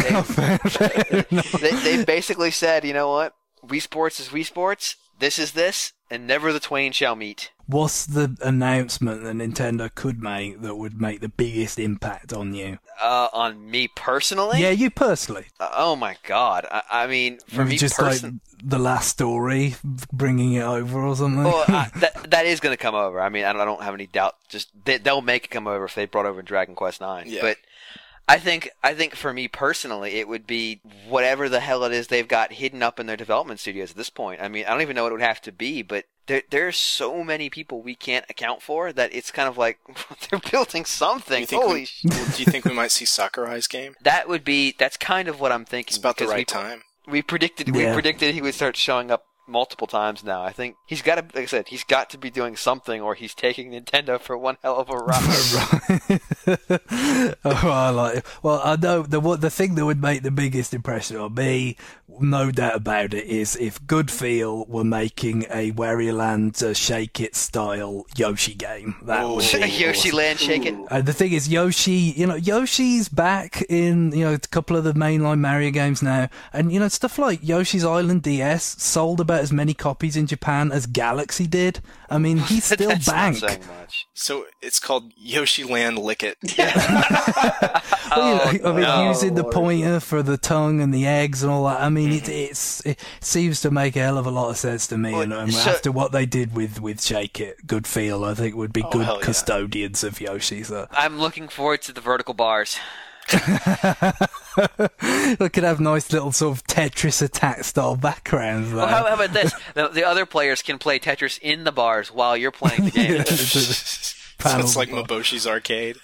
They basically said, you know what? Wii Sports is Wii Sports. This is this, and never the twain shall meet. What's the announcement that Nintendo could make that would make the biggest impact on you? On me personally? Yeah, you personally. Oh my God! I mean, for me just like the last story, bringing it over or something. Well, that is going to come over. I mean, I don't have any doubt. Just they'll make it come over if they brought over Dragon Quest IX. Yeah. But I think for me personally, it would be whatever the hell it is they've got hidden up in their development studios at this point. I mean, I don't even know what it would have to be, but there's so many people we can't account for that it's kind of like they're building something. Holy shit. Do you think we might see Sakurai's game? That's kind of what I'm thinking. It's about the right time. We predicted he would start showing up multiple times now. I think he's got to, like I said, he's got to be doing something, or he's taking Nintendo for one hell of a ride. Oh, I like it. Well, I know the thing that would make the biggest impression on me, no doubt about it, is if Goodfeel were making a Wario Land Shake It style Yoshi game. That would be Yoshi awesome. Land Shake It. The thing is, Yoshi's back in a couple of the mainline Mario games now, and stuff like Yoshi's Island DS sold about as many copies in Japan as Galaxy did. I mean, he's still That's bank. Not saying much. So it's called Yoshi Land Lick It. Using the pointer for the tongue and the eggs and all that. I mean, it seems to make a hell of a lot of sense to me. And after what they did with Shake It, Goodfeel, I think would be good custodians of Yoshi. So I'm looking forward to the vertical bars. We could have nice little sort of Tetris attack style backgrounds. Though. Well, how about this? The other players can play Tetris in the bars while you're playing the game. So it's like Moboshi's Arcade.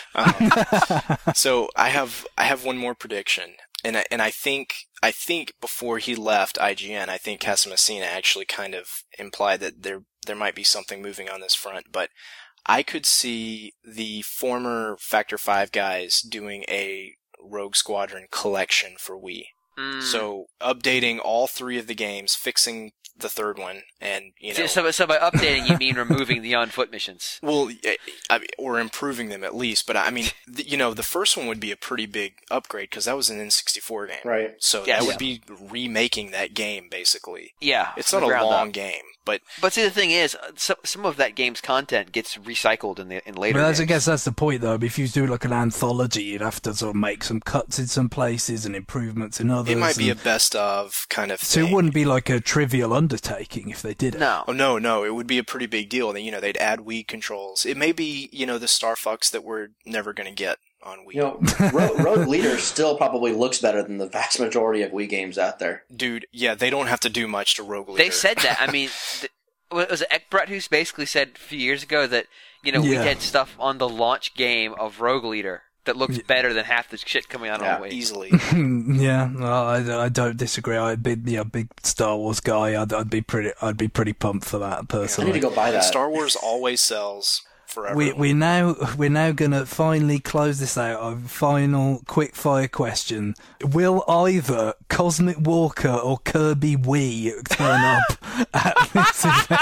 So I have one more prediction, and I think before he left IGN, I think Casamassina actually kind of implied that there might be something moving on this front, but I could see the former Factor 5 guys doing a Rogue Squadron collection for Wii. So updating all 3 of the games, fixing the third one, and So by updating, you mean removing the on-foot missions? Well, or improving them at least. But I mean, the first one would be a pretty big upgrade because that was an N64 game, right? So that would be remaking that game basically. Yeah, it's not a long game, but see, the thing is, some of that game's content gets recycled in later. Well, games. I guess that's the point, though. If you do like an anthology, you'd have to sort of make some cuts in some places and improvements in others. It might be a best of kind of thing. So it wouldn't be like a trivial undertaking if they did it. No. Oh, no. It would be a pretty big deal. They'd add Wii controls. It may be, the Star Fox that we're never going to get on Wii. Rogue Leader still probably looks better than the vast majority of Wii games out there. Dude, yeah, they don't have to do much to Rogue Leader. They said that. I mean, was it Ekbrett who basically said a few years ago that, we had stuff on the launch game of Rogue Leader that looks better than half the shit coming out on Wii. Easily. Yeah, well, I don't disagree. I'd be big Star Wars guy. I'd be pretty pumped for that personally. I need to go buy that. Star Wars always sells forever. We're now gonna finally close this out. A final quick fire question: will either Cosmic Walker or Kirby Wii turn up at this event?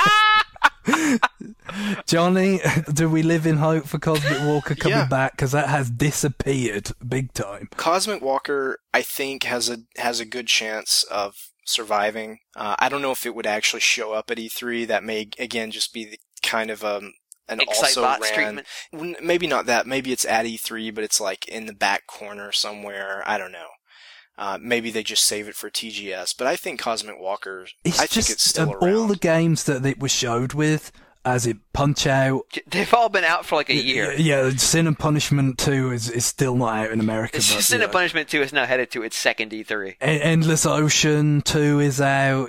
Johnny, do we live in hope for Cosmic Walker coming back? Because that has disappeared big time. Cosmic Walker, I think, has a good chance of surviving. I don't know if it would actually show up at E3. That may, again, just be the kind of an also ran treatment. Maybe not that. Maybe it's at E3, but it's like in the back corner somewhere. I don't know. Maybe they just save it for TGS, but I think Cosmic Walker, I think it's still around. All the games that it was showed with, as it Punch-Out... They've all been out for like a year. Yeah, Sin and Punishment 2 is still not out in America. Sin and Punishment 2 is now headed to its second E3. Endless Ocean 2 is out.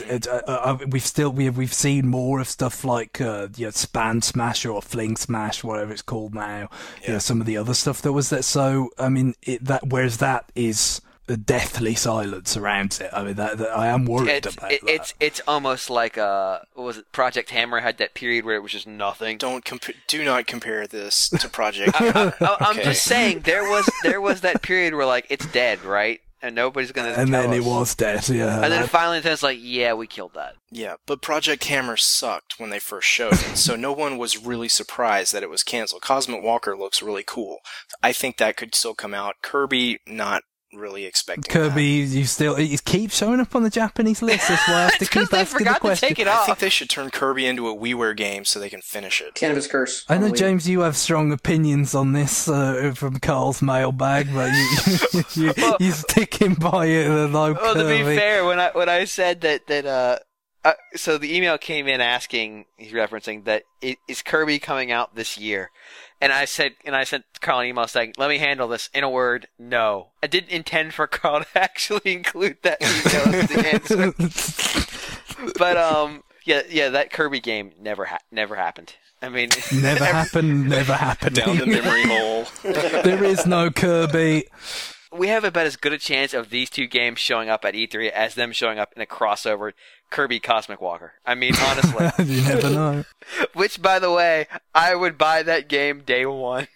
We've seen more of stuff like Span Smash or Fling Smash, whatever it's called now. Yeah. Some of the other stuff that was there. So, I mean, whereas that is... a deathly silence around it. I mean, that I am worried about that. It's almost like what was it? Project Hammer had that period where it was just nothing. Do not compare this to Project. I'm just saying there was that period where like it's dead, right? And nobody's gonna. And then it was dead, yeah. And then finally, it's like, yeah, we killed that. Yeah, but Project Hammer sucked when they first showed it, so no one was really surprised that it was canceled. Cosmic Walker looks really cool. I think that could still come out. Kirby, not really expecting Kirby, he keeps showing up on the Japanese list. That's why I have to keep asking the question. To take it off. I think they should turn Kirby into a WiiWare game so they can finish it. Cannabis Curse. I know, James, you have strong opinions on this from Carl's mailbag, but you're sticking by it. Well, to be fair, when I said that so the email came in asking, he's referencing that is Kirby coming out this year. And I sent Carl an email saying, let me handle this. In a word, no. I didn't intend for Carl to actually include that email as the answer. But, yeah, that Kirby game never happened. I mean... Never happened. Down the memory hole. There is no Kirby. We have about as good a chance of these two games showing up at E3 as them showing up in a crossover Kirby Cosmic Walker. I mean, honestly. You never know. Which, by the way, I would buy that game day one.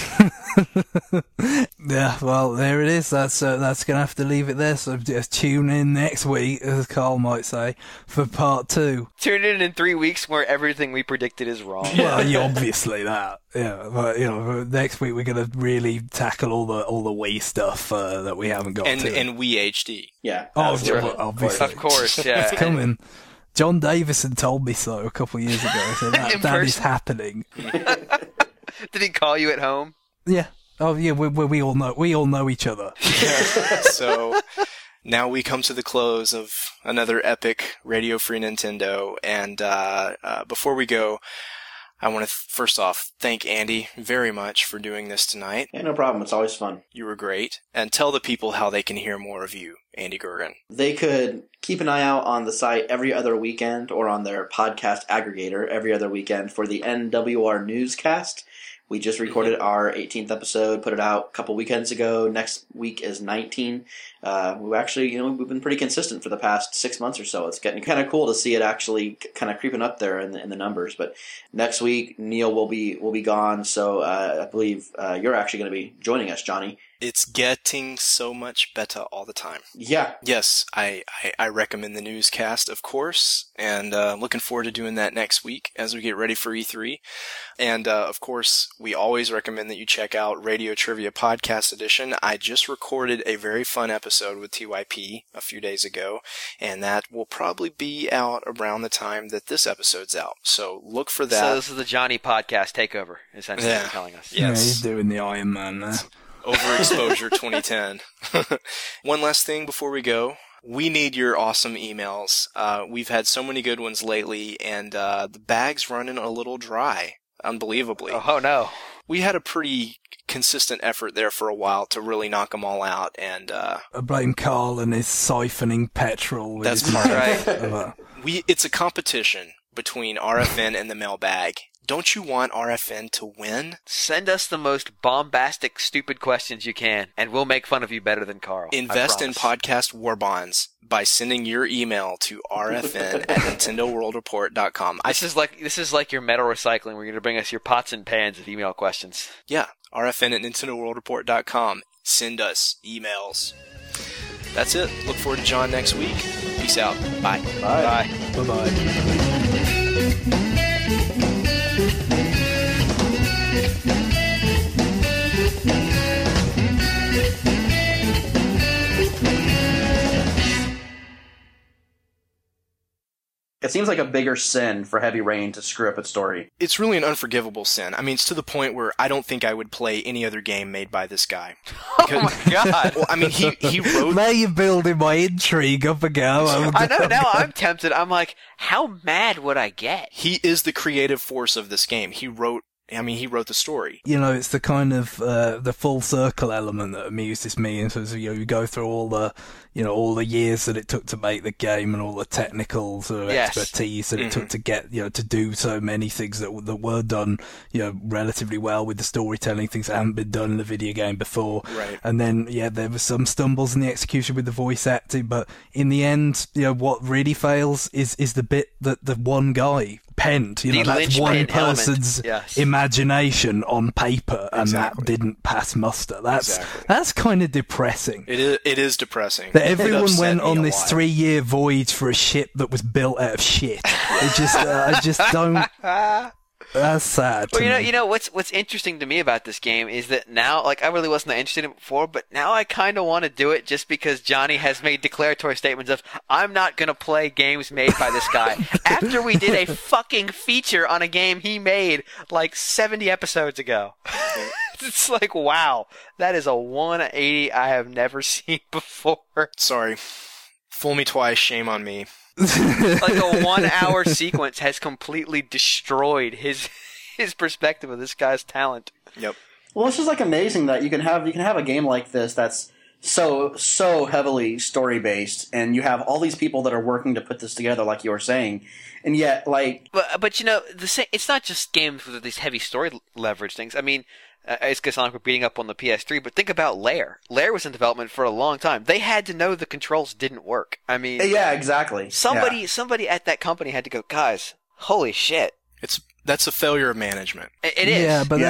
Yeah, well, there it is. That's gonna have to leave it there. So just tune in next week, as Carl might say, for part 2. Tune in 3 weeks where everything we predicted is wrong. Well, yeah, obviously that. Yeah, but next week we're gonna really tackle all the Wii stuff that we haven't got to. And Wii HD. Yeah. Obviously, of course. Yeah, it's coming. John Davison told me so a couple of years ago. So that is happening. Did he call you at home? Yeah. Oh, yeah. We all know. We all know each other. So now we come to the close of another epic Radio Free Nintendo, and before we go, I want to first off thank Andy very much for doing this tonight. Yeah, no problem. It's always fun. You were great. And tell the people how they can hear more of you, Andy Gergen. They could keep an eye out on the site every other weekend or on their podcast aggregator every other weekend for the NWR Newscast. We just recorded our 18th episode, put it out a couple weekends ago. Next week is 19. We've been pretty consistent for the past 6 months or so. It's getting kind of cool to see it actually kind of creeping up there in the numbers. But next week, Neil will be gone, so I believe you're actually going to be joining us, Johnny. It's getting so much better all the time. Yeah. Yes, I recommend the newscast, of course, and looking forward to doing that next week as we get ready for E3. And, of course, we always recommend that you check out Radio Trivia Podcast Edition. I just recorded a very fun episode with TYP a few days ago, and that will probably be out around the time that this episode's out. So look for that. So this is the Johnny Podcast takeover, essentially, you're telling us. Yes. Yeah, he's doing the Iron Man there. Overexposure 2010. One last thing before we go. We need your awesome emails. We've had so many good ones lately, and the bag's running a little dry, unbelievably. Oh, no. We had a pretty consistent effort there for a while to really knock them all out, and I blame Carl and his siphoning petrol. With that's his part mouth. right. It's a competition between RFN and the mailbag. Don't you want RFN to win? Send us the most bombastic, stupid questions you can, and we'll make fun of you better than Carl. Invest in podcast war bonds by sending your email to rfn@nintendoworldreport.com. This is like your metal recycling. We're going to bring us your pots and pans of email questions. Yeah, rfn@nintendoworldreport.com. Send us emails. That's it. Look forward to John next week. Peace out. Bye. Bye. Bye-bye. It seems like a bigger sin for Heavy Rain to screw up its story. It's really an unforgivable sin. I mean, it's to the point where I don't think I would play any other game made by this guy. Oh my god! Well, I mean, he wrote... Now you're building my intrigue up again. I know, now I'm tempted. I'm like, how mad would I get? He is the creative force of this game. He wrote the story. You know, it's the kind of the full circle element that amuses me. And so you go through all the years that it took to make the game and all the technical sort of expertise that it took to get, to do so many things that were done, relatively well with the storytelling, things that haven't been done in the video game before. Right. And then, there were some stumbles in the execution with the voice acting, but in the end, what really fails is the bit that the one guy penned. That's one person's imagination on paper, and that didn't pass muster. That's kind of depressing. It is depressing. That everyone went on this 3-year voyage for a ship that was built out of shit. I just don't. That's sad. Well, what's interesting to me about this game is that now, I really wasn't interested in it before, but now I kind of want to do it just because Johnny has made declaratory statements of, I'm not going to play games made by this guy. After we did a fucking feature on a game he made 70 episodes ago. It's like, wow, that is a 180 I have never seen before. Sorry. Fool me twice, shame on me. A 1-hour sequence has completely destroyed his perspective of this guy's talent. Yep. Well, it's just amazing that you can have a game like this that's so heavily story based, and you have all these people that are working to put this together, like you were saying, and yet But it's not just games with these heavy story leverage things. I mean. It's going to sound like we're beating up on the PS3, but think about Lair. Lair was in development for a long time. They had to know the controls didn't work. I mean... Yeah, exactly. Somebody at that company had to go, guys, holy shit. That's a failure of management. It is. Yeah, but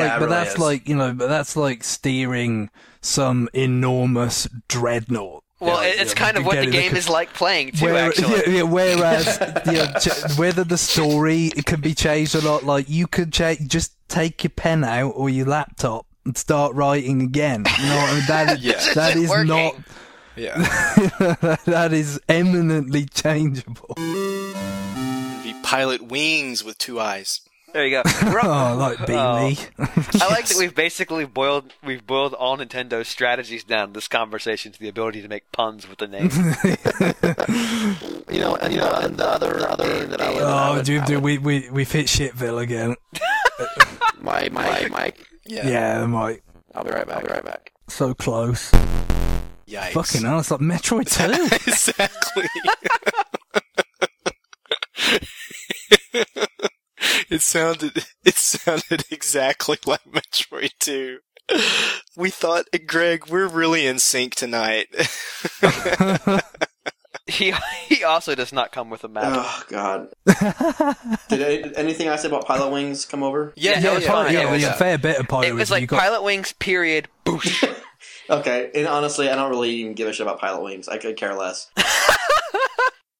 that's like steering some enormous dreadnought. Well, it's kind of what the game is like playing, too, actually. Whereas, whether the story can be changed or not, you could just take your pen out or your laptop and start writing again. You know what I mean? That is not... Yeah. That is eminently changeable. The pilot wings with 2 eyes. There you go. Oh, like Beamy. I like that we've basically boiled all Nintendo's strategies down to this conversation to the ability to make puns with the name. And the other game that I would... dude, we've hit Shitville again. Mike. Yeah, Mike. I'll be right back. So close. Yikes. Fucking hell, it's like Metroid 2. Exactly. It sounded exactly like Metroid 2. We thought, Greg, we're really in sync tonight. He also does not come with a map. Oh God! Did anything I said about Pilot Wings come over? Yeah, a fair bit of Pilot It Wings. was like Pilot Wings, period, boosh. Okay, and honestly, I don't really even give a shit about Pilot Wings. I could care less.